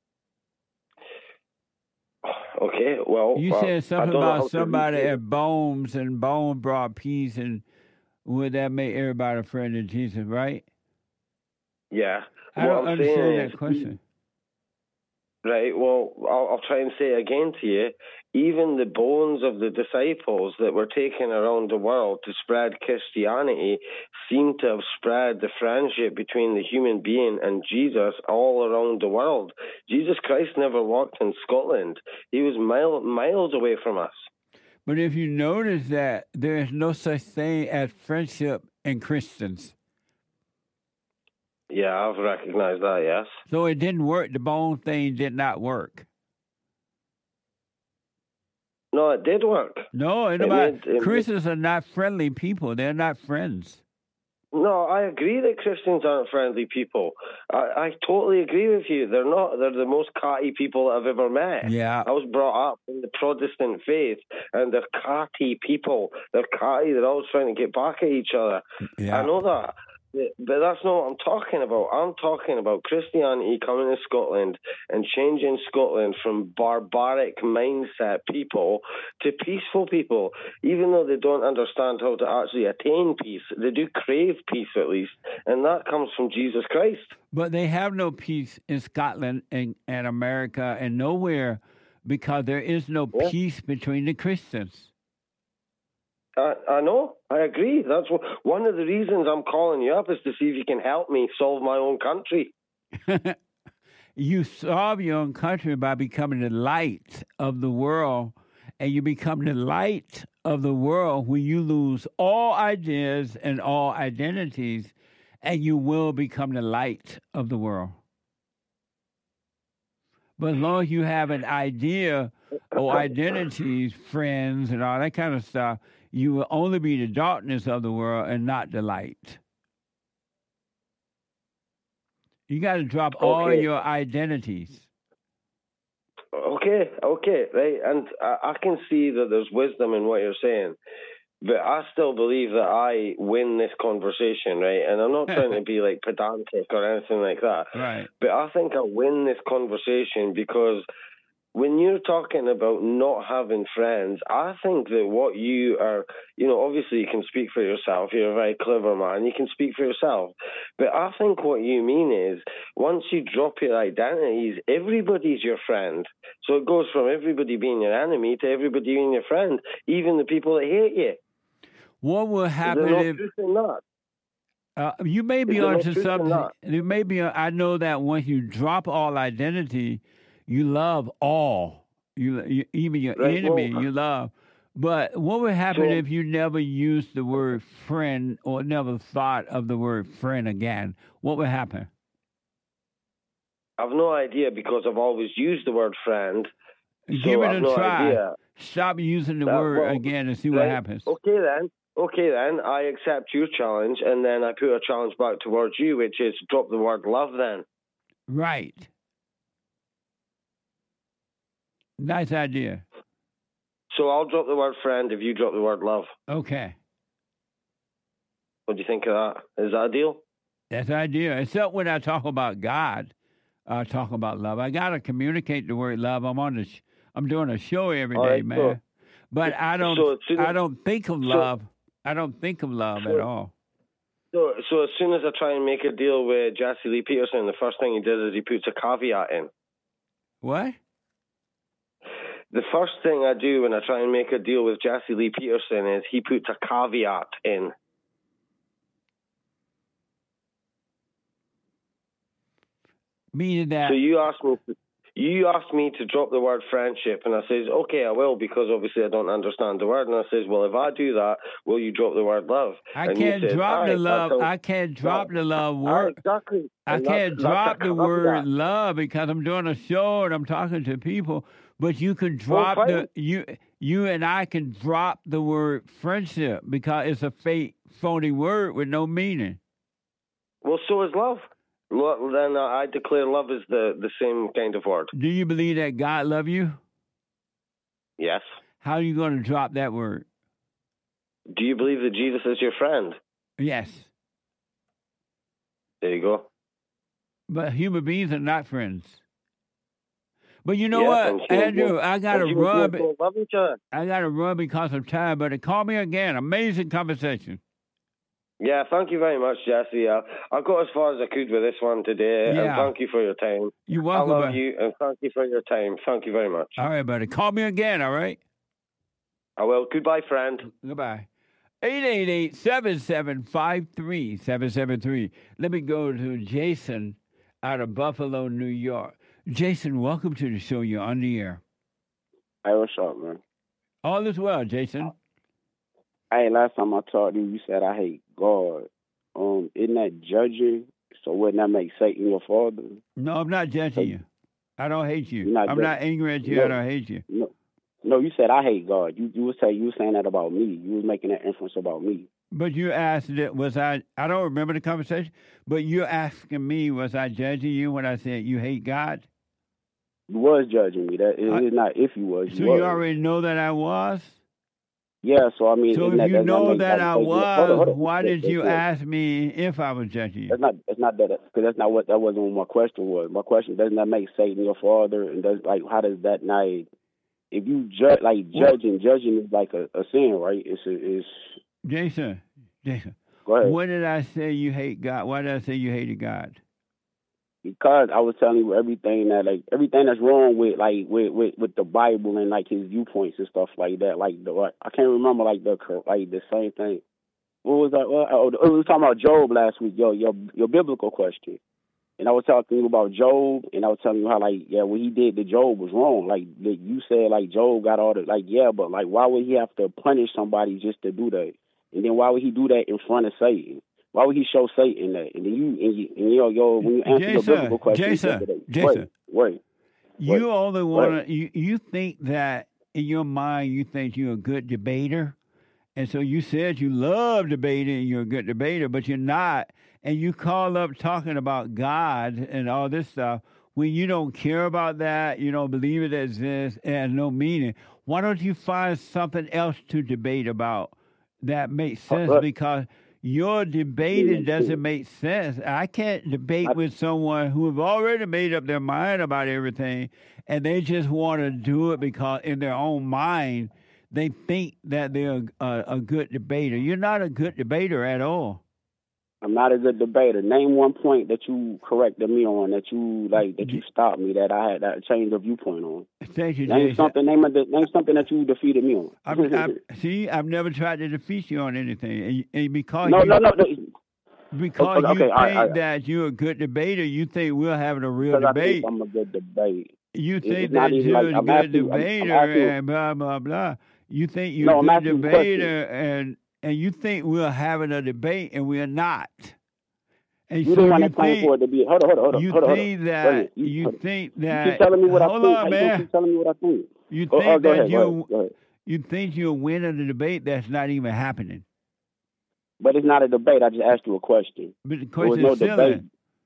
Okay, well, You uh, said I something don't know how about to somebody rephrase it. at Bones and Bone brought peace, and would that make everybody a friend of Jesus, right? Yeah. I What don't I'm understand saying that is, question. Right, well, I'll, I'll try and say it again to you. Even the bones of the disciples that were taken around the world to spread Christianity seem to have spread the friendship between the human being and Jesus all around the world. Jesus Christ never walked in Scotland. He was mile, miles away from us. But if you notice that there is no such thing as friendship in Christians. Yeah, I've recognized that, yes. So it didn't work. The bone thing did not work. No, it did work. No, It about, made- it Christians are not friendly people. They're not friends. No, I agree that Christians aren't friendly people. I, I totally agree with you. They're not. They're the most catty people I've ever met. Yeah. I was brought up in the Protestant faith, and they're catty people. They're catty. They're always trying to get back at each other. Yeah. I know that. But that's not what I'm talking about. I'm talking about Christianity coming to Scotland and changing Scotland from barbaric mindset people to peaceful people. Even though they don't understand how to actually attain peace, they do crave peace at least, and that comes from Jesus Christ. But they have no peace in Scotland and, and America and nowhere because there is no Yeah. peace between the Christians. I, I know. I agree. That's what, one of the reasons I'm calling you up is to see if you can help me solve my own country. You solve your own country by becoming the light of the world, and you become the light of the world when you lose all ideas and all identities, and you will become the light of the world. But as long as you have an idea or identities, friends, and all that kind of stuff, you will only be the darkness of the world and not the light. You got to drop all Okay. your identities. Okay, okay, right. And I, I can see that there's wisdom in what you're saying, but I still believe that I win this conversation, right? And I'm not trying to be like pedantic or anything like that. Right. But I think I win this conversation because when you're talking about not having friends, I think that what you are, you know, obviously you can speak for yourself. You're a very clever man. You can speak for yourself. But I think what you mean is once you drop your identities, everybody's your friend. So it goes from everybody being your enemy to everybody being your friend, even the people that hate you. What will happen There's no if truth in that. uh, you may be Is there no onto truth in something? that? There may be. I know that once you drop all identity, you love all. You, you even your Right, enemy, well, you love. But what would happen so- if you never used the word friend or never thought of the word friend again? What would happen? I've no idea because I've always used the word friend. Give so it I've a no try. idea. Stop using the Uh, word well, again and see what right. happens. Okay then. Okay then. I accept your challenge, and then I put a challenge back towards you, which is drop the word love. Then. Right. Nice idea. So I'll drop the word friend if you drop the word love. Okay. What do you think of that? Is that a deal? That's the idea. Except when I talk about God, I talk about love. I gotta communicate the word love. I'm on the. Sh- I'm doing a show every day, All right, man. so- but I don't. so as soon as- I don't think of so- love. I don't think of love so- at all. So, so as soon as I try and make a deal with Jesse Lee Peterson, the first thing he does is he puts a caveat in. What? The first thing I do when I try and make a deal with Jesse Lee Peterson is he puts a caveat in. Meaning that. So you asked me, you asked me to drop the word friendship, and I says, okay, I will, because obviously I don't understand the word. And I says, well, if I do that, will you drop the word love? I and you can't says, drop "All the right, love. that's how- I can't drop the love Ah, word. exactly. I And can't that's- drop that's a the word caveat. love because I'm doing a show and I'm talking to people. But you can drop Well, the fine. you you and I can drop the word friendship because it's a fake phony word with no meaning. Well, so is love. Well, then uh, I declare love is the, the same kind of word. Do you believe that God love you? Yes. How are you going to drop that word? Do you believe that Jesus is your friend? Yes. There you go. But human beings are not friends. But you know Yeah, what, and human Andrew? beings- I got to and human run. beings don't love each other. I got to run because of time. But call me again. Amazing conversation. Yeah, thank you very much, Jesse. Uh, I got as far as I could with this one today, and Yeah. thank you for your time. You're welcome, I love bud. you, and thank you for your time. Thank you very much. All right, buddy. Call me again. All right. I will. Goodbye, friend. Goodbye. eight eight eight, seven seven five, three seven seven three. Let me go to Jason out of Buffalo, New York. Jason, welcome to the show. You're on the air. Hey, what's up, man? All is well, Jason. Hey, last time I talked to you, you said I hate God. Um, isn't that judging So wouldn't that make Satan your father? No, I'm not judging you. I don't hate you. Not I'm judging. not angry at you. No. I don't hate you. No, no. You said I hate God. You you would say you were saying that about me. You was making that inference about me. But you asked it, was I, I don't remember the conversation, but you're asking me, was I judging you when I said you hate God? You was judging me. That it is not if you was. You So was. you already know that I was? Yeah, so I mean, So isn't if that, you does not know make that that I make you- was, hold on, hold on. why did That's you it. ask me if I was judging you? That's not. That's not that. Because that's not what. That wasn't what my question was. My question doesn't that make Satan your father? And does like how does that not? If you judge, like judging, judging is like a, a sin, right? It's a, it's. Jason, Jason, Go ahead. when did I say you hate God? Why did I say you hated God? Because I was telling you everything that like everything that's wrong with like with, with, with the Bible and like his viewpoints and stuff like that. Like the like, I can't remember like the like the same thing. What was that? Well, oh, we were talking about Job last week. Yo, your your biblical question, and I was talking to you about Job, and I was telling you how like yeah, what he did to Job was wrong. Like the, you said, like Job got all the like yeah, but like why would he have to punish somebody just to do that? And then why would he do that in front of Satan? Why would he show Satan that? And then you, and, you, and yo, yo, when you answer Jason, your biblical question, Jason, wait, Jason, wait, you wait, only want wait. to. You you think that in your mind you think you're a good debater, and so you said you love debating and you're a good debater, but you're not, and you call up talking about God and all this stuff when you don't care about that, you don't believe it exists, it has no meaning. Why don't you find something else to debate about that makes sense? Uh, Because your debating doesn't make sense. I can't debate with someone who have already made up their mind about everything, and they just want to do it because in their own mind they think that they're a, a good debater. You're not a good debater at all. I'm not a good debater. Name one point that you corrected me on, that you like, that you stopped me, that I had that change of viewpoint on. Thank you, Name Jason. something. Name a, name something that you defeated me on. I'm, I'm, see, I've never tried to defeat you on anything, and, and because no, you, no, no, no. because Okay, you okay, think all right, all right. that you're a good debater, you think we're having a real Because I debate. think I'm a good debate. You It- think it's not that even you're like a I'm good asking you- I'm- I'm debator asking you- and blah blah blah. You think you're No, I'm a asking good you a question. debater and and you think we're having a debate and we're not. And You so don't want you to claim think for it to be. Hold on, hold on, hold on, you hold on. hold on. think Wait a that minute. you hold on. think You that keep telling me what I hold think. on, How you man. gonna keep telling me what I think? You Oh, think oh, go that ahead, go you ahead, go ahead. you think you're winning the debate that's not even happening. But it's not a debate. I just asked you a question. But the There was question no is silly. debate.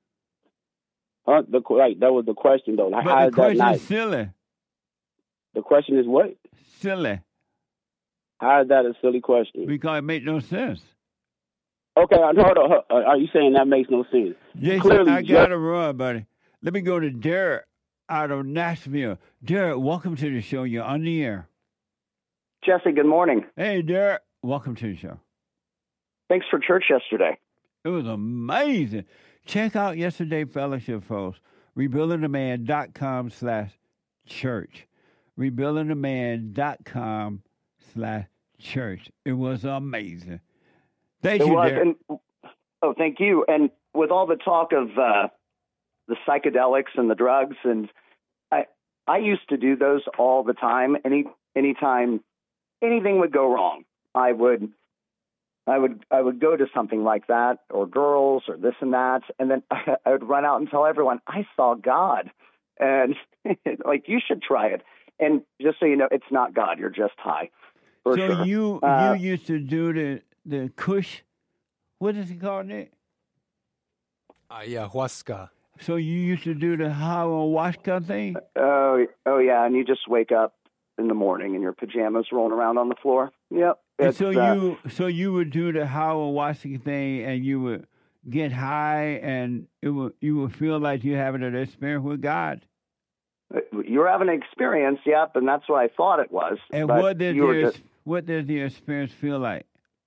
Huh? The like that was the question though. Like, But how the is that question not? is silly. The question is what? Silly. How is that a silly question? Because it makes no sense. Okay, hold on. Hold on. Are you saying that makes no sense? Jason, Clearly, I ju- gotta run, buddy. Let me go to Derek out of Nashville. Derek, welcome to the show. You're on the air. Jesse, good morning. Hey, Derek, welcome to the show. Thanks for church yesterday. It was amazing. Check out Yesterday Fellowship, folks. rebuildingtheman.com slash church. rebuildingtheman.com slash church. It was amazing. Thank it you, was, Derek. and oh, thank you. And with all the talk of uh, the psychedelics and the drugs, and I, I used to do those all the time. Any, anytime anything would go wrong, I would, I would, I would go to something like that, or girls, or this and that, and then I would run out and tell everyone I saw God, and like you should try it. And just so you know, it's not God. You're just high. For so sure. you Uh, you used to do the the Kush, what is it called, Nick? Ayahuasca. So you used to do the ayahuasca thing? Oh, oh yeah, and you just wake up in the morning in your pajamas, rolling around on the floor. Yep. And it's, so uh, you so you would do the ayahuasca thing, and you would get high, and it would you would feel like you're having an experience with God. you're having an experience, yep, and that's what I thought it was. And but what did you were the just, what did the experience feel like?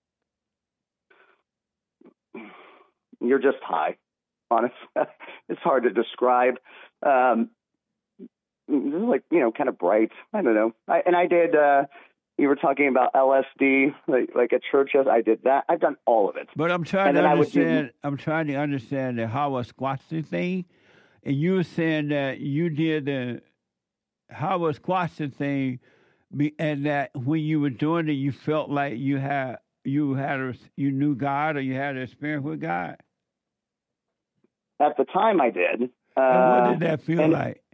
you're just high. Honest, it's hard to describe. Um, this is like you know, kind of bright. I don't know. I, and I did. Uh, you were talking about L S D, like, like at church. I did that. I've done all of it. But I'm trying And to then I would do- understand. I'm trying to understand the ayahuasca thing, and you were saying that you did the ayahuasca thing, be- and that when you were doing it, you felt like you had you had a, you knew God, or you had an experience with God. at the time I did. Uh, and what did that feel and, like?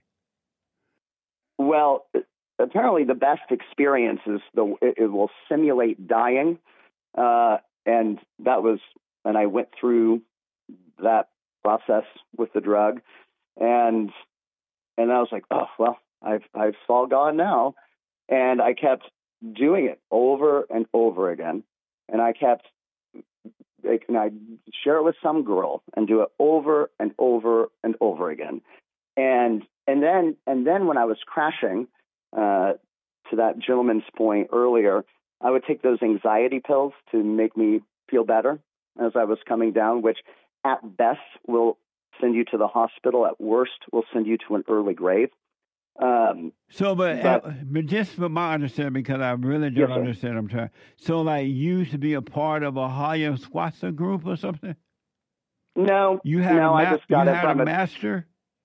Well, apparently the best experience is the it, it will simulate dying, uh, and that was, and I went through that process with the drug, and and I was like, oh well, I've I've saw God now, and I kept doing it over and over again, and I kept. Like, and I'd share it with some girl and do it over and over and over again. And and then and then when I was crashing, uh, to that gentleman's point earlier, I would take those anxiety pills to make me feel better as I was coming down, which at best will send you to the hospital. At worst will send you to an early grave. Um, so, but, but, uh, but just for my understanding, because I really don't yes, sir. understand, I'm trying. So, like, you used to be a part of a ayahuasca group or something? No, you had no, a ma- I just got you it had from a a master.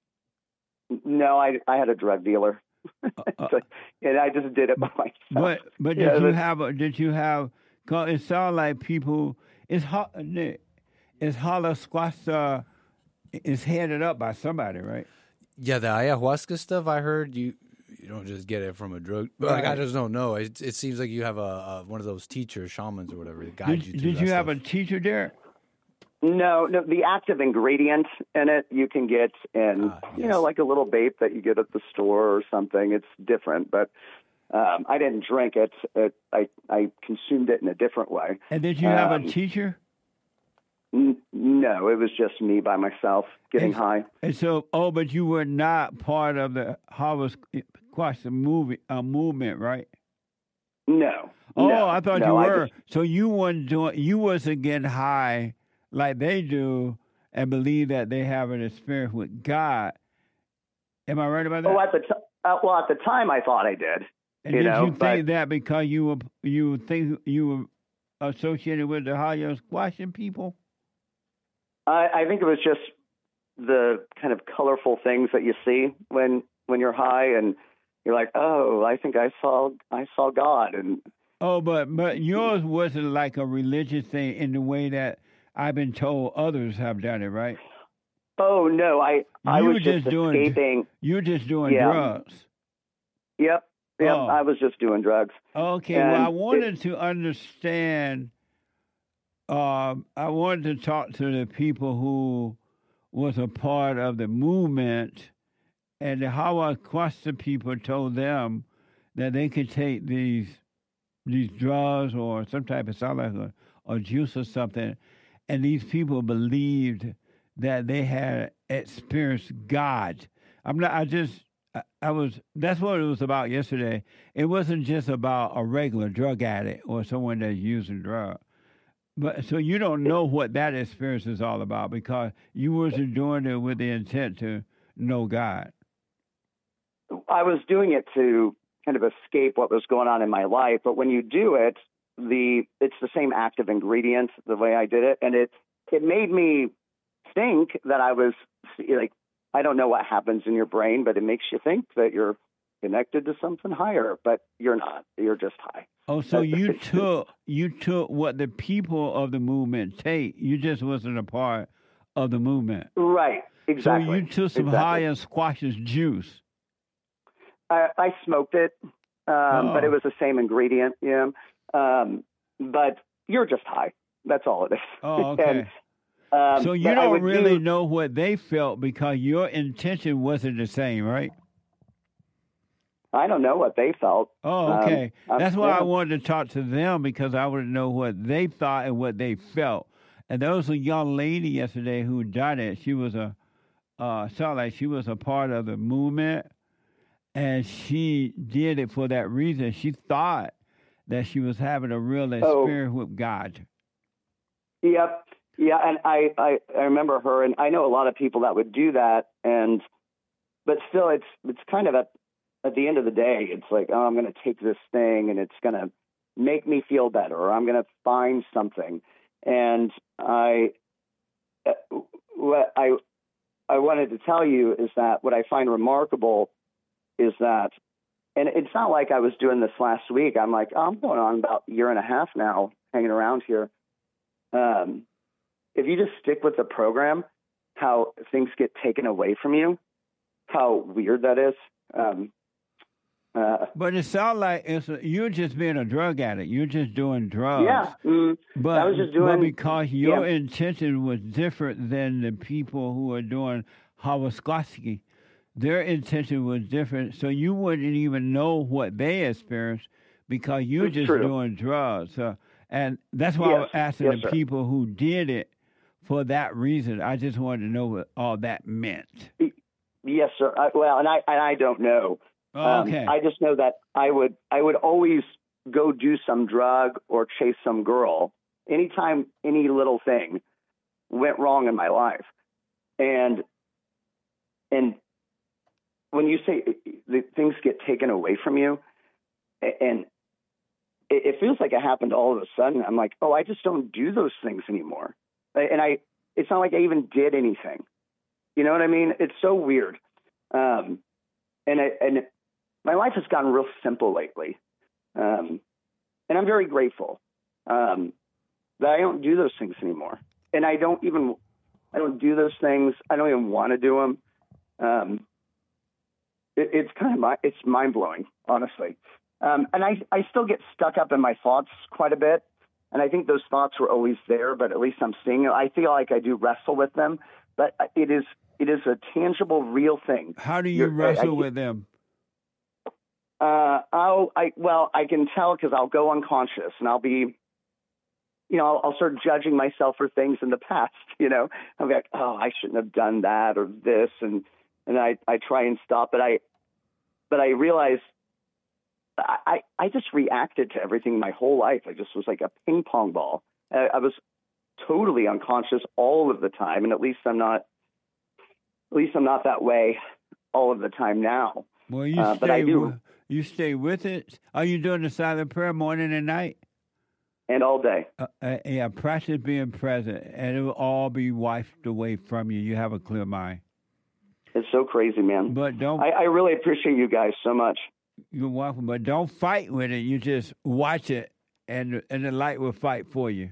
No, I I had a drug dealer, uh, so, and I just did it by myself. But but yeah, did you that's, have a, did you have? Cause it sounds like people. It's ho- it's ayahuasca is headed up by somebody, right? Yeah, the ayahuasca stuff I heard you you don't just get it from a drug. Like Right. I just don't know. It it seems like you have a, a one of those teachers, shamans or whatever that guide Did, you through did that you stuff. have a teacher there? no, no, the active ingredient in it you can get in, Ah, you know, like a little vape that you get at the store or something. It's different, but um, I didn't drink it. it. I I consumed it in a different way. And did you have Um, a teacher? N- no, it was just me by myself getting And- high. And so, oh, but you were not part of the ayahuasca movie uh, movement, right? No. Oh, no, I thought no, you I were. just- So you weren't doing. You wasn't getting high like they do, and believe that they have an experience with God. Am I right about that? oh, at the t- uh, well, at the time I thought I did. and you did know, you but think that because you were you think you were associated with the ayahuasca people? I, I think it was just the kind of colorful things that you see when when you're high, and you're like, oh, I think I saw I saw God, and Oh, but but yours wasn't like a religious thing in the way that I've been told others have done it, right? oh no, I I You was were just, just doing- escaping. You're just doing Yeah. drugs. Yep, yep, Oh. I was just doing drugs. Okay, And well, I it- wanted to understand. Um, I wanted to talk to the people who was a part of the movement, and the ayahuasca people told them that they could take these these drugs or some type of sound like a, a juice or something, and these people believed that they had experienced God. I'm not. I just. I, I was. That's what it was about yesterday. It wasn't just about a regular drug addict or someone that's using drugs. But so you don't know what that experience is all about because you wasn't doing it with the intent to know God. I was doing it to kind of escape what was going on in my life, but when you do it, the it's the same active ingredient the way I did it, and it it made me think that I was like, I don't know what happens in your brain, but it makes you think that you're connected to something higher, but you're not. You're just high. Oh, so you took you took what the people of the movement take. You just wasn't a part of the movement. Right. Exactly. So you took some exactly. high and squashes juice. I, I smoked it, um, Oh. but it was the same ingredient. Yeah. Um, but you're just high. That's all it is. Oh, okay. and, um, so you but I don't would really do- know what they felt because your intention wasn't the same, right? I don't know what they felt. Oh, Um, okay. I'm- That's why yeah. I wanted to talk to them because I would know what they thought and what they felt. And there was a young lady yesterday who done it. She was a, uh, sounded like she was a part of the movement, and she did it for that reason. She thought that she was having a real Oh. experience with God. Yep. Yeah, and I, I, I remember her, and I know a lot of people that would do that, and but still, it's it's kind of at at the end of the day, it's like, oh, I'm going to take this thing, and it's going to make me feel better, or I'm going to find something, and I, uh, what I, I wanted to tell you is that what I find remarkable is that, and it's not like I was doing this last week. I'm like, oh, I'm going on about a year and a half now, hanging around here. Um, if you just stick with the program, how things get taken away from you, how weird that is. Um, uh, but it sounds like it's a, you're just being a drug addict. You're just doing drugs. Yeah, mm, but I was just doing. But because your yeah. intention was different than the people who are doing Hawaskowski, their intention was different, so you wouldn't even know what they experienced because you're It's just true. doing drugs. So, and that's why Yes. I was asking Yes, the sir. people who did it for that reason. I just wanted to know what all that meant. Yes, sir. I, well, and I and I don't know. Oh, okay. Um, I just know that I would I would always go do some drug or chase some girl anytime any little thing went wrong in my life, and and when you say the things get taken away from you, and it, it feels like it happened all of a sudden. I'm like, oh, I just don't do those things anymore, and I it's not like I even did anything. You know what I mean? It's so weird. Um, and I, and my life has gotten real simple lately. Um, and I'm very grateful um, that I don't do those things anymore. And I don't even, I don't do those things. I don't even want to do them. Um, it, it's kind of, my, it's mind blowing, honestly. Um, and I, I still get stuck up in my thoughts quite a bit. And I think those thoughts were always there, but at least I'm seeing it. I feel like I do wrestle with them, but it is, it is a tangible, real thing. How do you You're- wrestle I- I- with them? Uh, I'll, I, well, I can tell because I'll go unconscious and I'll be, you know, I'll, I'll start judging myself for things in the past, you know, I'll be like, oh, I shouldn't have done that or this. And, and I, I try and stop, but I, but I realize I, I, I just reacted to everything my whole life. I just was like a ping pong ball. I, I was totally unconscious all of the time. And at least I'm not, at least I'm not that way all of the time now. Well, you Uh, stay but I do. wi- you stay with it. Are you doing the silent prayer morning and night? And all day. Uh, uh, yeah, practice being present, and it will all be wiped away from you. You have a clear mind. It's so crazy, man. But don't. I, I really appreciate you guys so much. You're welcome, but don't fight with it. You just watch it, and and the light will fight for you.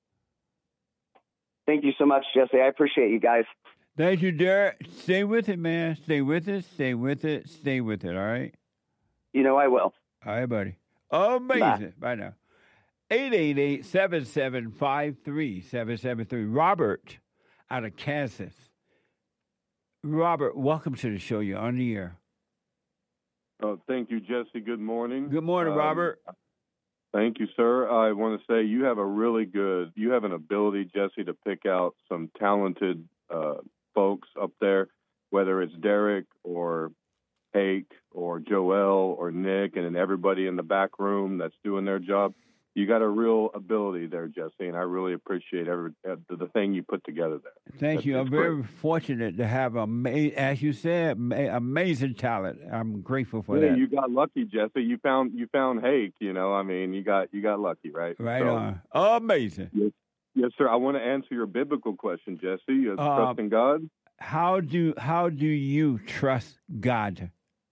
Thank you so much, Jesse. I appreciate you guys. Thank you, Derek. Stay with it, man. Stay with it. Stay with it. Stay with it. All right. You know I will. All right, buddy. Amazing. Bye now. eight eight eight, seven seven five, three seven seven three. Robert out of Kansas. Robert, welcome to the show. You're on the air. Uh, thank you, Jesse. Good morning. Good morning, Um, Robert. Thank you, sir. I want to say you have a really good, you have an ability, Jesse, to pick out some talented uh, folks up there, whether it's Derek or Hake or Joel or Nick and then everybody in the back room that's doing their job. You got a real ability there, Jesse, and I really appreciate every uh, the, the thing you put together there. Thank That's- you. I'm it's very great. fortunate to have, ama- as you said, ma- amazing talent. I'm grateful for Yeah, that. you got lucky, Jesse. You found you found Hake. You know, I mean, you got you got lucky, right? Right So, on. Amazing. Yes, yes, sir. I want to answer your biblical question, Jesse. Uh, Uh, trusting God. How do how do you trust God?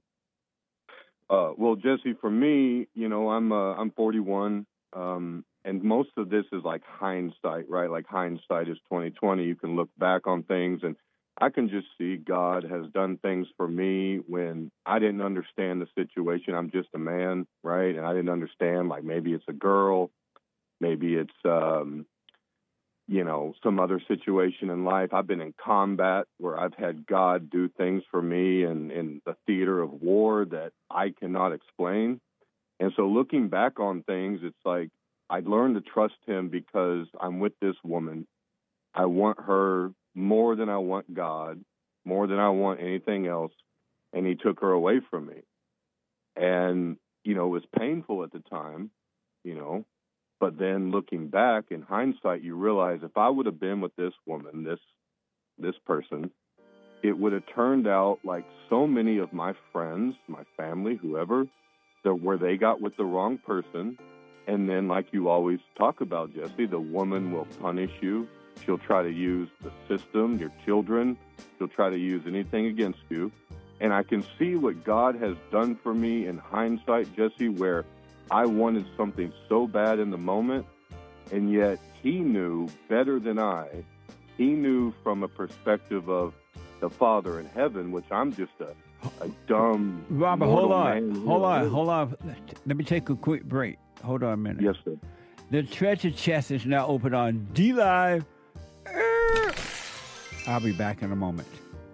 Uh, well, Jesse, for me, you know, I'm uh, I'm forty-one, um, and most of this is like hindsight, right? Like hindsight is twenty twenty. You can look back on things, and I can just see God has done things for me when I didn't understand the situation. I'm just a man, right? And I didn't understand, like maybe it's a girl, maybe it's um, you know, some other situation in life. I've been in combat where I've had God do things for me in, in the theater of war that I cannot explain. And so looking back on things, it's like I learned to trust him because I'm with this woman. I want her more than I want God, more than I want anything else. And he took her away from me. And, you know, it was painful at the time, you know, but then looking back in hindsight, you realize if I would have been with this woman, this this person, it would have turned out like so many of my friends, my family, whoever, that where they got with the wrong person. And then, like you always talk about, Jesse, the woman will punish you. She'll try to use the system, your children. She'll try to use anything against you. And I can see what God has done for me in hindsight, Jesse, where I wanted something so bad in the moment, and yet he knew better than I he knew from a perspective of the Father in heaven, which I'm just a, a dumb. Robert, hold on, man. hold on, hold on. Let me take a quick break. Hold on a minute. Yes, sir. The treasure chest is now open on D Live. I'll be back in a moment.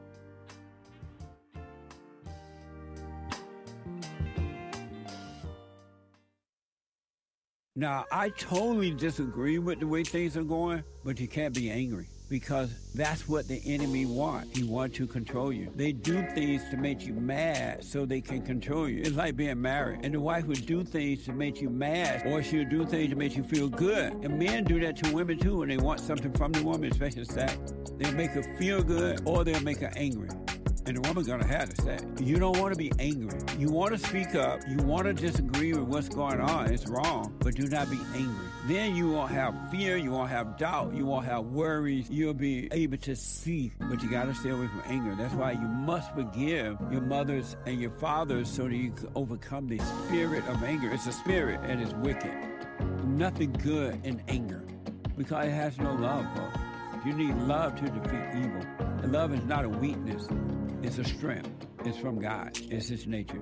Now, I totally disagree with the way things are going, but you can't be angry because that's what the enemy wants. He wants to control you. They do things to make you mad so they can control you. It's like being married, and the wife would do things to make you mad, or she'll do things to make you feel good. And men do that to women too when they want something from the woman, especially sex. They'll make her feel good, or they'll make her angry. And the woman's gonna have to say, you don't want to be angry. You want to speak up. You want to disagree with what's going on. It's wrong, but do not be angry. Then you won't have fear. You won't have doubt. You won't have worries. You'll be able to see, but you got to stay away from anger. That's why you must forgive your mothers and your fathers so that you can overcome the spirit of anger. It's a spirit and it's wicked. Nothing good in anger because it has no love, folks. You need love to defeat evil. And love is not a weakness. It's a strength. It's from God. It's His nature.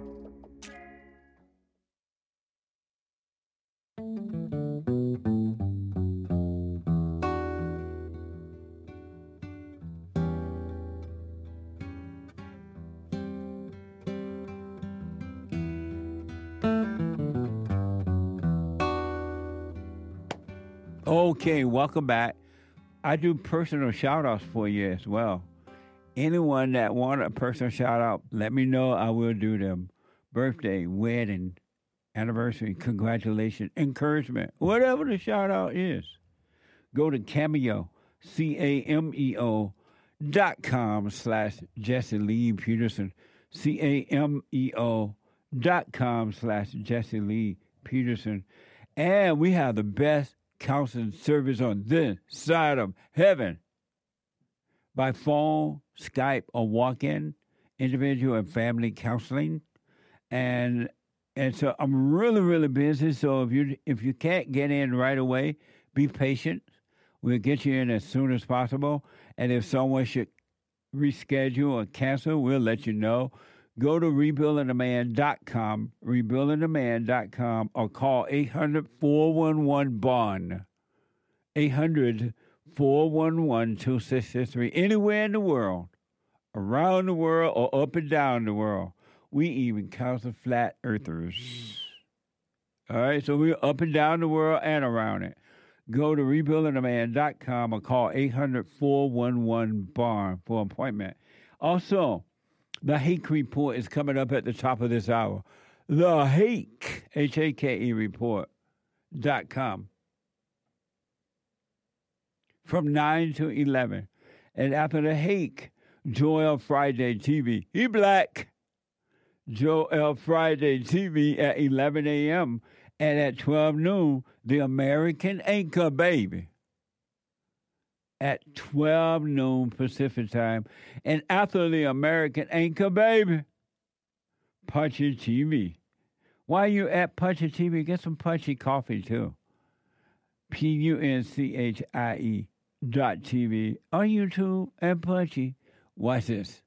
Okay, welcome back. I do personal shout-outs for you as well. Anyone that want a personal shout-out, let me know. I will do them. Birthday, wedding, anniversary, congratulations, encouragement, whatever the shout-out is. Go to Cameo, C A M E O dot com slash Jesse Lee Peterson, C A M E O dot com slash Jesse Lee Peterson. And we have the best counseling service on this side of heaven. By phone, Skype, or walk-in, individual and family counseling. And and so I'm really, really busy. So if you if you can't get in right away, be patient. We'll get you in as soon as possible. And if someone should reschedule or cancel, we'll let you know. Go to rebuilding a man dot com, rebuilding a man dot com, or call eight hundred, four one one, B O N, eight hundred, four one one, two six six three. Anywhere in the world, around the world, or up and down the world. We even counsel flat earthers. All right, so we're up and down the world and around it. Go to rebuilding a man dot com or call eight hundred, four one one, B O N for an appointment. Also, the Hake Report is coming up at the top of this hour. The Hake, H A K E report dot com. From nine to eleven. And after the Hake, Joel Friday T V. He black. Joel Friday T V at eleven a.m. And at twelve noon, the American Anchor Baby. At twelve noon Pacific time. And after the American Anchor Baby, Punchy T V. While you at Punchy T V, get some Punchy coffee too. P U N C H I E dot T V on YouTube and Punchy. Watch this.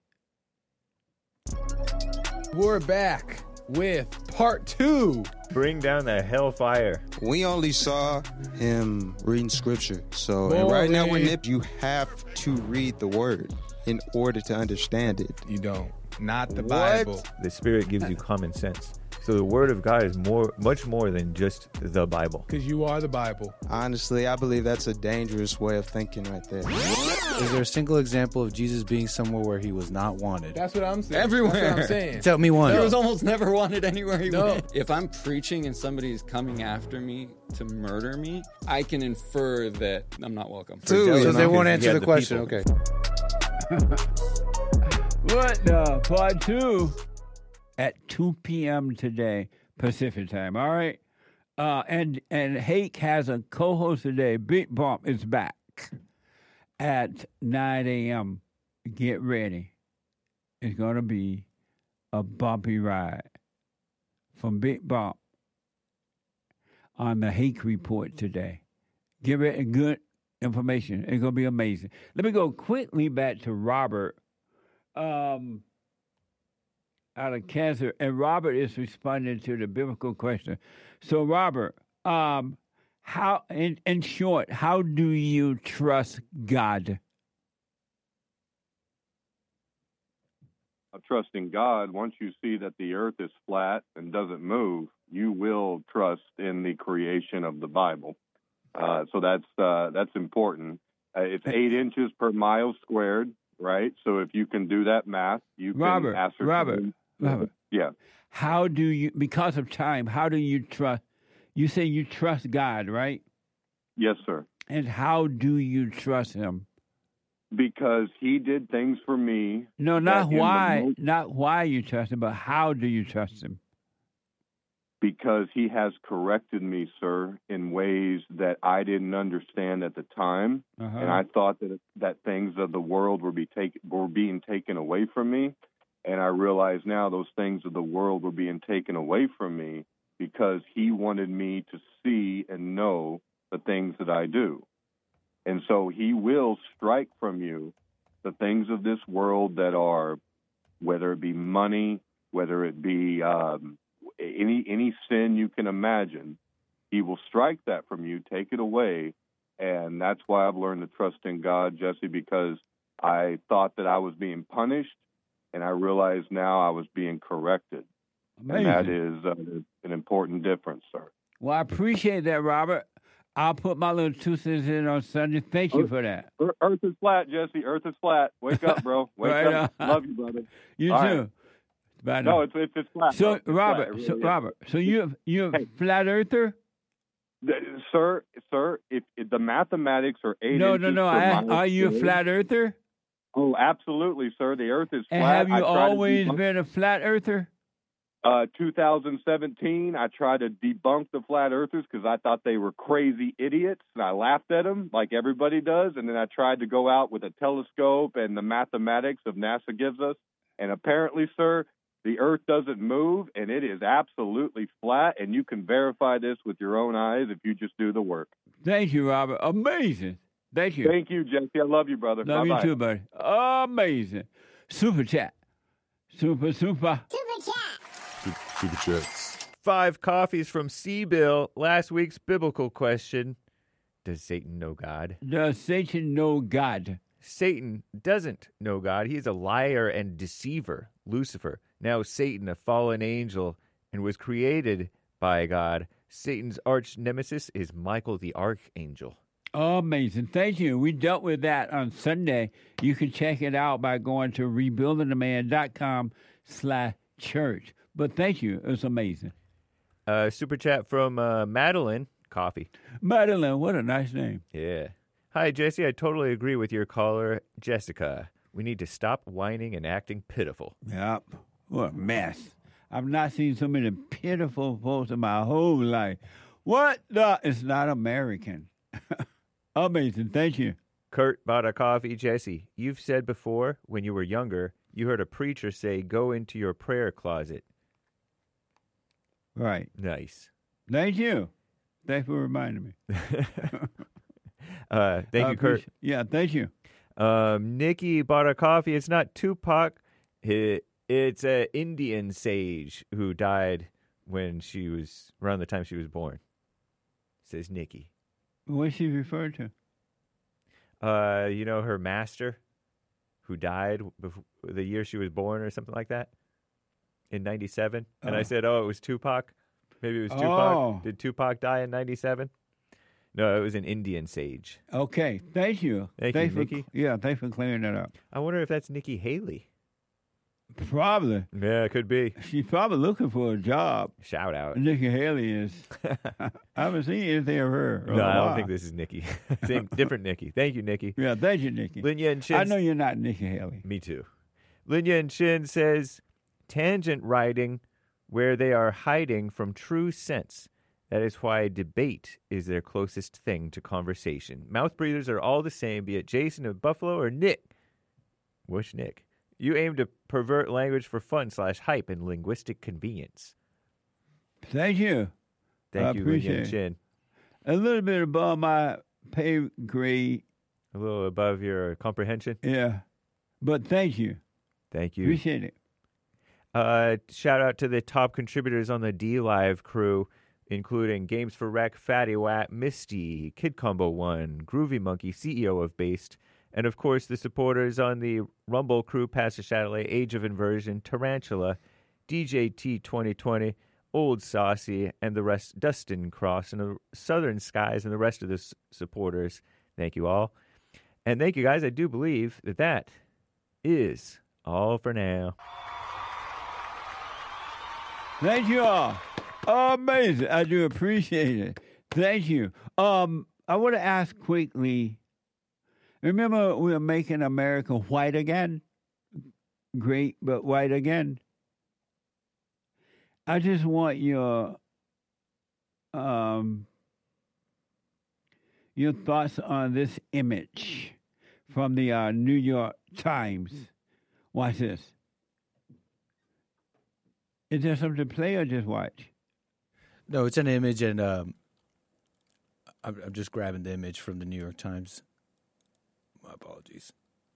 We're back with part two. Bring down the hellfire. We only saw him reading scripture. So Boy, and right now man. we're Nip, you have to read the word in order to understand it. You don't. Not the What? Bible. The Spirit gives you common sense. So the Word of God is more, much more than just the Bible. Because you are the Bible. Honestly, I believe that's a dangerous way of thinking right there. Is there a single example of Jesus being somewhere where he was not wanted? That's what I'm saying. Everywhere. That's what I'm saying. Tell me one. He was almost never wanted anywhere he No. went. If I'm preaching and somebody's coming after me to murder me, I can infer that I'm not welcome. So they won't answer Yeah, the the question. people. Okay. What the? Part two at two p.m. today, Pacific time. All right? Uh, and, and Hake has a co-host today. Big Bump is back at nine a.m. Get ready. It's going to be a bumpy ride from Big Bump on the Hake Report today. Give it a good information. It's going to be amazing. Let me go quickly back to Robert um, out of Cancer. And Robert is responding to the biblical question. So, Robert, um, how, in, in short, how do you trust God? I trust in God. Once you see that the earth is flat and doesn't move, you will trust in the creation of the Bible. Uh, so that's uh, that's important. Uh, it's eight inches per mile squared, right? So if you can do that math, you Robert, can ascertain. Robert, Robert. Yeah. How do you, because of time, how do you trust? You say you trust God, right? Yes, sir. And how do you trust Him? Because He did things for me. No, not that in why, the mo- not why you trust Him, but how do you trust Him? Because He has corrected me, sir, in ways that I didn't understand at the time, Uh-huh. and I thought that that things of the world were be take, were being taken away from me, and I realize now those things of the world were being taken away from me because He wanted me to see and know the things that I do. And so He will strike from you the things of this world that are, whether it be money, whether it be um, any any sin you can imagine, He will strike that from you, take it away. And that's why I've learned to trust in God, Jesse, because I thought that I was being punished, and I realize now I was being corrected. Amazing. And that is uh, an important difference, sir. Well, I appreciate that, Robert. I'll put my little two cents in on Sunday. Thank you for that. Earth- Earth is flat, Jesse. Earth is flat. Wake up, bro. Wake Right up. on. Love you, brother. You All too. right. Bye No, now. it's it's, it's flat. So, bro. It's Robert, flat. It really so is. Robert, so you you're a flat earther? Th- Sir, sir, if, if the mathematics are eight No, inches no, no. per I, mile are you a squared- flat earther? Oh, absolutely, sir. The Earth is And flat. have I you try to always debunk- been a flat earther? Uh, two thousand seventeen, I tried to debunk the flat earthers because I thought they were crazy idiots, and I laughed at them like everybody does. And then I tried to go out with a telescope and the mathematics of NASA gives us. And apparently, sir, the Earth doesn't move, and it is absolutely flat. And you can verify this with your own eyes if you just do the work. Thank you, Robert. Amazing. Thank you. Thank you, Jesse. I love you, brother. Love Bye-bye. you too, buddy. Amazing. Super chat. Super, super. Super chats. Five coffees from C-Bill. Last week's biblical question. Does Satan know God? Does Satan know God? Satan doesn't know God. He is a liar and deceiver. Lucifer, now Satan, a fallen angel, and was created by God. Satan's arch nemesis is Michael the Archangel. Amazing. Thank you. We dealt with that on Sunday. You can check it out by going to rebuilding the man dot com slash church. But thank you. It was amazing. Uh, super chat from uh, Madeline. Coffee. Madeline, what a nice name. Yeah. Hi, Jesse. I totally agree with your caller, Jessica. We need to stop whining and acting pitiful. Yep. What a mess. I've not seen so many pitiful folks in my whole life. What the? It's not American. Amazing. Thank you. Kurt bought a coffee. Jesse, you've said before, when you were younger, you heard a preacher say, go into your prayer closet. Right. Nice. Thank you. Thanks for reminding me. uh, thank I you, Kurt. appreciate- Yeah, thank you. Um, Nikki bought a coffee. It's not Tupac. It, it's an Indian sage who died when she was, around the time she was born. Says Nikki. What's she referred to? Uh, you know, her master who died before, the year she was born or something like that in ninety-seven. And I Oh. said, oh, it was Tupac. Maybe it was Tupac. Oh. Did Tupac die in ninety-seven? No, it was an Indian sage. Okay, thank you. Thank thanks you, for, Nikki. Yeah, thanks for clearing that up. I wonder if that's Nikki Haley. Probably. Yeah, it could be. She's probably looking for a job. Shout out. Nikki Haley is. I haven't seen anything of her. No, I don't think this is Nikki. Same, different Nikki. Thank you, Nikki. Yeah, thank you, Nikki. Lin Yen Chin. I know you're not Nikki Haley. Me too. Lin Yen Chin says, tangent writing where they are hiding from true sense. That is why debate is their closest thing to conversation. Mouth breathers are all the same, be it Jason of Buffalo or Nick. Wish Nick. You aim to pervert language for fun slash hype and linguistic convenience. Thank you. Thank I you, Lin Yen appreciate it. Chin. A little bit above my pay grade. A little above your comprehension. Yeah. But thank you. Thank you. Appreciate it. Uh, shout out to the top contributors on the D Live crew, including Games for Rec, Fatty Wat, Misty, Kid Combo One, Groovy Monkey, C E O of Based, and of course the supporters on the Rumble crew, Pastor Chatelet, Age of Inversion, Tarantula, D J T twenty twenty, Old Saucy, and the rest, Dustin Cross, and the Southern Skies, and the rest of the s- supporters. Thank you all. And thank you guys. I do believe that that is all for now. Thank you all. Amazing. I do appreciate it. Thank you. Um, I want to ask quickly, remember we were making America white again? Great, but white again. I just want your um your thoughts on this image from the uh, New York Times. Watch this. Is there something to play or just watch? No, it's an image, and um, I'm, I'm just grabbing the image from the New York Times. My apologies.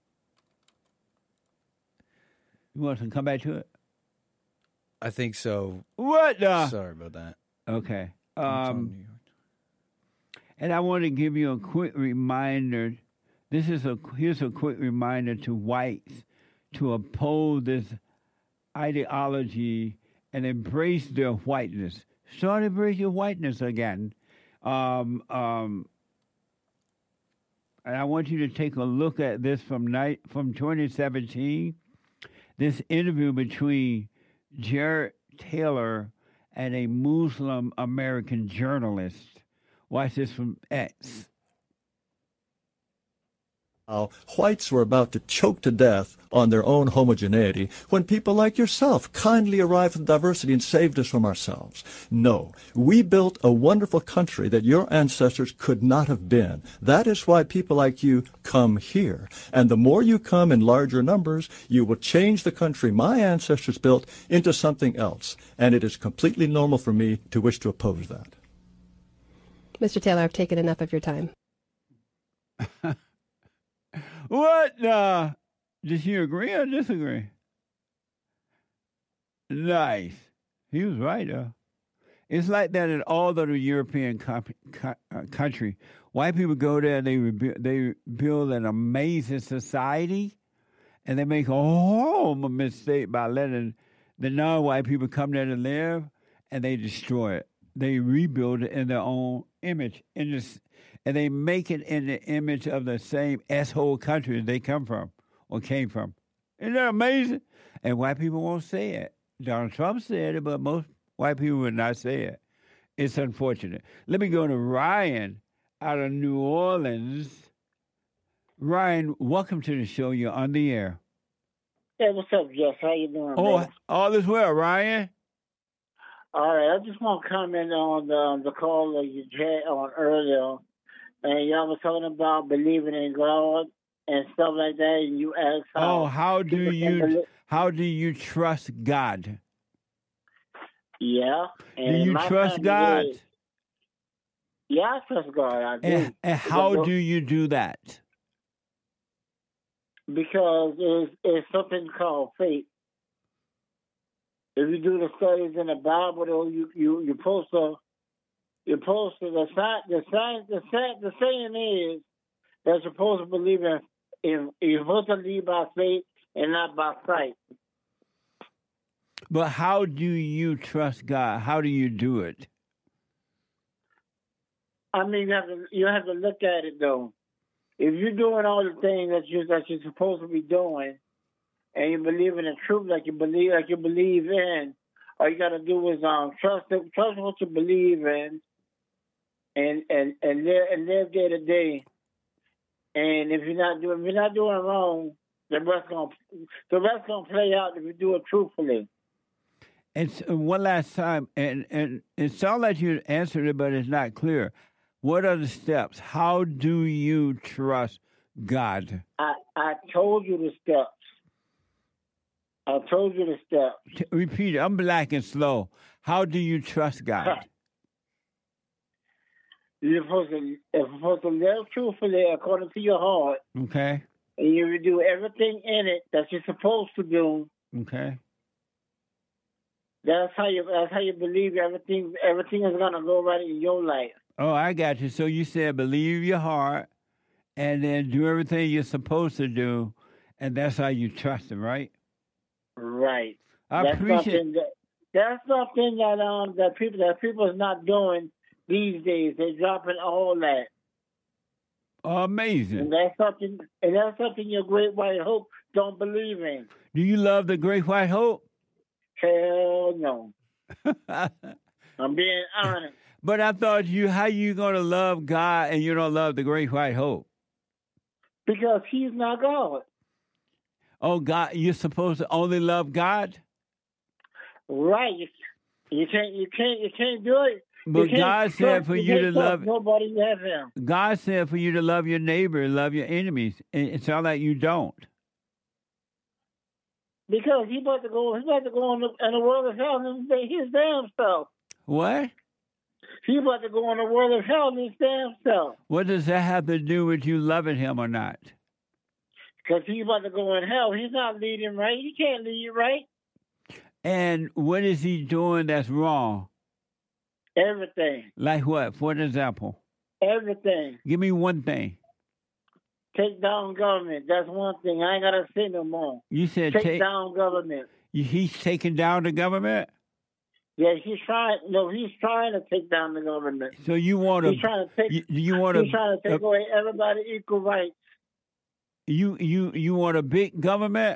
You want to come back to it? I think so. What the? Sorry about that. Okay. It's on Um, New York. and I want to give you a quick reminder. This is a here's a quick reminder to whites to oppose this ideology and embrace their whiteness. Start embrace your whiteness again. Um, um, and I want you to take a look at this from night from twenty seventeen. This interview between Jared Taylor and a Muslim American journalist. Watch this from X. How whites were about to choke to death on their own homogeneity when people like yourself kindly arrived with diversity and saved us from ourselves. No, we built a wonderful country that your ancestors could not have been. That is why people like you come here. And the more you come in larger numbers, you will change the country my ancestors built into something else. And it is completely normal for me to wish to oppose that. Mister Taylor, I've taken enough of your time. What? Uh, did you agree or disagree? Nice. He was right, though. It's like that in all the European co- co- uh, country. White people go there and they rebu- they build an amazing society, and they make a horrible mistake by letting the non-white people come there to live, and they destroy it. They rebuild it in their own image, in this, and they make it in the image of the same S-hole country they come from or came from. Isn't that amazing? And white people won't say it. Donald Trump said it, but most white people would not say it. It's unfortunate. Let me go to Ryan out of New Orleans. Ryan, welcome to the show. You're on the air. Hey, what's up, Jess? How you doing, Oh, man? all is well, Ryan. All right, I just want to comment on the, the call that you had on earlier, and y'all was talking about believing in God and stuff like that, and you asked how. Oh, how do people can you believe- how do you trust God? Yeah. Do And you my trust family God? is- Yeah, I trust God. I do. And, and how Because- do you do that? Because it's, it's something called faith. If you do the studies in the Bible, though, you you you're supposed to you're supposed to the science the science the science, the saying is that you're supposed to believe in, in you're supposed to lead by faith and not by sight. But how do you trust God? How do you do it? I mean, you have to you have to look at it though. If you're doing all the things that you that you're supposed to be doing, and you believe in the truth like you believe like you believe in, all you got to do is um trust it, trust what you believe in, and and and live and live day to day. And if you're not doing if you're not doing wrong, the rest gonna the rest gonna play out if you do it truthfully. And s- uh, one last time, and and it sounds like you answered it, but it's not clear. What are the steps? How do you trust God? I I told you the steps. I told you the steps. T- repeat it. I'm black and slow. How do you trust God? You're supposed to, you're supposed to live truthfully according to your heart, Okay. and you do everything in it that you're supposed to do. Okay. That's how you. That's how you believe everything. Everything is gonna go right in your life. Oh, I got you. So you said believe your heart and then do everything you're supposed to do, and that's how you trust him, right? Right. I that's appreciate something that, that's something that um that people that people is not doing these days. They're dropping all that. Amazing. And that's something. And that's something your great white hope don't believe in. Do you love the Great White Hope? Hell no. I'm being honest. But I thought you, how you going to love God and you don't love the Great White Hope? Because he's not God. Oh, God, you're supposed to only love God? Right. You, you can't. You can't. You can't do it. But You can't God said trust- for you you to can't trust love. nobody have him. God said for you to love your neighbor, love your enemies. And it sounds like you don't. Because he about to go. He about to go in the, in the world of hell and say his damn self. What? He about to go in the world of hell and his damn self. What does that have to do with you loving him or not? Because he's about to go in hell. He's not leading right. He can't lead right. And what is he doing that's wrong? Everything. Like what? For example, Everything. give me one thing. Take down government. That's one thing. I ain't gotta say no more. You said take, take- down government. You- He's taking down the government? Yeah, he's trying. No, he's trying to take down the government. So you want to? He's trying to take. You, you want he's trying to take a, away everybody equal rights. you you you want a big government?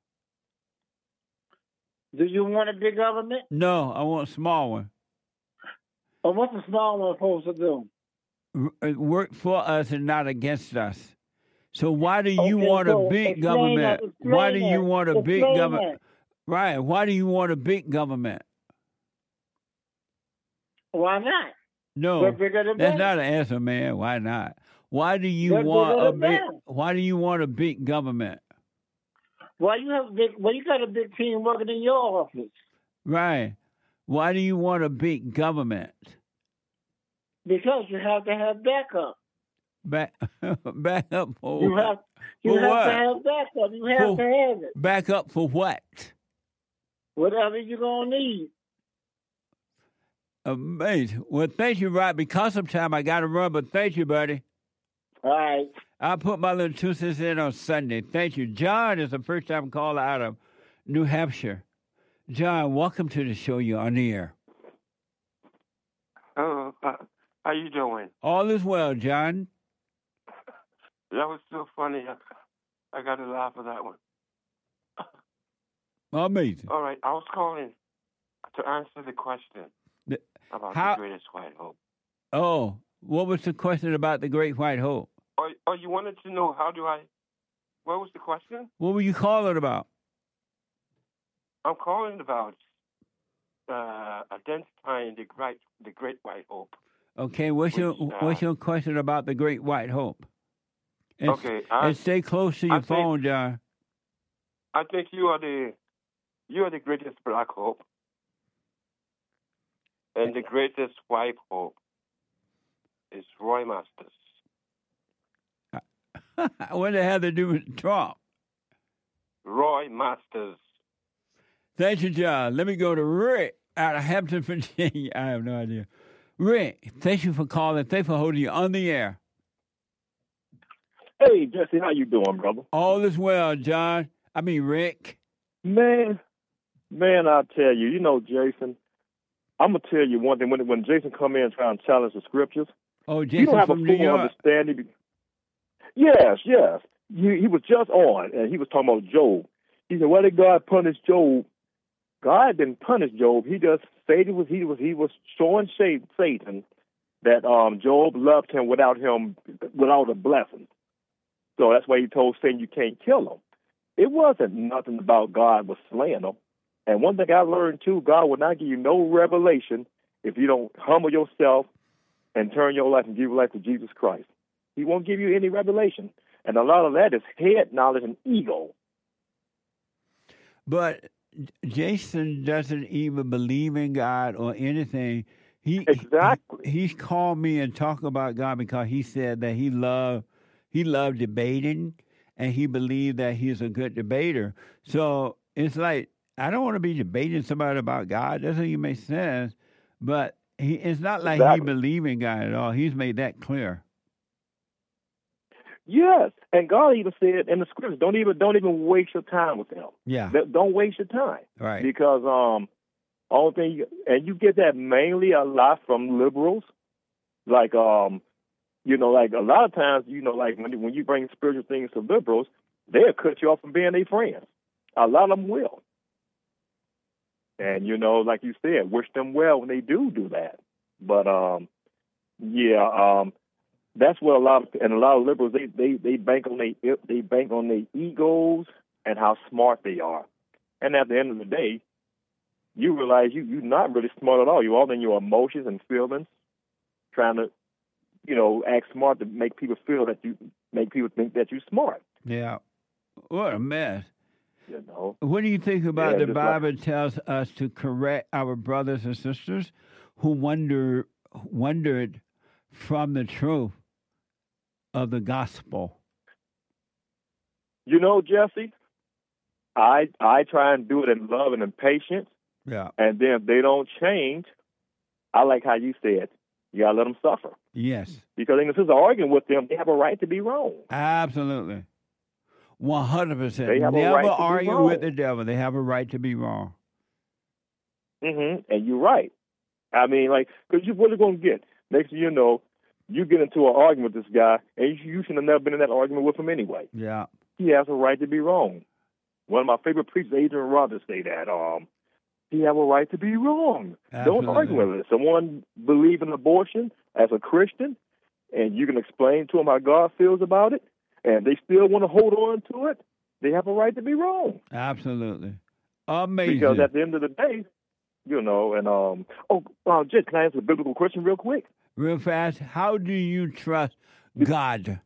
Do you want a big government? No, I want a small one. Or what's the small one supposed to do? R- uh, Work for us and not against us. So why do you Okay, want so a big explain government? that, Why do explain you that, want a big explain government? Right. Why do you want a big government? Why not? No, They're bigger than that's that. not an answer, man. Why not? Why do you They're want bigger a than big? that. Why do you want a big government? Why you have a big? Why you got a big team working in your office? Right. Why do you want a big government? Because you have to have backup. Back, back up for You what? have you For have what? to have backup. You have For- to have it. Back up for what? Whatever you're gonna need. Amazing. Well, thank you, Rod. Because of time, I got to run, but thank you, buddy. All right. I'll put my little two cents in on Sunday. Thank you. John is the first time caller out of New Hampshire. John, welcome to the show. You're on the air. Oh, uh, how you doing? All is well, John. That was so funny. I, I got to laugh at that one. Amazing. All right, I was calling to answer the question The- about how- the greatest white hope. Oh, what was the question about the Great White Hope? Oh, oh, you wanted to know how do I? What was the question? What were you calling about? I'm calling about uh, identifying the great, the great white hope. Okay, what's your Which, uh, what's your question about the Great White Hope? And, Okay, I- and stay close to your I think- phone, John. I think you are the you are the greatest black hope, and the greatest white hope is Roy Masters. What the hell to do with Trump? Roy Masters. Thank you, John. Let me go to Rick out of Hampton, Virginia. I have no idea. Rick, thank you for calling. Thank you for holding you on the air. Hey, Jesse, how you doing, brother? All is well, John. I mean, Rick. Man, man, I tell you, you know, Jason, I'm gonna tell you one thing. When when Jason come in and try and challenge the scriptures, Oh, you Jason don't have a from New full York. understanding. Yes, yes. He, he was just on, and he was talking about Job. He said, "Why did God punish Job?" God didn't punish Job. He just Satan was he was he was showing Satan that um, Job loved him without him without a blessing. So that's why he told Satan, "You can't kill him." It wasn't nothing about God was slaying him. And one thing I learned too, God will not give you no revelation if you don't humble yourself and turn your life and give your life to Jesus Christ. He won't give you any revelation. And a lot of that is head knowledge and ego. But Jason doesn't even believe in God or anything. He exactly. He, he's called me and talked about God because he said that he loved he loved debating and he believed that he's a good debater. So it's like I don't want to be debating somebody about God. Doesn't even make sense. But he it's not like exactly. he believes in God at all. He's made that clear. Yes, and God even said in the scriptures, don't even don't even waste your time with him. Yeah, don't waste your time. Right. Because um, only thing, you, and you get that mainly a lot from liberals, like um, you know, like a lot of times, you know, like when when you bring spiritual things to liberals, they'll cut you off from being their friends. A lot of them will, and you know, like you said, wish them well when they do do that. But um, yeah, um. That's what a lot of and a lot of liberals they they, they bank on they they bank on their egos and how smart they are, and at the end of the day, you realize you you're not really smart at all. You're all in your emotions and feelings, trying to, you know, act smart to make people feel that you make people think that you're smart. Yeah, what a mess. You know. What do you think about yeah, the Bible like, tells us to correct our brothers and sisters who wonder wondered from the truth of the gospel? You know, Jesse, I I try and do it in love and in patience. Yeah. And then if they don't change, I like how you said, you gotta let them suffer. Yes. Because if this is arguing with them, they have a right to be wrong. Absolutely. One hundred percent. They have a Never right to be argue wrong. with the devil. They have a right to be wrong. Mm-hmm. And you're right. I mean, like, because you what are going to get? Next thing you know, you get into an argument with this guy, and you, you should have never been in that argument with him anyway. Yeah. He has a right to be wrong. One of my favorite preachers, Adrian Rogers, say that. Um, he have a right to be wrong. Absolutely. Don't argue with it. Someone believe in abortion as a Christian, and you can explain to them how God feels about it, and they still want to hold on to it, they have a right to be wrong. Absolutely. Amazing. Because at the end of the day, you know, and, um, oh, uh, Jed, can I ask a biblical question real quick? Real fast, how do you trust God?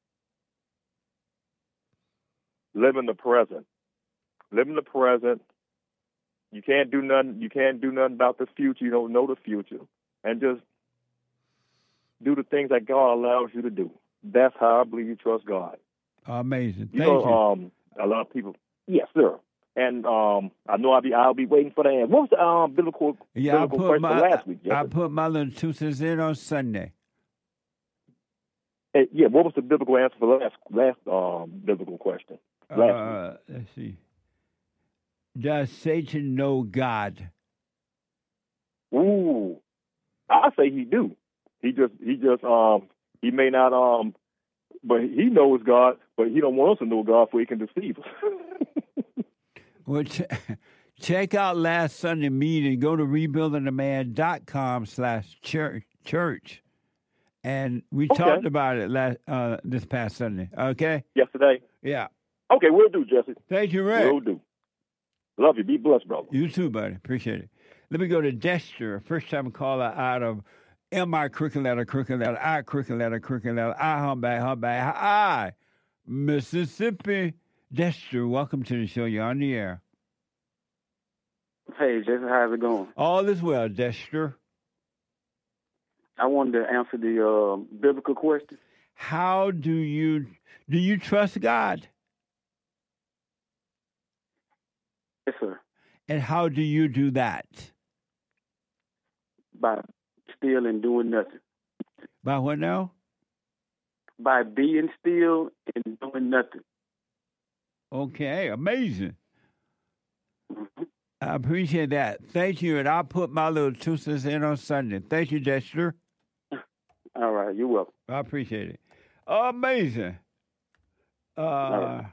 Live in the present. Live in the present. You can't do nothing. You can't do nothing about the future. You don't know the future, and just do the things that God allows you to do. That's how I believe you trust God. Amazing. You Thank know, you. um, a lot of people. Yes, sir. And um, I know I'll be I'll be waiting for the end. What was the um, biblical Yeah, I biblical put question my for last week? I Jeffrey? put my little two cents in on Sunday. Hey, yeah, what was the biblical answer for the last last um, biblical question? Last Uh, let's see. Does Satan know God? week. Ooh, I say he do. He just he just um he may not um, but he knows God, but he don't want us to know God, so he can deceive us. Well, ch- check out last Sunday meeting. Go to rebuilding the man dot com slash church. And we Okay. talked about it last uh, this past Sunday. Okay? Yesterday. Yeah. Okay, we'll do, Jesse. Thank you, Rick. We'll do. Love you. Be blessed, brother. You too, buddy. Appreciate it. Let me go to Dexter, first time caller out of M I crooked letter, crooked letter, I crooked letter, crooked letter, I humpback, humpback, I, Mississippi. Dexter, welcome to the show. You're on the air. Hey, Jason, how's it going? All is well, Dexter. I wanted to answer the uh, biblical question. How do you do you trust God? Yes, sir. And how do you do that? By still and doing nothing. By what now? By being still and doing nothing. Okay, amazing. I appreciate that. Thank you, and I'll put my little two cents in on Sunday. Thank you, Dexter. All right, you're welcome. I appreciate it. Amazing. Uh, right.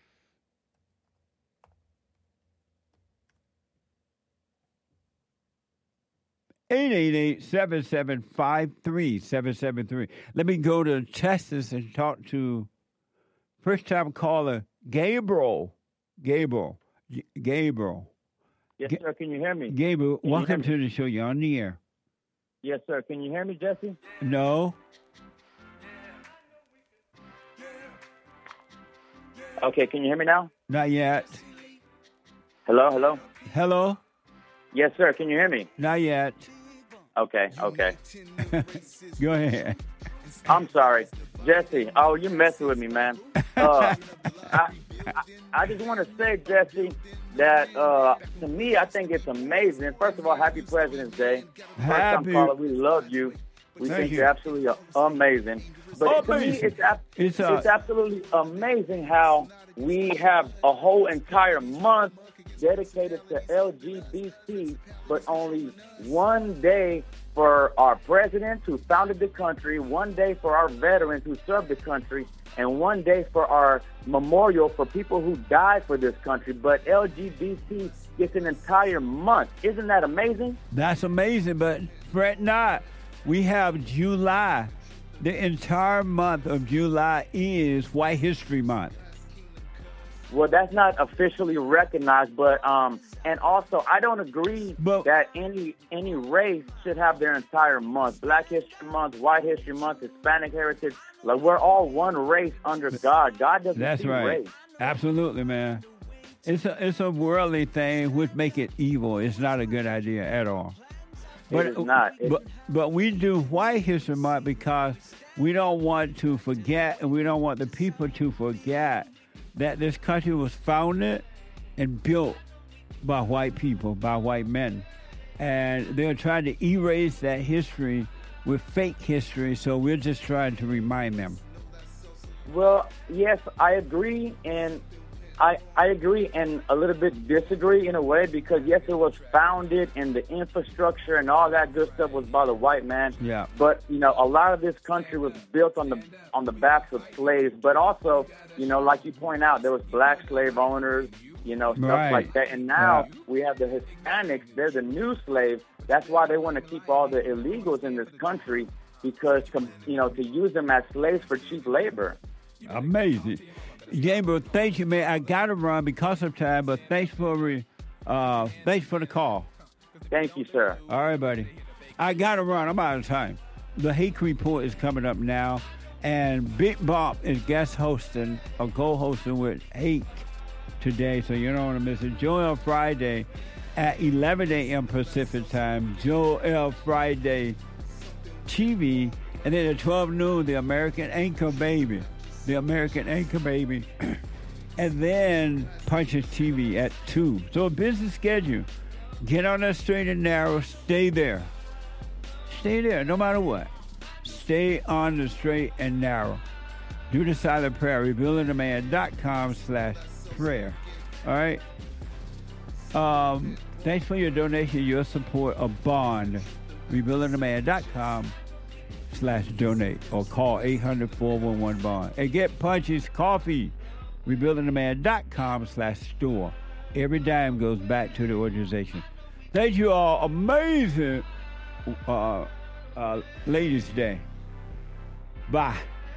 eight eight eight, seven seven five, three seven seven three. Let me go to Texas and talk to first-time caller Gabriel. Gabriel. G- Gabriel. Yes, sir. Can you hear me? Gabriel, Can you welcome hear to the show. You're on the air. Yes, sir. Can you hear me, Jesse? No. Okay, can you hear me now? Not yet. Hello, hello. Hello? Yes, sir. Can you hear me? Not yet. Okay, okay. Go ahead. I'm sorry. Jesse, oh, you're messing with me, man. Uh, I, I, I just want to say, Jesse, that uh, to me, I think it's amazing. First of all, happy President's Day. Happy. First time caller, we love you. We Thank think you. you're absolutely amazing. But Amazing. to me, it's, ab- It's, uh, it's absolutely amazing how we have a whole entire month dedicated to L G B T, but only one day for our president who founded the country, one day for our veterans who served the country, and one day for our memorial for people who died for this country. But L G B T gets an entire month. Isn't that amazing? That's amazing, but fret not. We have July. The entire month of July is White History Month. Well, that's not officially recognized, but um, and also I don't agree that any any race should have their entire month. Black History Month, White History Month, Hispanic Heritage. Like, we're all one race under God. God doesn't That's see right. race. Absolutely, man. It's a it's a worldly thing which make it evil. It's not a good idea at all. It is not. It- but but we do White History Month because we don't want to forget, and we don't want the people to forget that this country was founded and built by white people, by white men. And they're trying to erase that history with fake history, so we're just trying to remind them. Well, yes, I agree, and I I agree and a little bit disagree in a way, because yes, it was founded and the infrastructure and all that good stuff was by the white man. Yeah. But you know, a lot of this country was built on the on the backs of slaves. But also, you know, like you point out, there was black slave owners, you know, stuff Right. like that. And now Yeah. we have the Hispanics. They're the new slaves. That's why they want to keep all the illegals in this country, because to, you know, to use them as slaves for cheap labor. Amazing. Gabriel, thank you, man. I got to run because of time, but thanks for re, uh, thanks for the call. Thank you, sir. All right, buddy. I got to run. I'm out of time. The Hake Report is coming up now, and Big Bob is guest hosting or co-hosting with Hake today, so you don't want to miss it. Joel Friday at eleven a.m. Pacific time. Joel Friday T V, and then at twelve noon, the American Anchor Baby. The American Anchor Baby. And then Punches T V at two. So a busy schedule. Get on that straight and narrow. Stay there. Stay there, no matter what. Stay on the straight and narrow. Do the silent prayer. rebuilding the man dot com slash prayer. All right? Um, thanks for your donation, your support of Bond. rebuilding the man dot com slash donate, or call eight hundred, four one one, bond. And get Punch's coffee. rebuilding the man dot com slash store. Every dime goes back to the organization. Thank you all. Amazing uh, uh, Ladies' Day. Bye.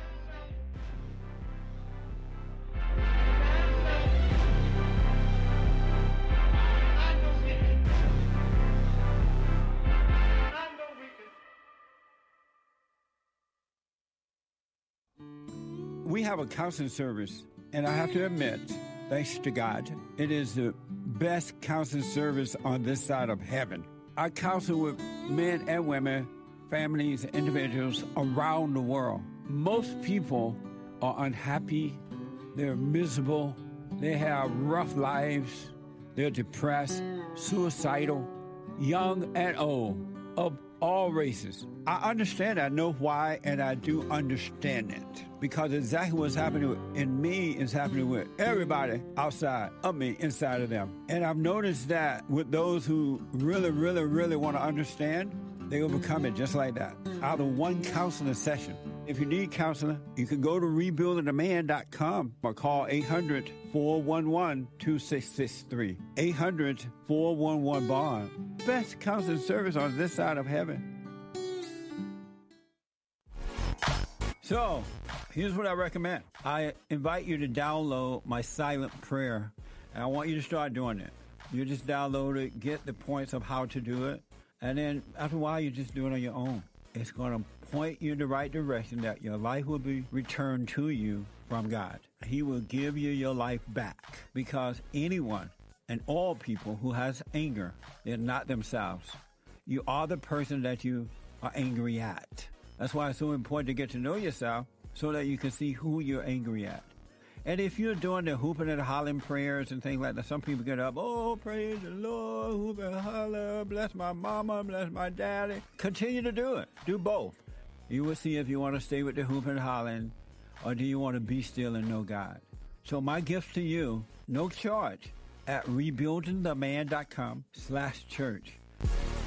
We have a counseling service, and I have to admit, thanks to God, it is the best counseling service on this side of heaven. I counsel with men and women, families, individuals around the world. Most people are unhappy, they're miserable, they have rough lives, they're depressed, suicidal, young and old, of all races. I understand, I know why, and I do understand it. Because exactly what's happening in me is happening with everybody outside of me, inside of them. And I've noticed that with those who really, really, really want to understand, they overcome it just like that, out of one counseling session. If you need counseling, you can go to rebuilding the man dot com or call eight hundred, four one one, two six six three. eight hundred, four one one, bond. Best counseling service on this side of heaven. So, here's what I recommend. I invite you to download my silent prayer, and I want you to start doing it. You just download it, get the points of how to do it, and then after a while, you just do it on your own. It's going to point you in the right direction that your life will be returned to you from God. He will give you your life back, because anyone and all people who has anger, they're not themselves. You are the person that you are angry at. That's why it's so important to get to know yourself so that you can see who you're angry at. And if you're doing the hooping and hollering prayers and things like that, some people get up, oh, praise the Lord, hoop and holler, bless my mama, bless my daddy. Continue to do it. Do both. You will see if you want to stay with the hooping and hollering or do you want to be still and know God. So my gift to you, no charge, at rebuildingtheman.com slash church.